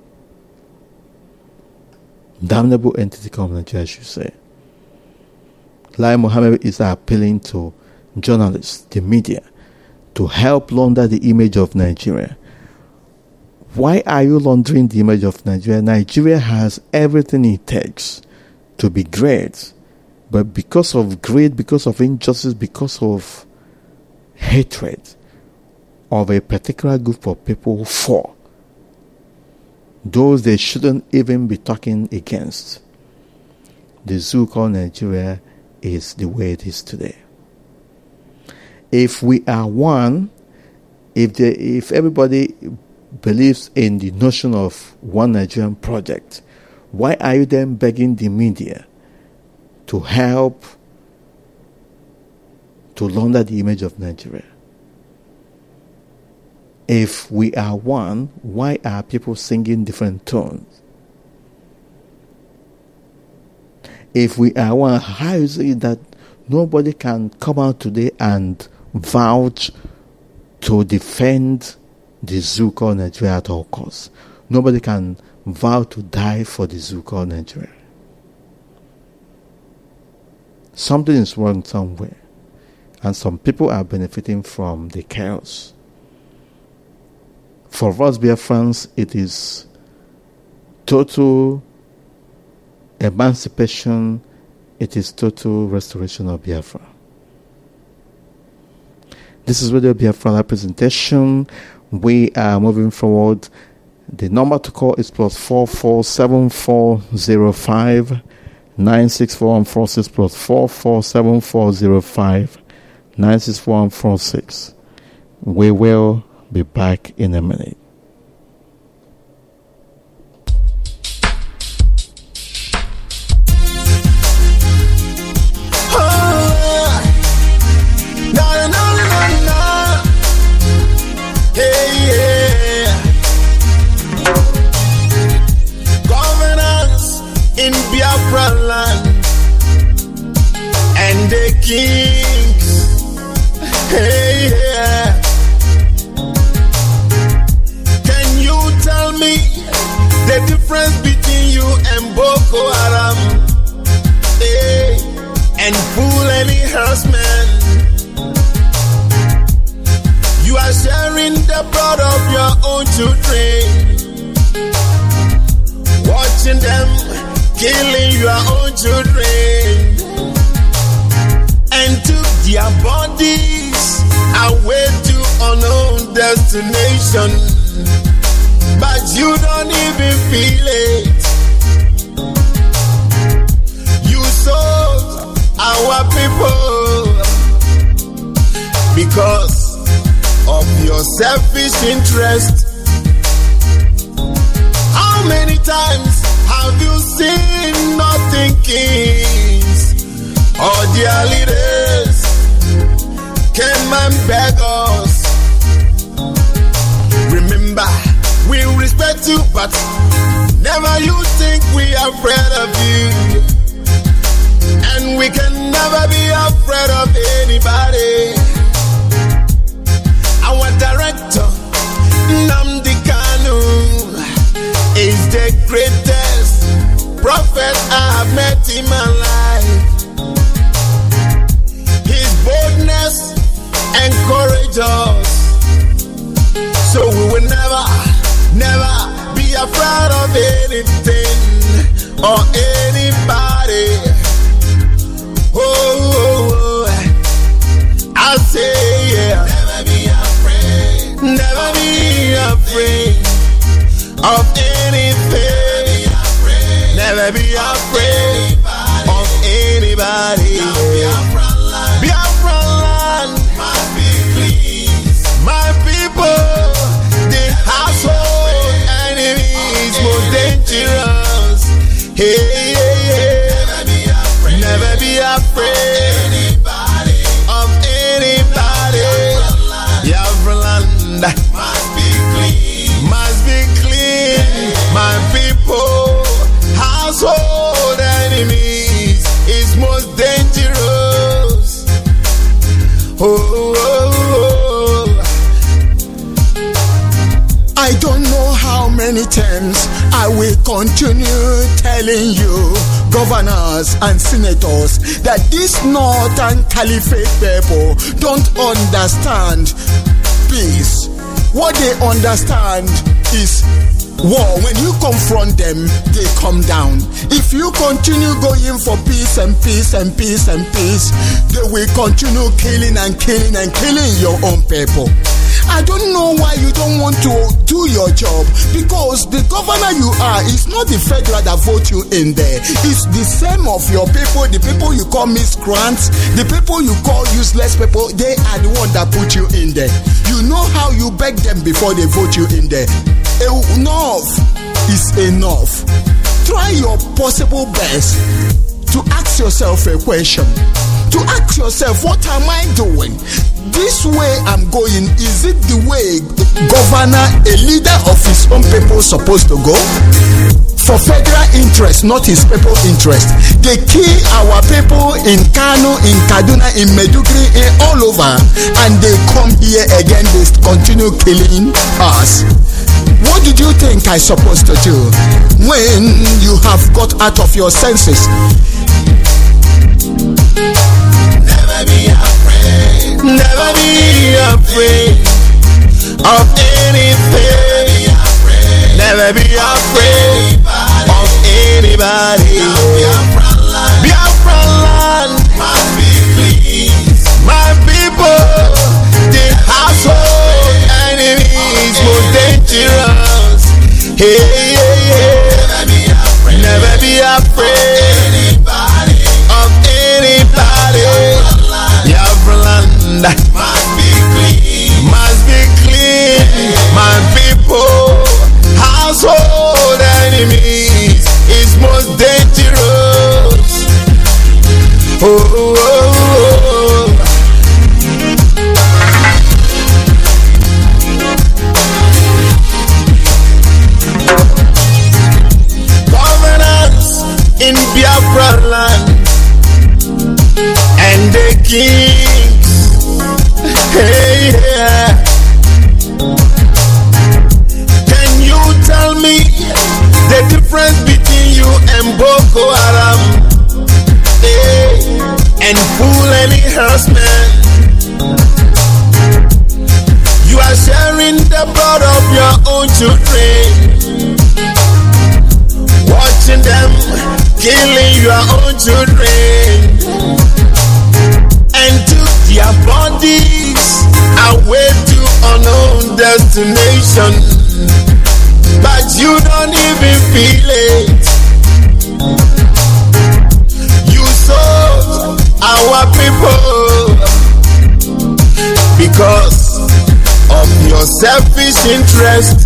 Speaker 2: Damnable entity called Nigeria, I should say. Lai Mohammed is appealing to journalists, the media, to help launder the image of Nigeria. Why are you laundering the image of Nigeria? Nigeria has everything it takes to be great, but because of greed, because of injustice, because of hatred of a particular group of people for those they shouldn't even be talking against, the zoo called Nigeria is the way it is today. If we are one, if the, if everybody believes in the notion of one Nigerian project, why are you then begging the media to help to launder the image of Nigeria? If we are one, why are people singing different tones? If we are one, how is it that nobody can come out today and vouch to defend the zoo called Nigeria at all costs? Nobody can vow to die for the zoo called Nigeria. Something is wrong somewhere, and some people are benefiting from the chaos. For us Biafrans, it is total emancipation, it is total restoration of Biafra. This is Radio Biafra representation. We are moving forward. The number to call is plus four four seven four zero five nine six four one four six plus four four seven four zero five nine six four one four six. We will be back in a minute.
Speaker 5: And the kings, hey, yeah. Can you tell me the difference between you and Boko Haram? Hey, and Fulani herdsmen. You are sharing the blood of your own children, watching them killing your own children, and took their bodies away to unknown destination. But you don't even feel it. You sold our people because of your selfish interest. How many times have you seen nothing kings or their leaders? Can man beg us? Remember, we respect you, but never you think we are afraid of you. And we can never be afraid of anybody. Our director, Nnamdi Kanu, is the greatest prophet I have met in my life. His boldness encourages us, so we will never, never be afraid of anything or anybody. Oh, oh, oh. I say yeah, never be afraid, never be afraid of anything. Never be afraid of anybody. Biafra land must be clean. My people, the household enemy. many times I will continue telling you, governors and senators, that this northern caliphate people don't understand peace. What they understand is war. When you confront them, they come down. If you continue going for peace and peace and peace and peace, they will continue killing and killing and killing your own people. I don't know why you don't want to do your job, because the governor you are is not the federal that vote you in there. It's the same of your people, the people you call miscreants, the people you call useless people. They are the one that put you in there. You know how you beg them before they vote you in there. Enough is enough. Try your possible best to ask yourself a question. To ask yourself, what am I doing? This way I'm going, is it the way governor, a leader of his own people, supposed to go? For federal interest, not his people interest. They kill our people in Kano, in Kaduna, in Meduguri, in all over, and they come here again, they continue killing us. What did you think I supposed to do when you have got out of your senses? Never be afraid. Never be afraid of anything. Never be afraid of anybody. Biafra land must be pleased. My people, the household enemies most dangerous. Hey, hey, hey. Never be afraid of anybody. Biafra land must be clean. Must be clean. My people, household enemies is most dangerous. Oh, oh, oh, oh. Governance in Biafra land and the kings. Hey, yeah. Can you tell me the difference between you and Boko Haram? Hey, and Fulani herdsmen. You are sharing the blood of your own children, watching them killing your own children, and took their bodies away to unknown destination. But you don't even feel it. You sold our people because of your selfish interest.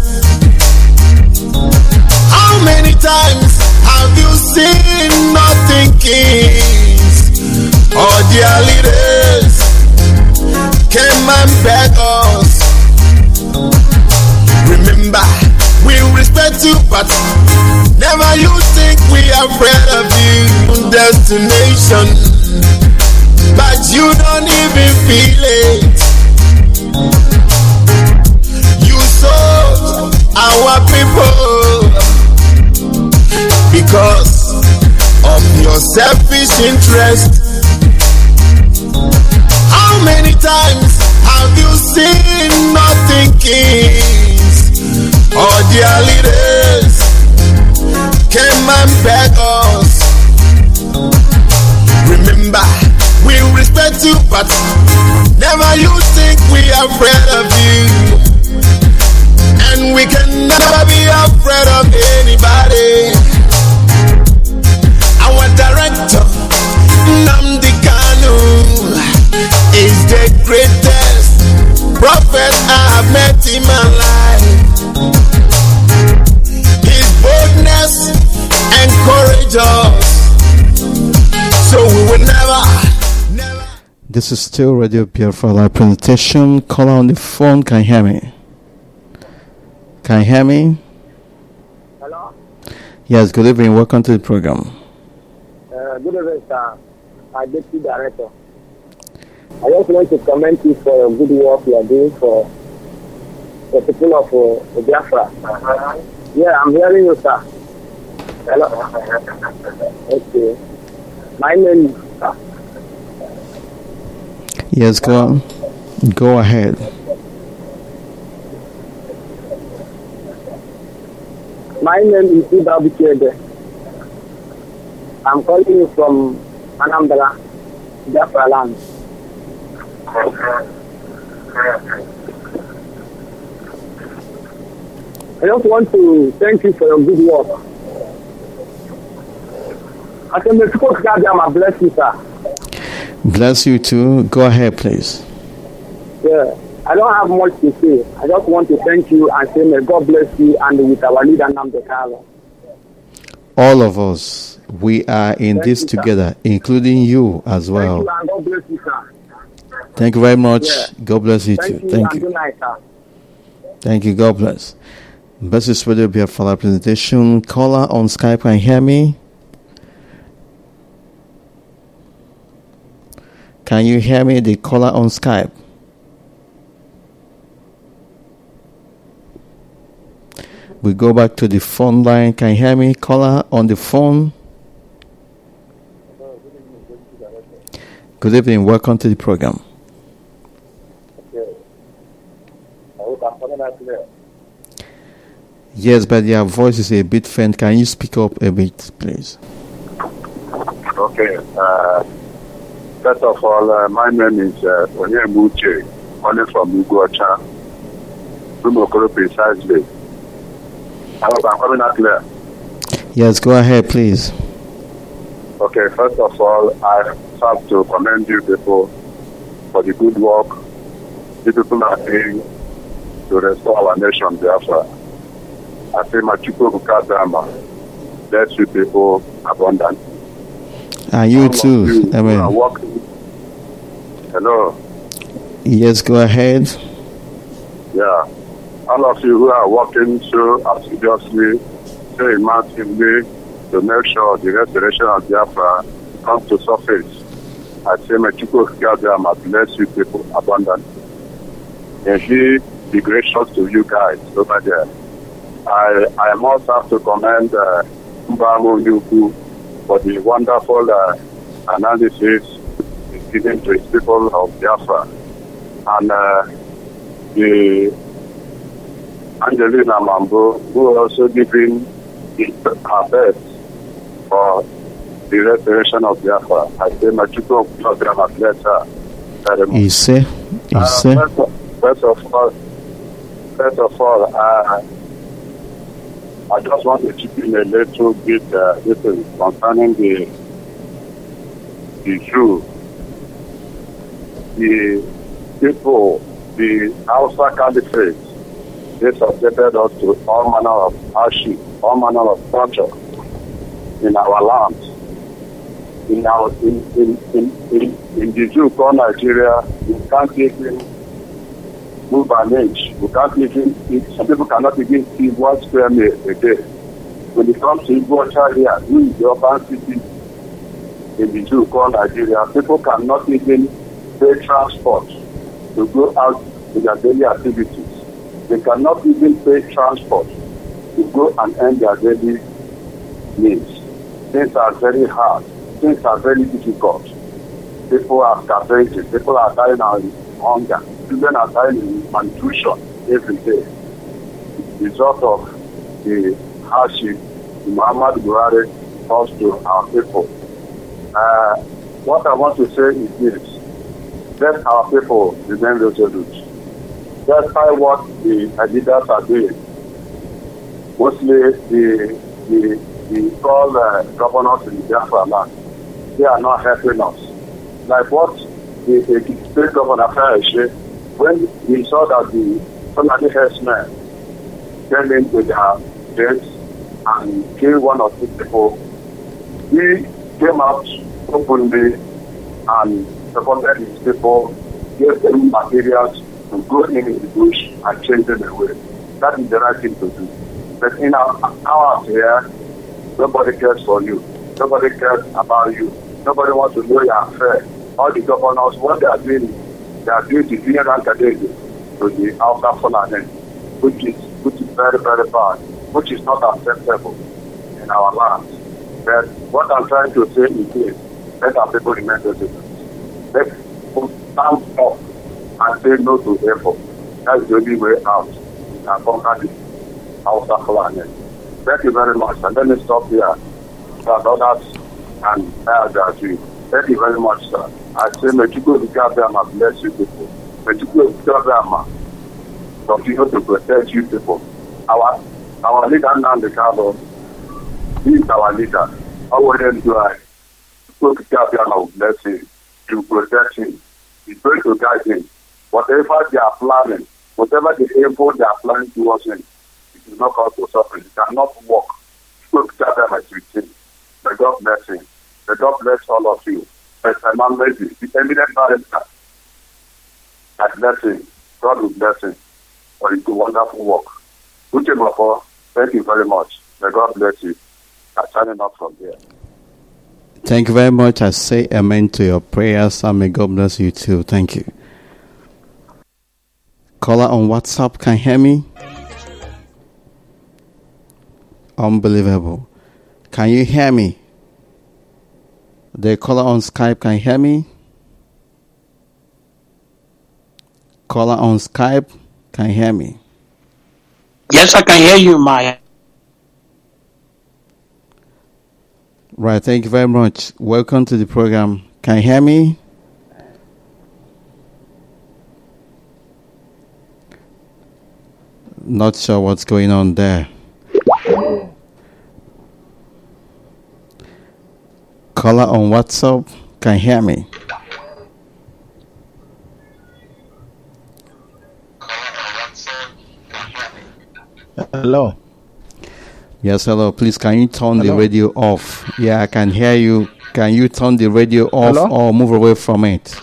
Speaker 5: How many times have you seen nothing kings or their leaders came and beg us? Remember, we respect you, but never you think we are afraid of you. Destination, but you don't even feel it. You sold our people because of your selfish interest. How many times have you seen nothing kings or their leaders came and beg us? Remember, we respect you, but never you think we are afraid of you. And we can never be afraid of anybody. Our director, Nnamdi Kanu, is the greatest prophet I have met in my life. His boldness encourages us, so we will never, never.
Speaker 2: This is still Radio Biafra live presentation. Caller on the phone, can you hear me? Can you hear me?
Speaker 6: Hello?
Speaker 2: Yes, good evening. Welcome to the program.
Speaker 6: Uh, good evening, sir. I Deputy Director. I just want to commend you for the good work you are doing for the people of uh, Biafra. Uh-huh. Yeah, I'm hearing you, sir. Hello. Okay. My name is.
Speaker 2: Yes, go on. Go ahead.
Speaker 6: My name is Iba Bikede. I'm calling you from Anambra, Biafra land. I just want to thank you for your good work. I can make people God bless you, sir.
Speaker 2: Bless you too. Go ahead, please.
Speaker 6: Yeah, I don't have much to say. I just want to thank you and say may God bless you and with our leader Nnamdi Kanu.
Speaker 2: All of us, we are in
Speaker 6: Thank
Speaker 2: this
Speaker 6: you, sir.
Speaker 2: together, including you as well.
Speaker 6: Thank you and God bless you, sir.
Speaker 2: Thank you very much.
Speaker 6: Yeah.
Speaker 2: God bless you
Speaker 6: Thank
Speaker 2: too.
Speaker 6: you
Speaker 2: Thank
Speaker 6: and
Speaker 2: you.
Speaker 6: good night, sir.
Speaker 2: Thank you. God bless. Best is Radio Biafra presentation. Caller on Skype, can you hear me? Can you hear me? The caller on Skype. We go back to the phone line. Can you hear me? Caller on the phone. Good evening. Welcome to the program. Yes, but your voice is a bit faint. Can you speak up a bit, please?
Speaker 7: Okay. Uh, first of all, uh, my name is uh, Onyemuche, calling from Ugocha, Umokoro precisely. I hope I'm coming out clear.
Speaker 2: Yes, go ahead, please.
Speaker 7: Okay, first of all, I have to commend you people for the good work you people are doing to restore our nation, Biafra. I say, Machuko Bukadama, bless you people abundantly.
Speaker 2: And you
Speaker 7: All
Speaker 2: too.
Speaker 7: of you
Speaker 2: I
Speaker 7: who are
Speaker 2: mean,
Speaker 7: working. Hello.
Speaker 2: yes, go ahead.
Speaker 7: Yeah. All of you who are working so assiduously, so massively to make sure the restoration of Biafra comes to surface. I say, may Chukwu Kiyadama bless you people abundantly. May He be gracious to you guys over there. I I must have to commend uh, Mbamo Yuku for the wonderful uh, analysis he's given to his people of Biafra. And uh, the Angelina Mambo, who also giving her best for the restoration of Biafra. I say, my Chukwu program bless her very much.
Speaker 2: Ise,
Speaker 7: Uh,
Speaker 2: Ise.
Speaker 7: first, of, first of all, first of all, uh, I just want to chip in a little bit uh, little concerning the the Jew, the people, the Hausa Caliphate. They subjected us to all manner of hardship, all manner of torture in our land. In our in in in, in, in the Jew called Nigeria, we can't even move an inch. We can't even eat. Some people cannot even see one square meal a day. When it comes to Igbocha here, who is the urban city in the Jew called Nigeria, people cannot even pay transport to go out to their daily activities. They cannot even pay transport to go and earn their daily needs. Things are very hard. Things are very difficult. People are starving. People are dying of hunger. Children are dying in malnutrition every day. Result of the hardship Muhammad Buhari caused to our people. Uh, what I want to say is this: let our people remain resolute. Despite what the leaders are doing, mostly the the the called uh, governors in the Biafra land, they are not helping us. Like what the, the state governor Fayoshi, when we saw that the Fulani herdsmen came in with their gates and killed one or two people, he came out openly and supported his people, gave them materials to go in the bush and change them away. That is the right thing to do. But in our hours here, nobody cares for you. Nobody cares about you. Nobody wants to know your affair. All the governors, what they are doing, they are doing the rank to the Alpha Fulani, which is which is very, very bad. which is not acceptable in our land. But what I'm trying to say is this: let our people remain resilient. Let people stand up and say no to evil. That's the only way out. We can conquer the Hausa planet. Thank you very much. And let me stop here. So that others can add to you. Thank you very much, sir. I say, may you go to Gabriel bless you people. May you go to Gabriel continue to protect you people. Our our leader, Nnamdi Kanu, he is our leader. How will then do I go to Gabriel bless him, to protect him? He's going to guide him. Whatever they are planning, whatever the evil they are planning towards him, it will not cause to suffer. It cannot work. Go to Gabriel with him. May God bless him. May God bless all of you. As a man lady, the eminent barrister, I bless him. God will bless him for his wonderful work. Uche, thank you very much. May God bless you. I'm signing up from here.
Speaker 2: Thank you very much. I say amen to your prayers, and may God bless you too. Thank you. Caller on WhatsApp, can you hear me? Unbelievable. Can you hear me? The caller on Skype, can you hear me? Caller on Skype, can you hear me?
Speaker 8: Yes, I can hear you, Maya.
Speaker 2: Right, thank you very much. Welcome to the program. Can you hear me? Not sure what's going on there. Caller on WhatsApp, can you hear me?
Speaker 9: Hello.
Speaker 2: Yes, hello. Please, can you turn
Speaker 9: Hello?
Speaker 2: the radio off? Yeah, I can hear you. Can you turn the radio off
Speaker 9: Hello?
Speaker 2: or move away from it?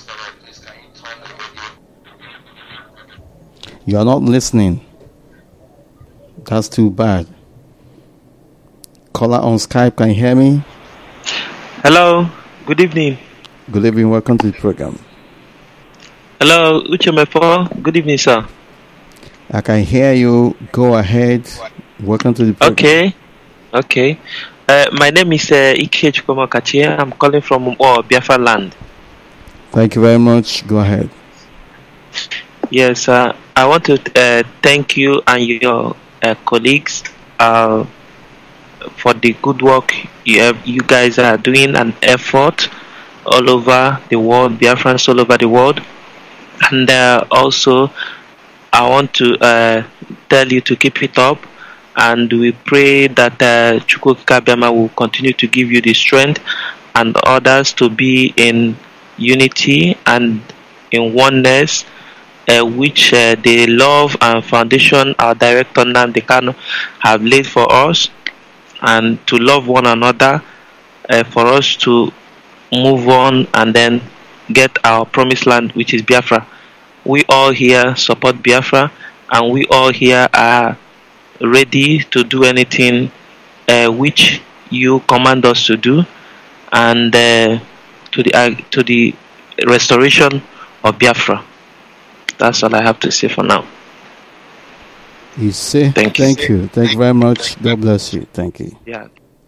Speaker 2: You're not listening. That's too bad. Caller on Skype, can you hear me?
Speaker 10: Hello, good evening.
Speaker 2: Good evening, welcome to the program.
Speaker 10: Hello, Uche Mefo. Good evening, sir.
Speaker 2: I can hear you. Go ahead. Welcome to the program.
Speaker 10: Okay, okay. Uh, my name is uh, Ike Chukwumakachi. I'm calling from oh, Biafra land.
Speaker 2: Thank you very much. Go ahead.
Speaker 10: Yes, uh, I want to uh, thank you and your uh, colleagues uh, for the good work you have, you guys are doing, an effort all over the world, Biafrans all over the world. And uh, also, I want to uh, tell you to keep it up, and we pray that uh, Chukwu Kabiama will continue to give you the strength and others to be in unity and in oneness, uh, which uh, the love and foundation our director Nnamdi Kanu have laid for us, and to love one another, uh, for us to move on and then get our promised land, which is Biafra. We all here support Biafra, and we all here are ready to do anything uh, which you command us to do, and uh, to the uh, to the restoration of Biafra. That's all I have to say for now.
Speaker 2: You say
Speaker 10: Thank you.
Speaker 2: thank you. Thank you very much. God bless you. Thank you.
Speaker 10: Yeah.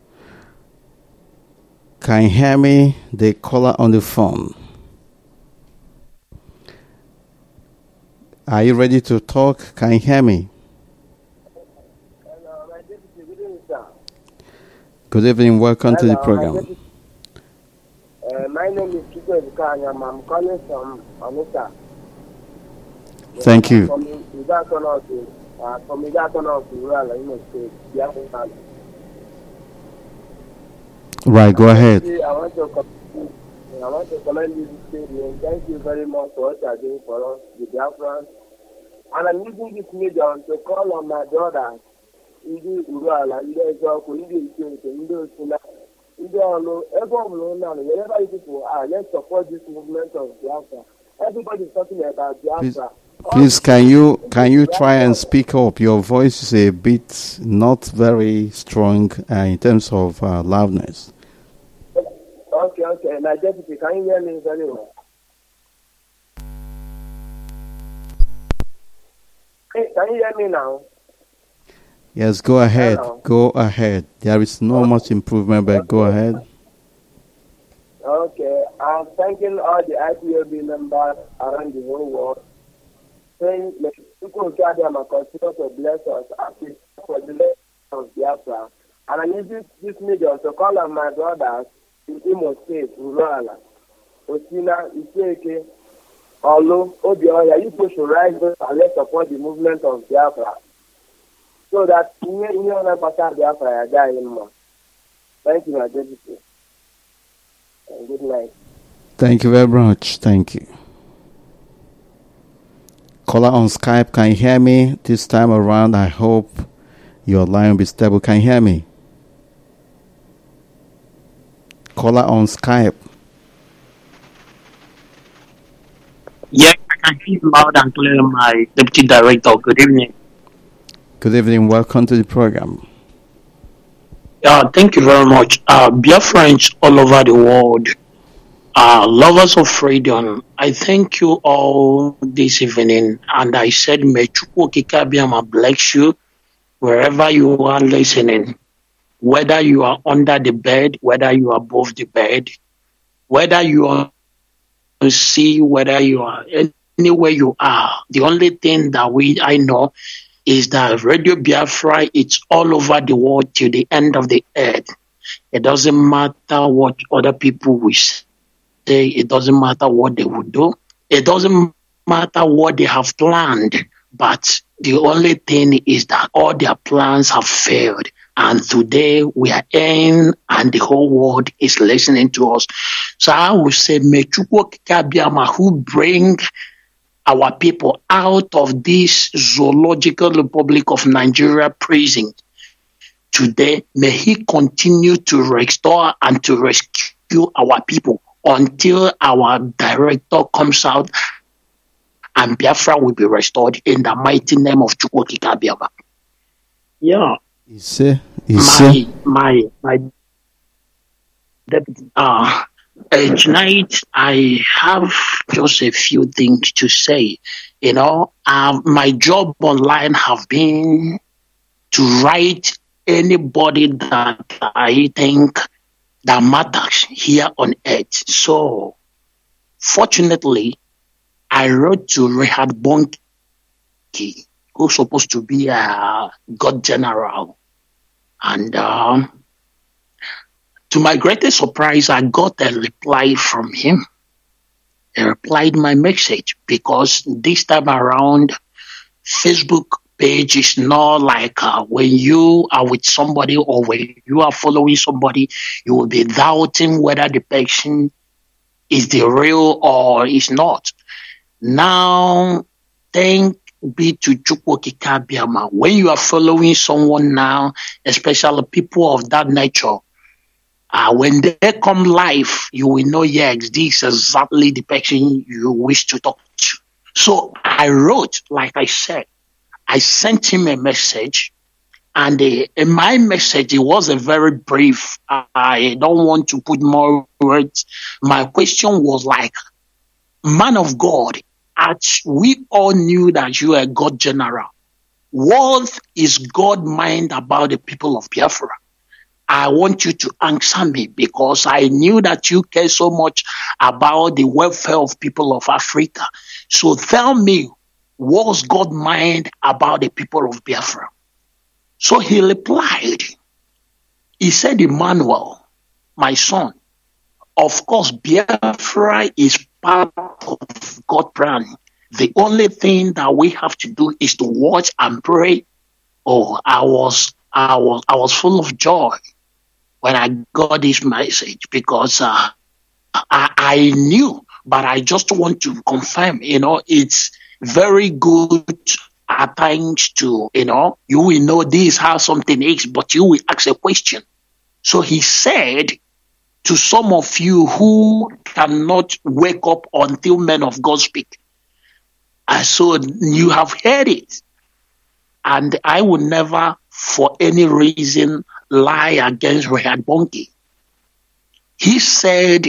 Speaker 2: Can you hear me? The caller on the phone. Are you ready to talk? Can you hear me?
Speaker 11: Hello, my deputy. Good evening, sir.
Speaker 2: Good evening. Welcome to the
Speaker 11: Hello,
Speaker 2: program.
Speaker 11: My, deputy, uh, my name is Chico Ebukanyam. I'm calling from Onitsha.
Speaker 2: Thank you.
Speaker 11: From Igatona to uh, from Igatona to rural Imo State, Biafra.
Speaker 2: Right, go ahead.
Speaker 11: I want to commend, I want to commend this stadium. Thank you very much for what you are doing for us, the Biafrans. And I'm using this medium to call on my brother, Ndi Uruala, Ndi Ezoku, Ndi Ikenke, Ndi Osuna, Ndi Olu, everyone, wherever you people are, let's support this movement of Biafra. Everybody is talking about Biafra.
Speaker 2: Please, can you can you try and speak up? Your voice is a bit not very strong uh, in terms of uh, loudness.
Speaker 11: Okay, okay. My deputy, can you hear me very well? Hey, can you hear me now?
Speaker 2: Yes, go ahead.
Speaker 11: Hello.
Speaker 2: Go ahead. There is no much improvement, but go ahead.
Speaker 11: Okay, I'm thanking all the I P O B members around the whole world, saying that people God them and continue to bless us as we for the blessing of Biafra. And I need this, this medium to call on my brothers in Imo State, Uruala, Osina, Iseke, Olu, Obioya. You people should rise up and let's support the movement of Biafra, so that you know that Biafra die anymore. Thank you, my deputy. And good night.
Speaker 2: Thank you very much. Thank you. Caller on Skype, can you hear me this time around? I hope your line will be stable. Can you hear me? Caller on Skype.
Speaker 8: Yeah, I can hear you loud and clear, my deputy director. Good evening.
Speaker 2: Good evening. Welcome to the program.
Speaker 8: Yeah, thank you very much. Uh, Biafrans all over the world, uh, lovers of freedom, I thank you all this evening. And I said, may Chukwu Kikabiama bless you wherever you are listening, whether you are under the bed, whether you are above the bed, whether you are on sea, whether you are anywhere you are. The only thing that we I know is that Radio Biafra, it's all over the world till the end of the earth. It doesn't matter what other people will say. It doesn't matter what they will do. It doesn't matter what they have planned. But the only thing is that all their plans have failed. And today we are in and the whole world is listening to us. So I would say, may Chukwu Kikabiama, who bring our people out of this zoological Republic of Nigeria prison today, may he continue to restore and to rescue our people until our director comes out and Biafra will be restored in the mighty name of Chukwu Kikabiama. Yeah.
Speaker 2: Ise,
Speaker 8: Ise. My, my, my deputy, uh, Uh, tonight, I have just a few things to say. You know, uh, my job online have been to write anybody that I think that matters here on earth. So, fortunately, I wrote to Reinhard Bonnke, who's supposed to be a God General. And, um, to my greatest surprise, I got a reply from him. He replied my message because this time around, Facebook page is not like uh, when you are with somebody or when you are following somebody, you will be doubting whether the person is the real or is not. Now, thank be to Chukwu Kikabiama. When you are following someone now, especially people of that nature, Uh, when they come live, you will know, yes, this is exactly the person you wish to talk to. So I wrote, like I said, I sent him a message, and uh, in my message, it was a very brief. I don't want to put more words. My question was like, man of God, as we all knew that you are a God General, what is God's mind about the people of Biafra? I want you to answer me because I knew that you care so much about the welfare of people of Africa. So tell me, what's God's mind about the people of Biafra? So he replied. He said, Emmanuel, my son, of course, Biafra is part of God's plan. The only thing that we have to do is to watch and pray. Oh, I was, I was, I was full of joy when I got this message because uh, I, I knew, but I just want to confirm, you know, it's very good at times to, you know, you will know this how something is, but you will ask a question. So he said to some of you who cannot wake up until men of God speak, uh, so you have heard it, and I will never, for any reason, lie against Reinhard Bonnke. He said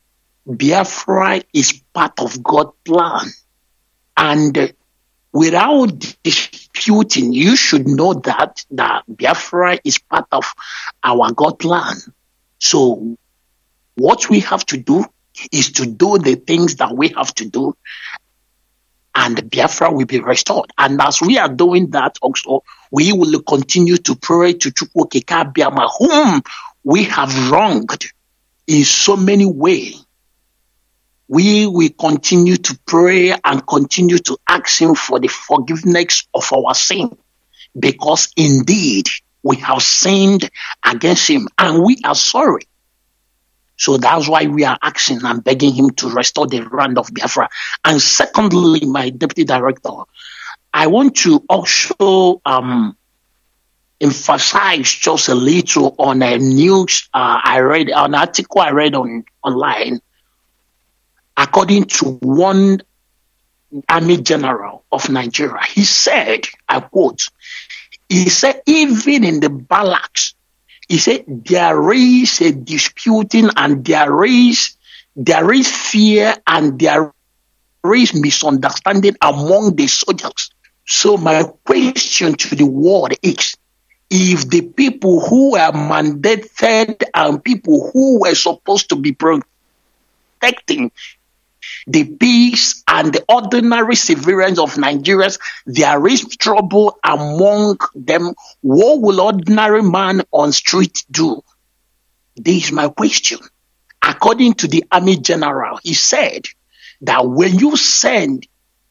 Speaker 8: Biafra is part of God's plan. And without disputing, you should know that that Biafra is part of our God land. So what we have to do is to do the things that we have to do, and Biafra will be restored. And as we are doing that also, we will continue to pray to Chukwuokike Abiama, whom we have wronged in so many ways. We will continue to pray and continue to ask him for the forgiveness of our sin, because indeed we have sinned against him and we are sorry. So that's why we are asking and begging him to restore the land of Biafra. And secondly, my deputy director, I want to also um, emphasize just a little on a news uh, I read, an article I read on online. According to one army general of Nigeria, he said, I quote, he said, even in the barracks, he said, there is a disputing and there is, there is fear and there is misunderstanding among the soldiers. So my question to the world is, if the people who were mandated and people who were supposed to be protecting the peace and the ordinary civilians of Nigerians, there is trouble among them, what will ordinary man on street do? This is my question. According to the army general, he said that when you send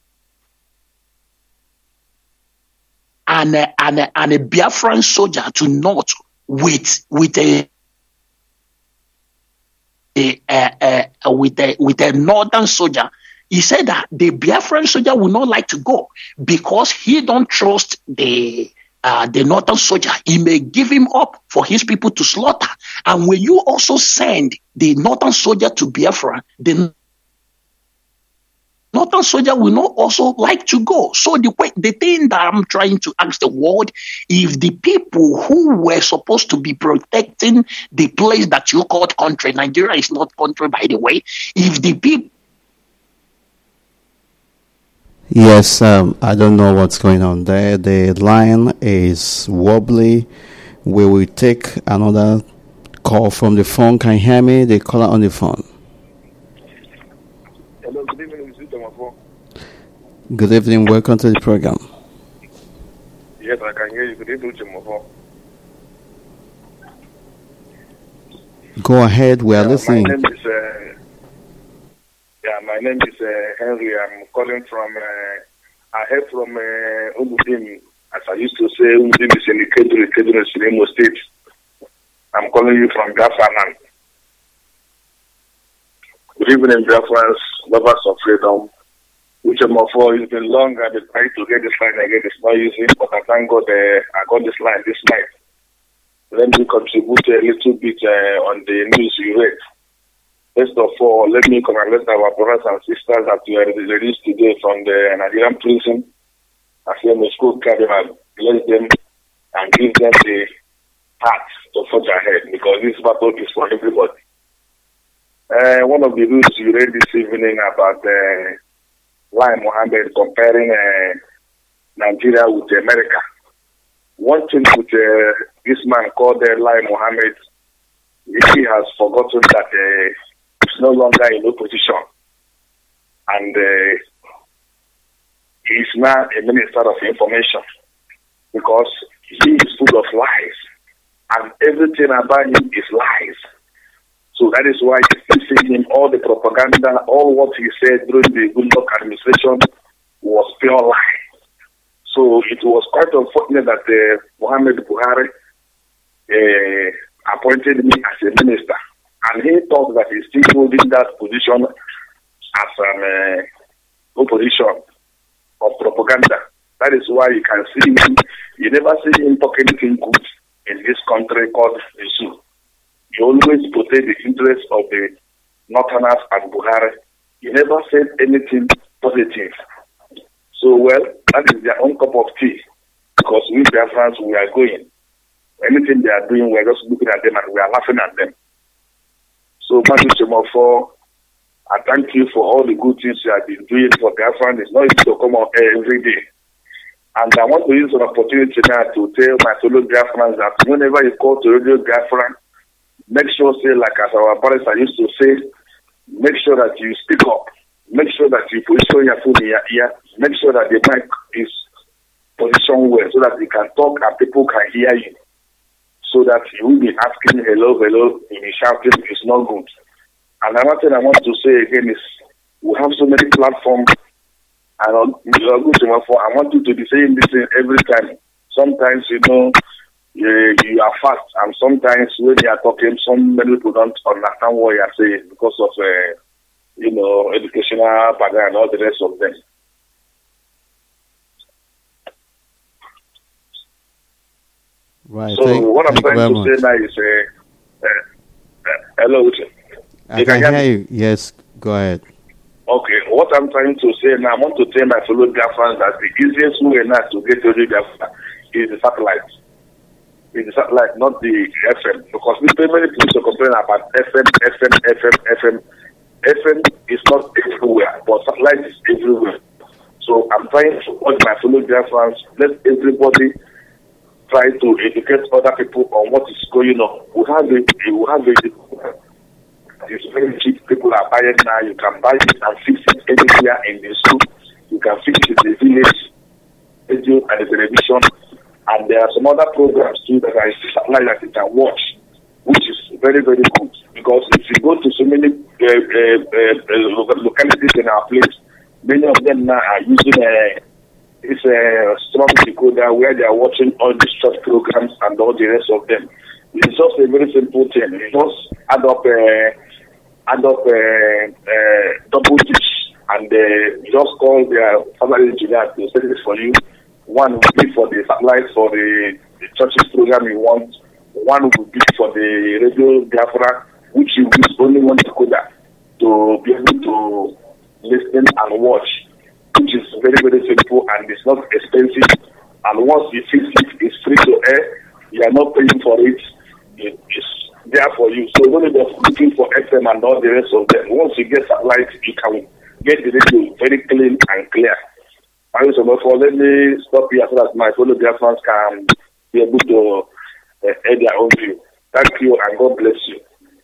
Speaker 8: an, an, an a Biafran soldier to North with, with a A, a, a, with a with a northern soldier, he said that the Biafran soldier will not like to go because he don't trust the uh, the northern soldier. He may give him up for his people to slaughter. And when you also send the northern soldier to Biafra, the northern soldier will not also like to go. So the the thing that I'm trying to ask the world, if the people who were supposed to be protecting the place that you called country, Nigeria is not country, by the way, if the people...
Speaker 2: Yes, um, I don't know what's going on there. The line is wobbly. We will take another call from the phone. Can you hear me? The caller on the phone.
Speaker 12: Hello, good evening.
Speaker 2: Good evening. Welcome to the program.
Speaker 12: Yes, I can hear you. Good evening, Jimofo.
Speaker 2: Go ahead. We are
Speaker 12: yeah,
Speaker 2: listening.
Speaker 12: My name is, uh, yeah, my name is uh, Henry. I'm calling from, uh, I heard from uh, Umudim, as I used to say, Umudim is in the Kedru, Kedru is in Imo State. I'm calling you from Gafanan. Good evening, Biafrans, lovers of freedom. Which of my four, it's been long. I've been trying to get this line again. It's not using, but I thank God uh, I got this line this night. Let me contribute a little bit uh, on the news you read. First of all, let me congratulate our brothers and sisters that were released today from the Nigerian prison. I say, may school carry and bless them and give them the heart to forge ahead, because this battle is for everybody. Uh, one of the news you read this evening about uh, Lai Mohammed comparing uh, Nigeria with America. One thing with uh, this man called uh, Lai Mohammed, he has forgotten that uh, he's no longer in opposition. And uh, he's now a minister of information, because he is full of lies. And everything about him is lies. So that is why you see him, all the propaganda, all what he said during the Goodluck administration was pure lie. So it was quite unfortunate that uh, Muhammad Buhari uh, appointed me as a minister. And he thought that he's still holding that position as an uh, opposition of propaganda. That is why you can see him, you never see him talk anything good in this country called the zoo. He always protect the interests of the Northerners and Buhari. He never said anything positive. So, well, that is their own cup of tea. Because we Biafrans, we are going. Anything they are doing, we are just looking at them and we are laughing at them. So, Matthew Chemofo, I thank you for all the good things you have been doing for Biafrans. It's not easy to come out every day And I want to use an opportunity now to tell my fellow Biafrans that whenever you call to Radio Biafra, make sure, say, like as our parents used to say, make sure that you speak up. Make sure that you position your phone in your ear. Make sure that the mic is positioned well so that you can talk and people can hear you. So that you will be asking hello, hello, and you shouting is not good. And another thing I want to say again is we have so many platforms, and I want you to be saying this every time. Sometimes, you know, you, you are fast, and sometimes when you are talking, some many people don't understand what you are saying because of, uh, you know, educational background and all the rest of them.
Speaker 2: Right.
Speaker 12: So
Speaker 2: thank,
Speaker 12: what I'm
Speaker 2: thank
Speaker 12: trying to
Speaker 2: much.
Speaker 12: say now is, uh, uh, uh, hello, Uche.
Speaker 2: I
Speaker 12: You
Speaker 2: can
Speaker 12: hear
Speaker 2: hear
Speaker 12: me?
Speaker 2: you. Yes, go ahead.
Speaker 12: Okay, what I'm trying to say now, I want to tell my fellow Biafrans that the easiest way now to get to the Biafra is the satellite. It's the satellite, not the F M. Because people, many people complain about F M, F M, F M, F M. F M is not everywhere, but satellite is everywhere. So I'm trying to urge my fellow Biafrans, let everybody try to educate other people on what is going on. We have a, we have a, it's very cheap. People are buying now. You can buy it and fix it anywhere in the school. You can fix it in the village, radio and the television. And there are some other programs too that are satellite that you can watch, which is very, very good. Because if you go to so many uh, uh, uh, localities in our place, many of them now are using a It's a strong decoder where they are watching all these short programs and all the rest of them. It's just a very simple thing. You just add up, uh, add up uh, uh, double dish, and uh, just call their family engineer to set this for you. One will be for the satellite for the, the churches program you want. One will be for the radio Biafra, which you use only one decoder to be able to listen and watch, which is very, very simple and it's not expensive. And once you fix it, it's free to air. You are not paying for it. It is there for you. So don't be looking for F M and all the rest of them. Once you get satellite, you can get the radio very clean and clear. And so therefore, let me stop here so that my fellow Biafrans can be able to uh, air their own view. Thank you and God bless you.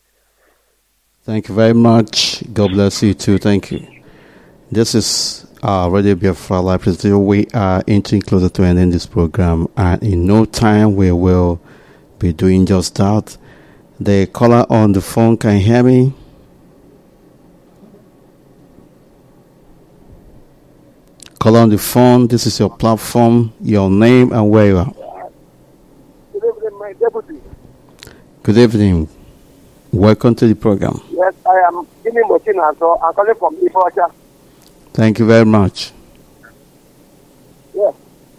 Speaker 2: Thank you very much. God bless you too. Thank you. This is uh, Radio Biafra Live. We are inching closer to ending this program, and in no time we will be doing just that. The caller on the phone, can you hear me? Caller on the phone, this is your platform, your name and where you are.
Speaker 13: Good evening, my deputy.
Speaker 2: Good evening. Welcome to the program.
Speaker 13: Yes, I am Jimmy Mochina, so I'm calling from Ifocha.
Speaker 2: Thank you very much.
Speaker 13: Yes.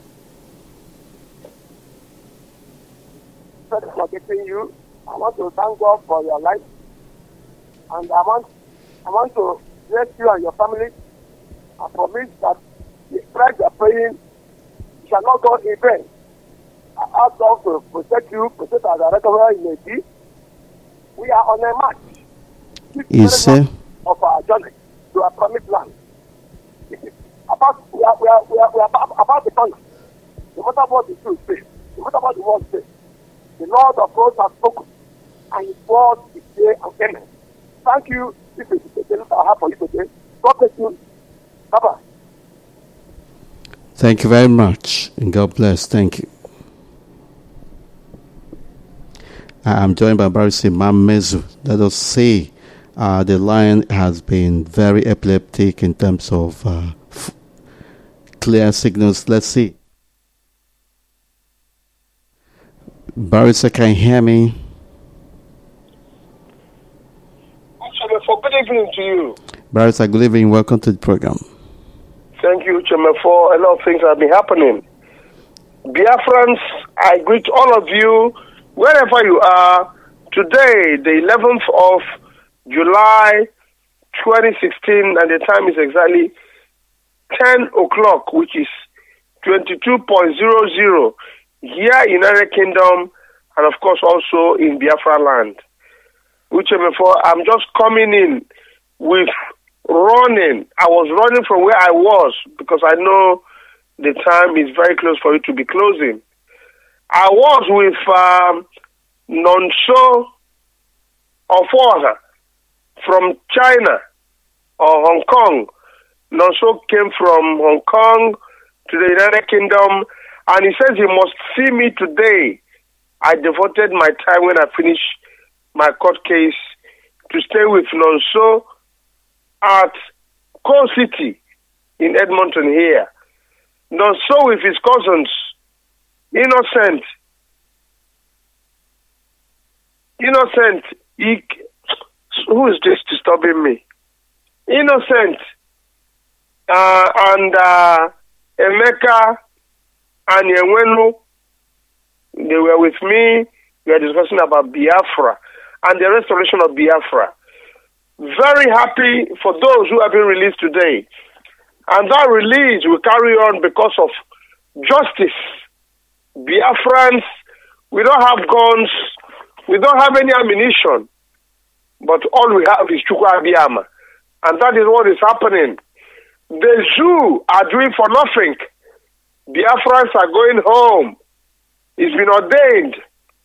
Speaker 13: Sorry for getting you. I want to thank God for your life. And I want I want to bless you and your family. I promise that the price you are paying shall not go in vain. I ask God to protect you, protect our director in the sea. We are on a march.
Speaker 2: Is uh,
Speaker 13: of our journey to our promised land. About we are we are we are, we are about, about the tunnel. No matter what the truth says, no matter what the world says, the Lord of hosts has spoken, and His word is here and amen. Thank you. This is the little I have for you today. God bless you. Bye bye.
Speaker 2: Thank you very much, and God bless. Thank you. I'm joined by Barrister Imam Mezu. Let us say uh, the line has been very epileptic in terms of uh, f- clear signals. Let's see. Barrister, can you hear me?
Speaker 14: For good evening to you.
Speaker 2: Barrister, good evening. Welcome to the program.
Speaker 14: Thank you, Chairman, for a lot of things that have been happening. Biafrans, I greet all of you, wherever you are, today, the eleventh of July, twenty sixteen, and the time is exactly ten o'clock, which is twenty-two point zero zero here in United Kingdom, and of course also in Biafra land. Which before I'm just coming in with running. I was running from where I was because I know the time is very close for it to be closing. I was with um, Nonso Ofoha from China or Hong Kong. Nonso came from Hong Kong to the United Kingdom, and he says he must see me today. I devoted my time when I finished my court case to stay with Nonso at Coal City in Edmonton here. Nonso with his cousins, Innocent, Innocent, he, who is this disturbing me? Innocent, uh, and uh, Emeka and Yenwenu, they were with me. We were discussing about Biafra and the restoration of Biafra. Very happy for those who have been released today. And that release will carry on because of justice. Biafrans, we don't have guns, we don't have any ammunition, but all we have is Chukwu Abiyama. And that is what is happening. The zoo are doing for nothing. Biafrans are going home. It's been ordained.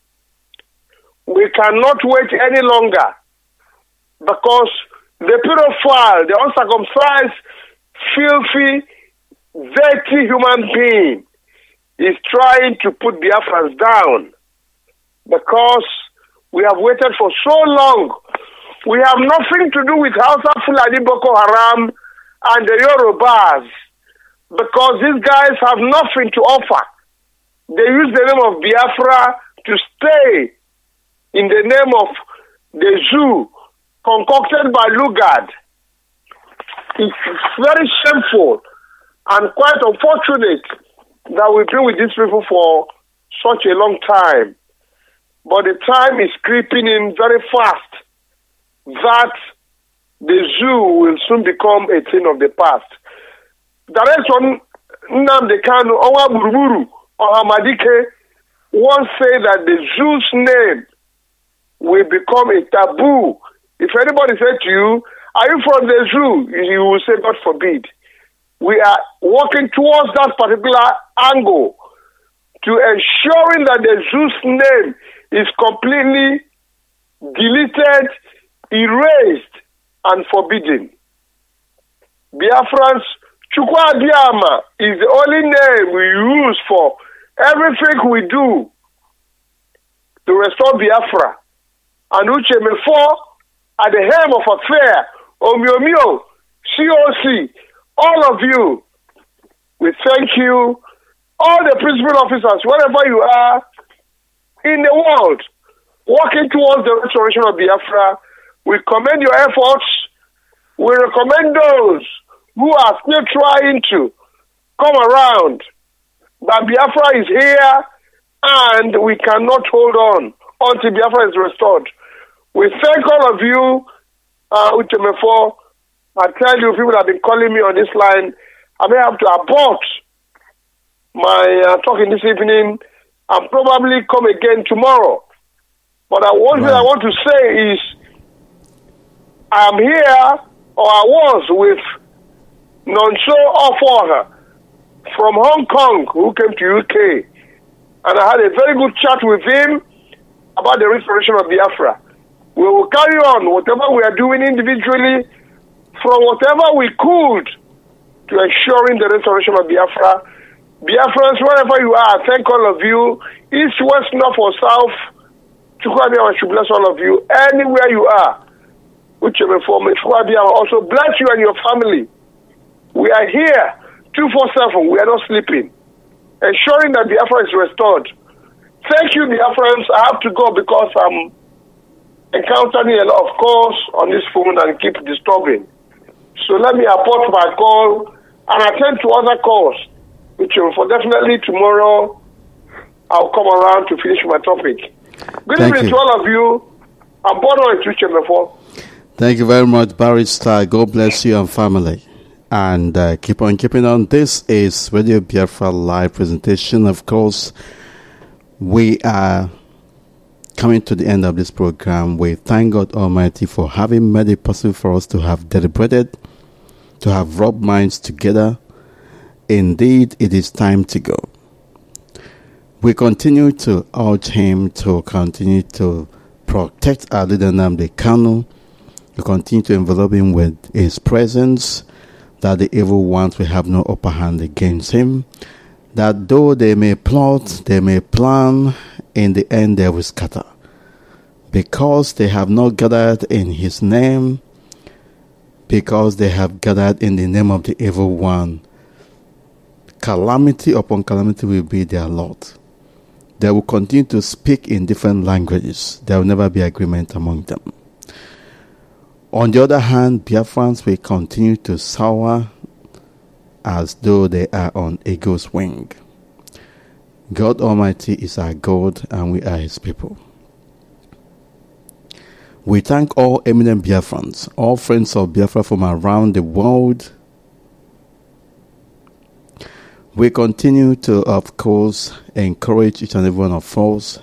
Speaker 14: We cannot wait any longer because the pedophile, the uncircumcised, filthy, dirty human being is trying to put Biafrans down because we have waited for so long. We have nothing to do with Hausa, Fulani, Boko Haram, and the Yorubas because these guys have nothing to offer. They use the name of Biafra to stay in the name of the zoo concocted by Lugard. It's very shameful and quite unfortunate that we've been with these people for such a long time. But the time is creeping in very fast that the zoo will soon become a thing of the past. Direction Nnamdi Kanu, Owa Buruburu, or Hamadike once say that the zoo's name will become a taboo. If anybody said to you, are you from the zoo? You will say, God forbid. We are working towards that particular angle to ensuring that the zoo's name is completely deleted, erased, and forbidden. Biafrans, Chukwu Abiyama is the only name we use for everything we do to restore Biafra. And Uche Mefo, at the helm of affair, Omiomio, C O C, all of you, we thank you, all the principal officers, wherever you are in the world, working towards the restoration of Biafra. We commend your efforts. We recommend those who are still trying to come around. But Biafra is here, and we cannot hold on until Biafra is restored. We thank all of you, uh, Uchemefo. I tell you, people have been calling me on this line. I may have to abort my uh, talking this evening and probably come again tomorrow. But uh, one right. thing I want to say is I'm here, or I was with Nonso Ofoha from Hong Kong, who came to U K. And I had a very good chat with him about the restoration of Biafra. We will carry on whatever we are doing individually, from whatever we could, to ensuring the restoration of Biafra. Biafrans, wherever you are, thank all of you, east, west, north, or south. Chukwu Abiyama should bless all of you, anywhere you are. Whichever form, Chukwu Abiyama also bless you and your family. We are here, two four seven, we are not sleeping, ensuring that Biafra is restored. Thank you, Biafrans. I have to go because I'm encountering a lot of calls on this phone and keep disturbing. So let me abort my call and attend to other calls, which for definitely tomorrow I'll come around to finish my topic. Good
Speaker 2: Thank
Speaker 14: evening
Speaker 2: you.
Speaker 14: to all of you. I'm born on Twitter before.
Speaker 2: Thank you very much, Barrister. God bless you and family. And uh, keep on keeping on. This is Radio Biafra live presentation. Of course, we are coming to the end of this program. We thank God Almighty for having made it possible for us to have deliberated, to have rubbed minds together, indeed it is time to go. We continue to urge him to continue to protect our leader Nnamdi Kanu, to continue to envelop him with his presence, that the evil ones will have no upper hand against him, that though they may plot, they may plan, in the end they will scatter. Because they have not gathered in his name, because they have gathered in the name of the evil one, calamity upon calamity will be their lot. They will continue to speak in different languages. There will never be agreement among them. On the other hand, Biafrans will continue to soar as though they are on eagle's wing. God Almighty is our God and we are his people. We thank all eminent Biafrans, all friends of Biafra from around the world. We continue to, of course, encourage each and every one of us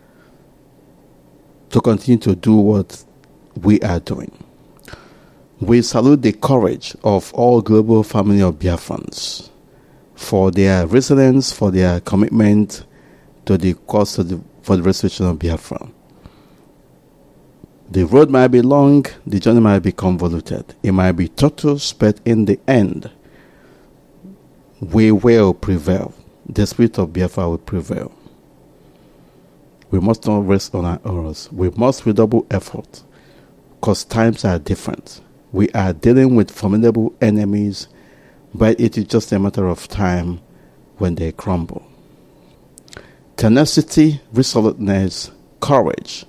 Speaker 2: to continue to do what we are doing. We salute the courage of all global family of Biafrans for their resilience, for their commitment to the cause of the, for the restoration of Biafra. The road might be long, the journey might be convoluted, it might be tortuous, but in the end, we will prevail. The spirit of Biafra will prevail. We must not rest on our laurels. We must redouble effort, because times are different. We are dealing with formidable enemies, but it is just a matter of time when they crumble. Tenacity, resoluteness, courage,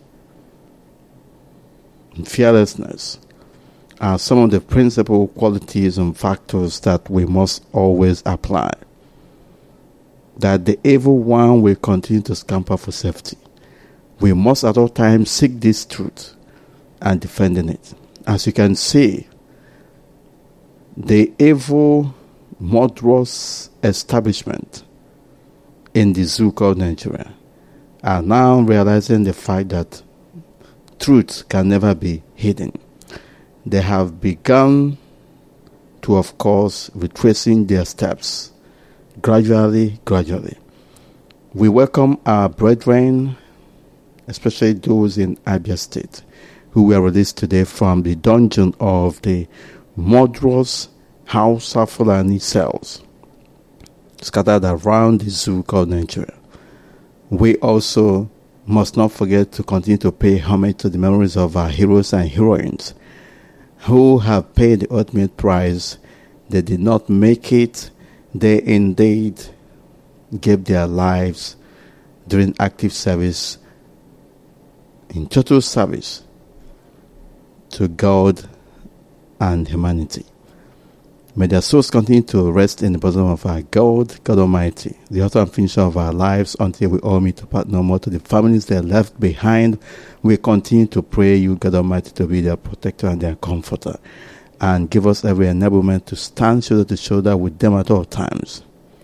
Speaker 2: and fearlessness are some of the principal qualities and factors that we must always apply. That the evil one will continue to scamper for safety. We must at all times seek this truth and defending it. As you can see, the evil, murderous establishment in the zoo called Nigeria are now realizing the fact that truth can never be hidden. They have begun to, of course, retracing their steps gradually, gradually. We welcome our brethren, especially those in Abia State, who were released today from the dungeon of the murderous Hausa Fulani cells scattered around the zoo called Nigeria. We also must not forget to continue to pay homage to the memories of our heroes and heroines who have paid the ultimate price. They did not make it. They indeed gave their lives during active service, in total service to God and humanity. May their souls continue to rest in the bosom of our God, God Almighty, the author and finisher of our lives, until we all meet to part no more. To the families they left behind, we continue to pray you, God Almighty, to be their protector and their comforter, and give us every enablement to stand shoulder to shoulder with them at all times.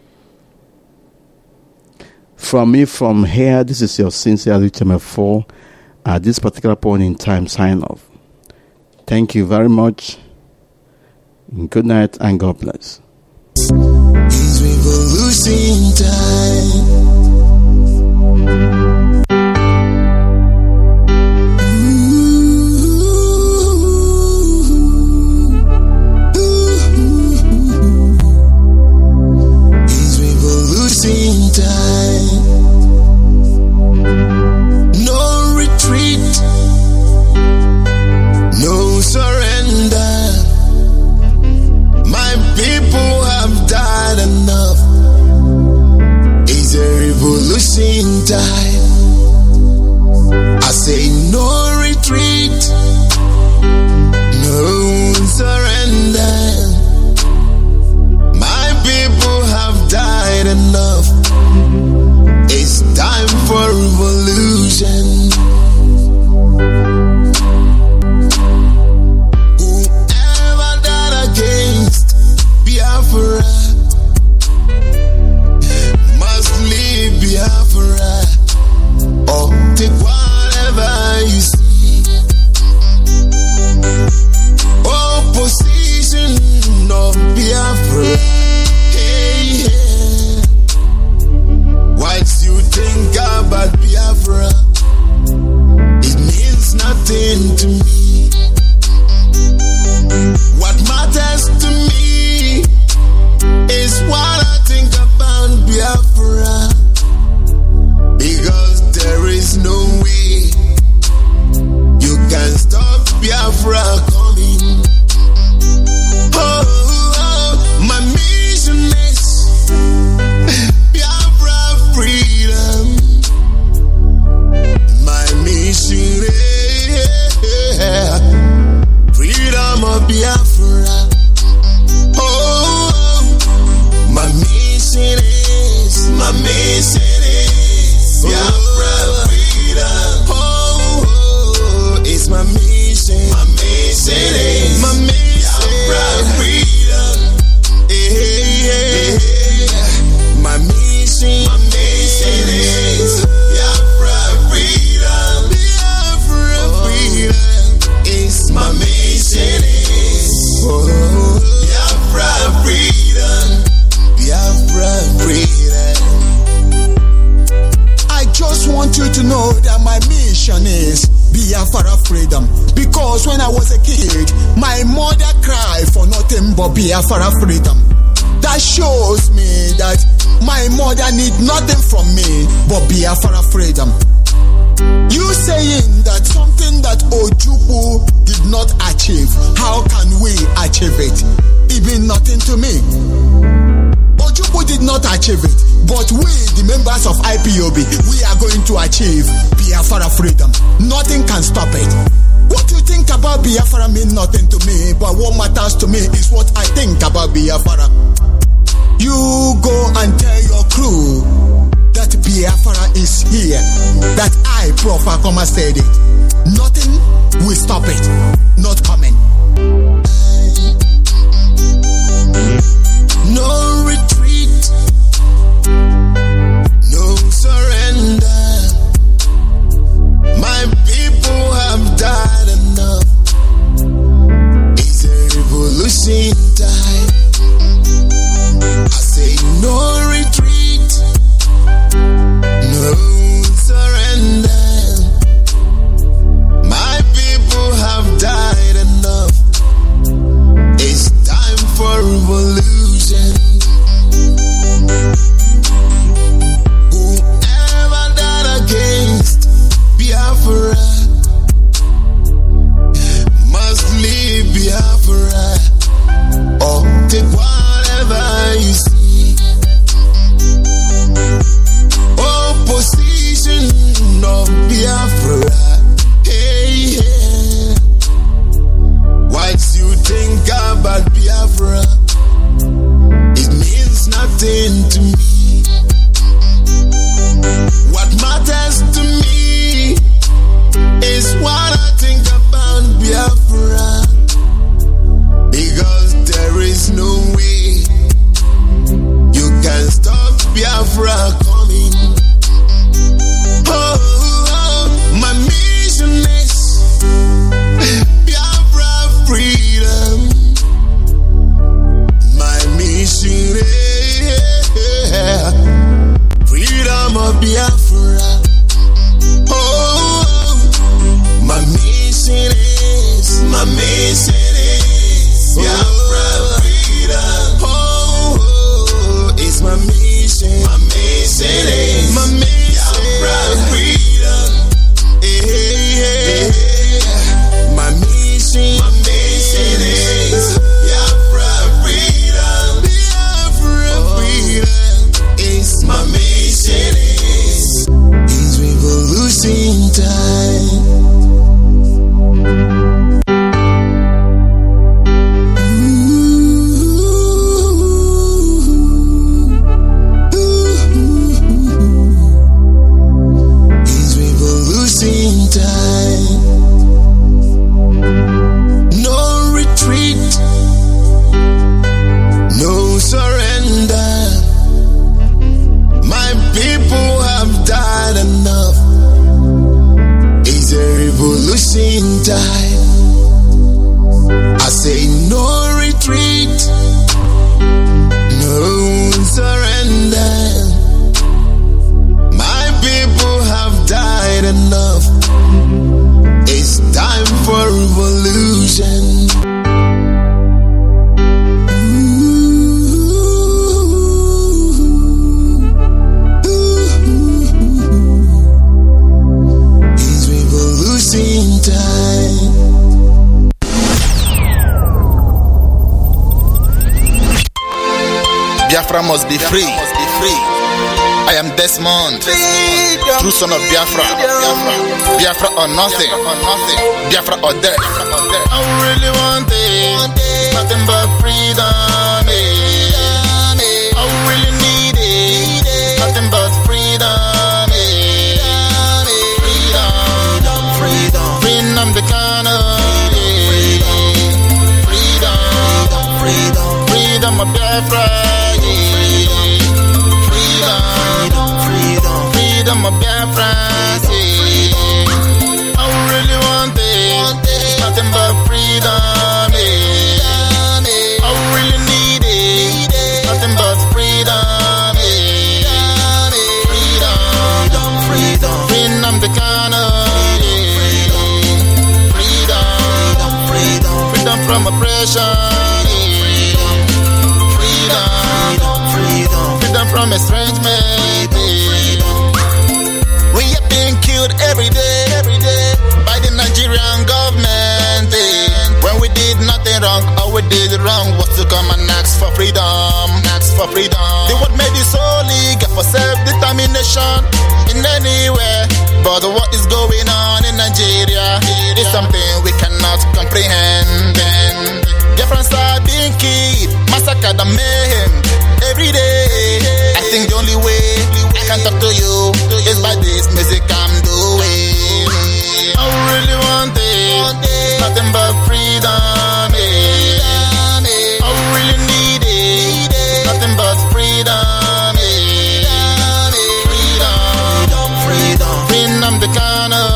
Speaker 2: From me, from here, this is your sincere H M F four at this particular point in time sign off. Thank you very much. Good night and God bless.
Speaker 5: It's revolution time. It's revolution time. No retreat, no surrender. People have died enough. It's a revolution time. I say no retreat, no surrender. My people have died enough.
Speaker 15: want you to know that my mission is Biafra freedom. Because when I was a kid, my mother cried for nothing but Biafra freedom. That shows me that my mother need nothing from me but Biafra freedom. You saying that something that Ojukwu did not achieve, how can we achieve it? It means nothing to me. Ojukwu did not achieve it, but we, the members of I P O B, we are going to achieve Biafra freedom. Nothing can stop it. What you think about Biafra means nothing to me, but what matters to me is what I think about Biafra. You go and tell your crew that Biafra is here, that I, Prof Akoma, said it. Nothing will stop it. Not coming. No retreat, no surrender. My people have died enough. It's a revolution time. I say no retreat, no surrender. My people have died enough. It's time for revolution. Whoever died against Biafra must leave Biafra or take whatever you see. Opposition of Biafra. Hey, hey. What you think about Biafra? It means nothing to me. What matters to me is what I think about Biafra. Because there is no way you can stop Biafra coming. Oh, oh, my mission is Biafra freedom. My mission is freedom of Biafra. Oh, oh, my mission is, my mission is Biafra freedom. Oh, oh, it's my mission. My mission is, my mission Biafra freedom. Hey, hey, hey. My mission, my mission is Biafra freedom. Biafra freedom is my mission is. It's revolution time. Time. I say no retreat, no surrender. My people have died enough. It's time for revolution. It's revolution time.
Speaker 16: Biafra must be free. Must be free. I am Desmond, Freedom. True son of Biafra. Biafra, Biafra or nothing. Biafra or death. I really want it, nothing but freedom. I really need it, nothing but freedom. Freedom, freedom, freedom, the kind of freedom, freedom, freedom of Biafra. Freedom of Biafra, I really want it, nothing but freedom, I really need it, nothing but freedom, freedom, freedom, freedom, oppression. Freedom, freedom, freedom from estrangement. We are being killed every day, every day by the Nigerian government. When we did nothing wrong, all we did wrong was to come and ask for freedom, ask for freedom. They would make this so legal for self-determination in anywhere. But what is going on in Nigeria is something we cannot comprehend. Difference are being killed, massacred and mayhem every day. I think the only way I can talk to you is by this music I'm doing. I really want it, nothing but freedom. I really need it, nothing but freedom. Freedom, freedom, freedom, the kind of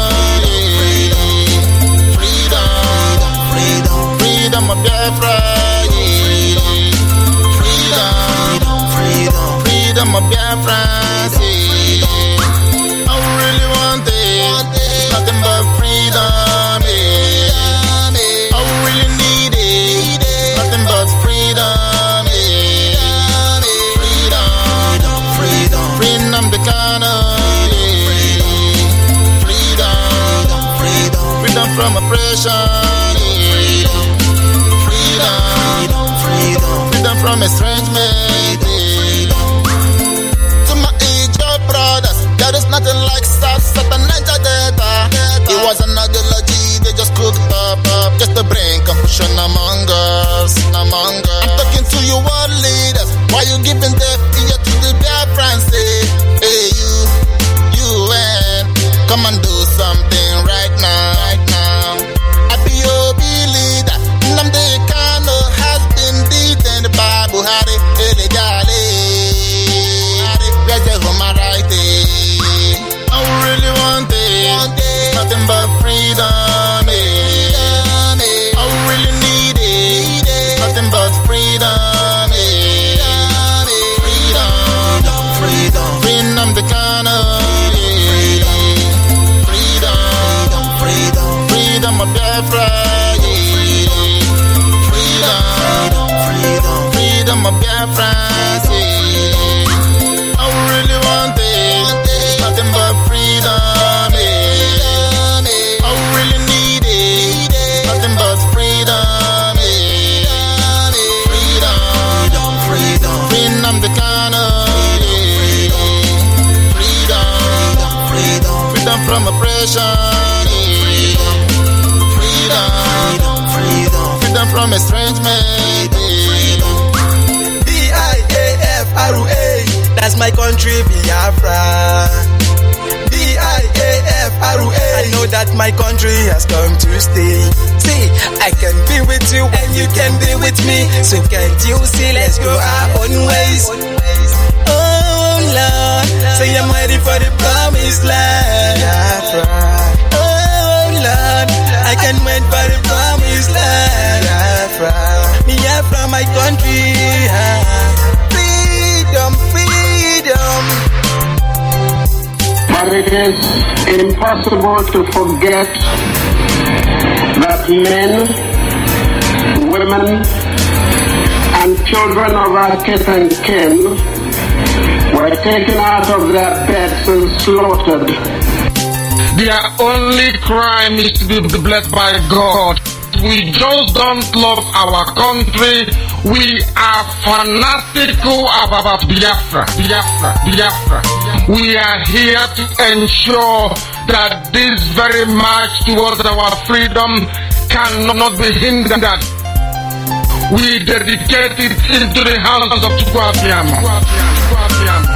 Speaker 16: freedom, freedom, freedom of Biafra. Freedom, freedom, freedom of Biafra. I really want it, nothing but freedom. I really need it, nothing but freedom. Freedom, freedom, freedom, the kind of freedom, freedom, freedom from oppression. Freedom, freedom, freedom from estrangement. To my Egypt brothers, there is nothing like South Southern Niger Delta. It was an ideology they just cooked up, up just to bring confusion among us, among us. I'm talking to you world leaders, why you giving deaf ear to the Biafrans? Say, hey you, you and come and do something right now, right now. I be your leader, Nnamdi Kanu has been beaten by Buhari illegally. Where's the human right? I really want it, nothing but freedom. I really need it, nothing but freedom. Freedom, freedom, freedom, the kind of freedom, freedom, freedom of Biafra. Freedom, freedom, freedom of Biafra. I really want it, nothing but freedom. I really need it, nothing but freedom. Freedom, freedom, freedom, the kind of freedom, freedom, freedom from oppression. Freedom, freedom, freedom from estrangement.
Speaker 17: B I A F R A, that's my country, Biafra. B I A F R A, I know that my country has come to stay. See, I can be with you and you can be with me. So can't you see, let's go our own ways. Oh Lord, say I'm ready for the promised land. Biafra. Oh Lord, I can wait for the promised land. Biafra, Biafra, my country. Freedom, freedom.
Speaker 18: But it is impossible to forget that men, women, and children of our kith and kin were taken out of their beds and slaughtered.
Speaker 19: Their only crime is to be blessed by God. We just don't love our country. We are fanatical about Biafra, Biafra, Biafra. We are here to ensure that this very march towards our freedom cannot be hindered. We dedicate it into the hands of Chukwu Abiyama.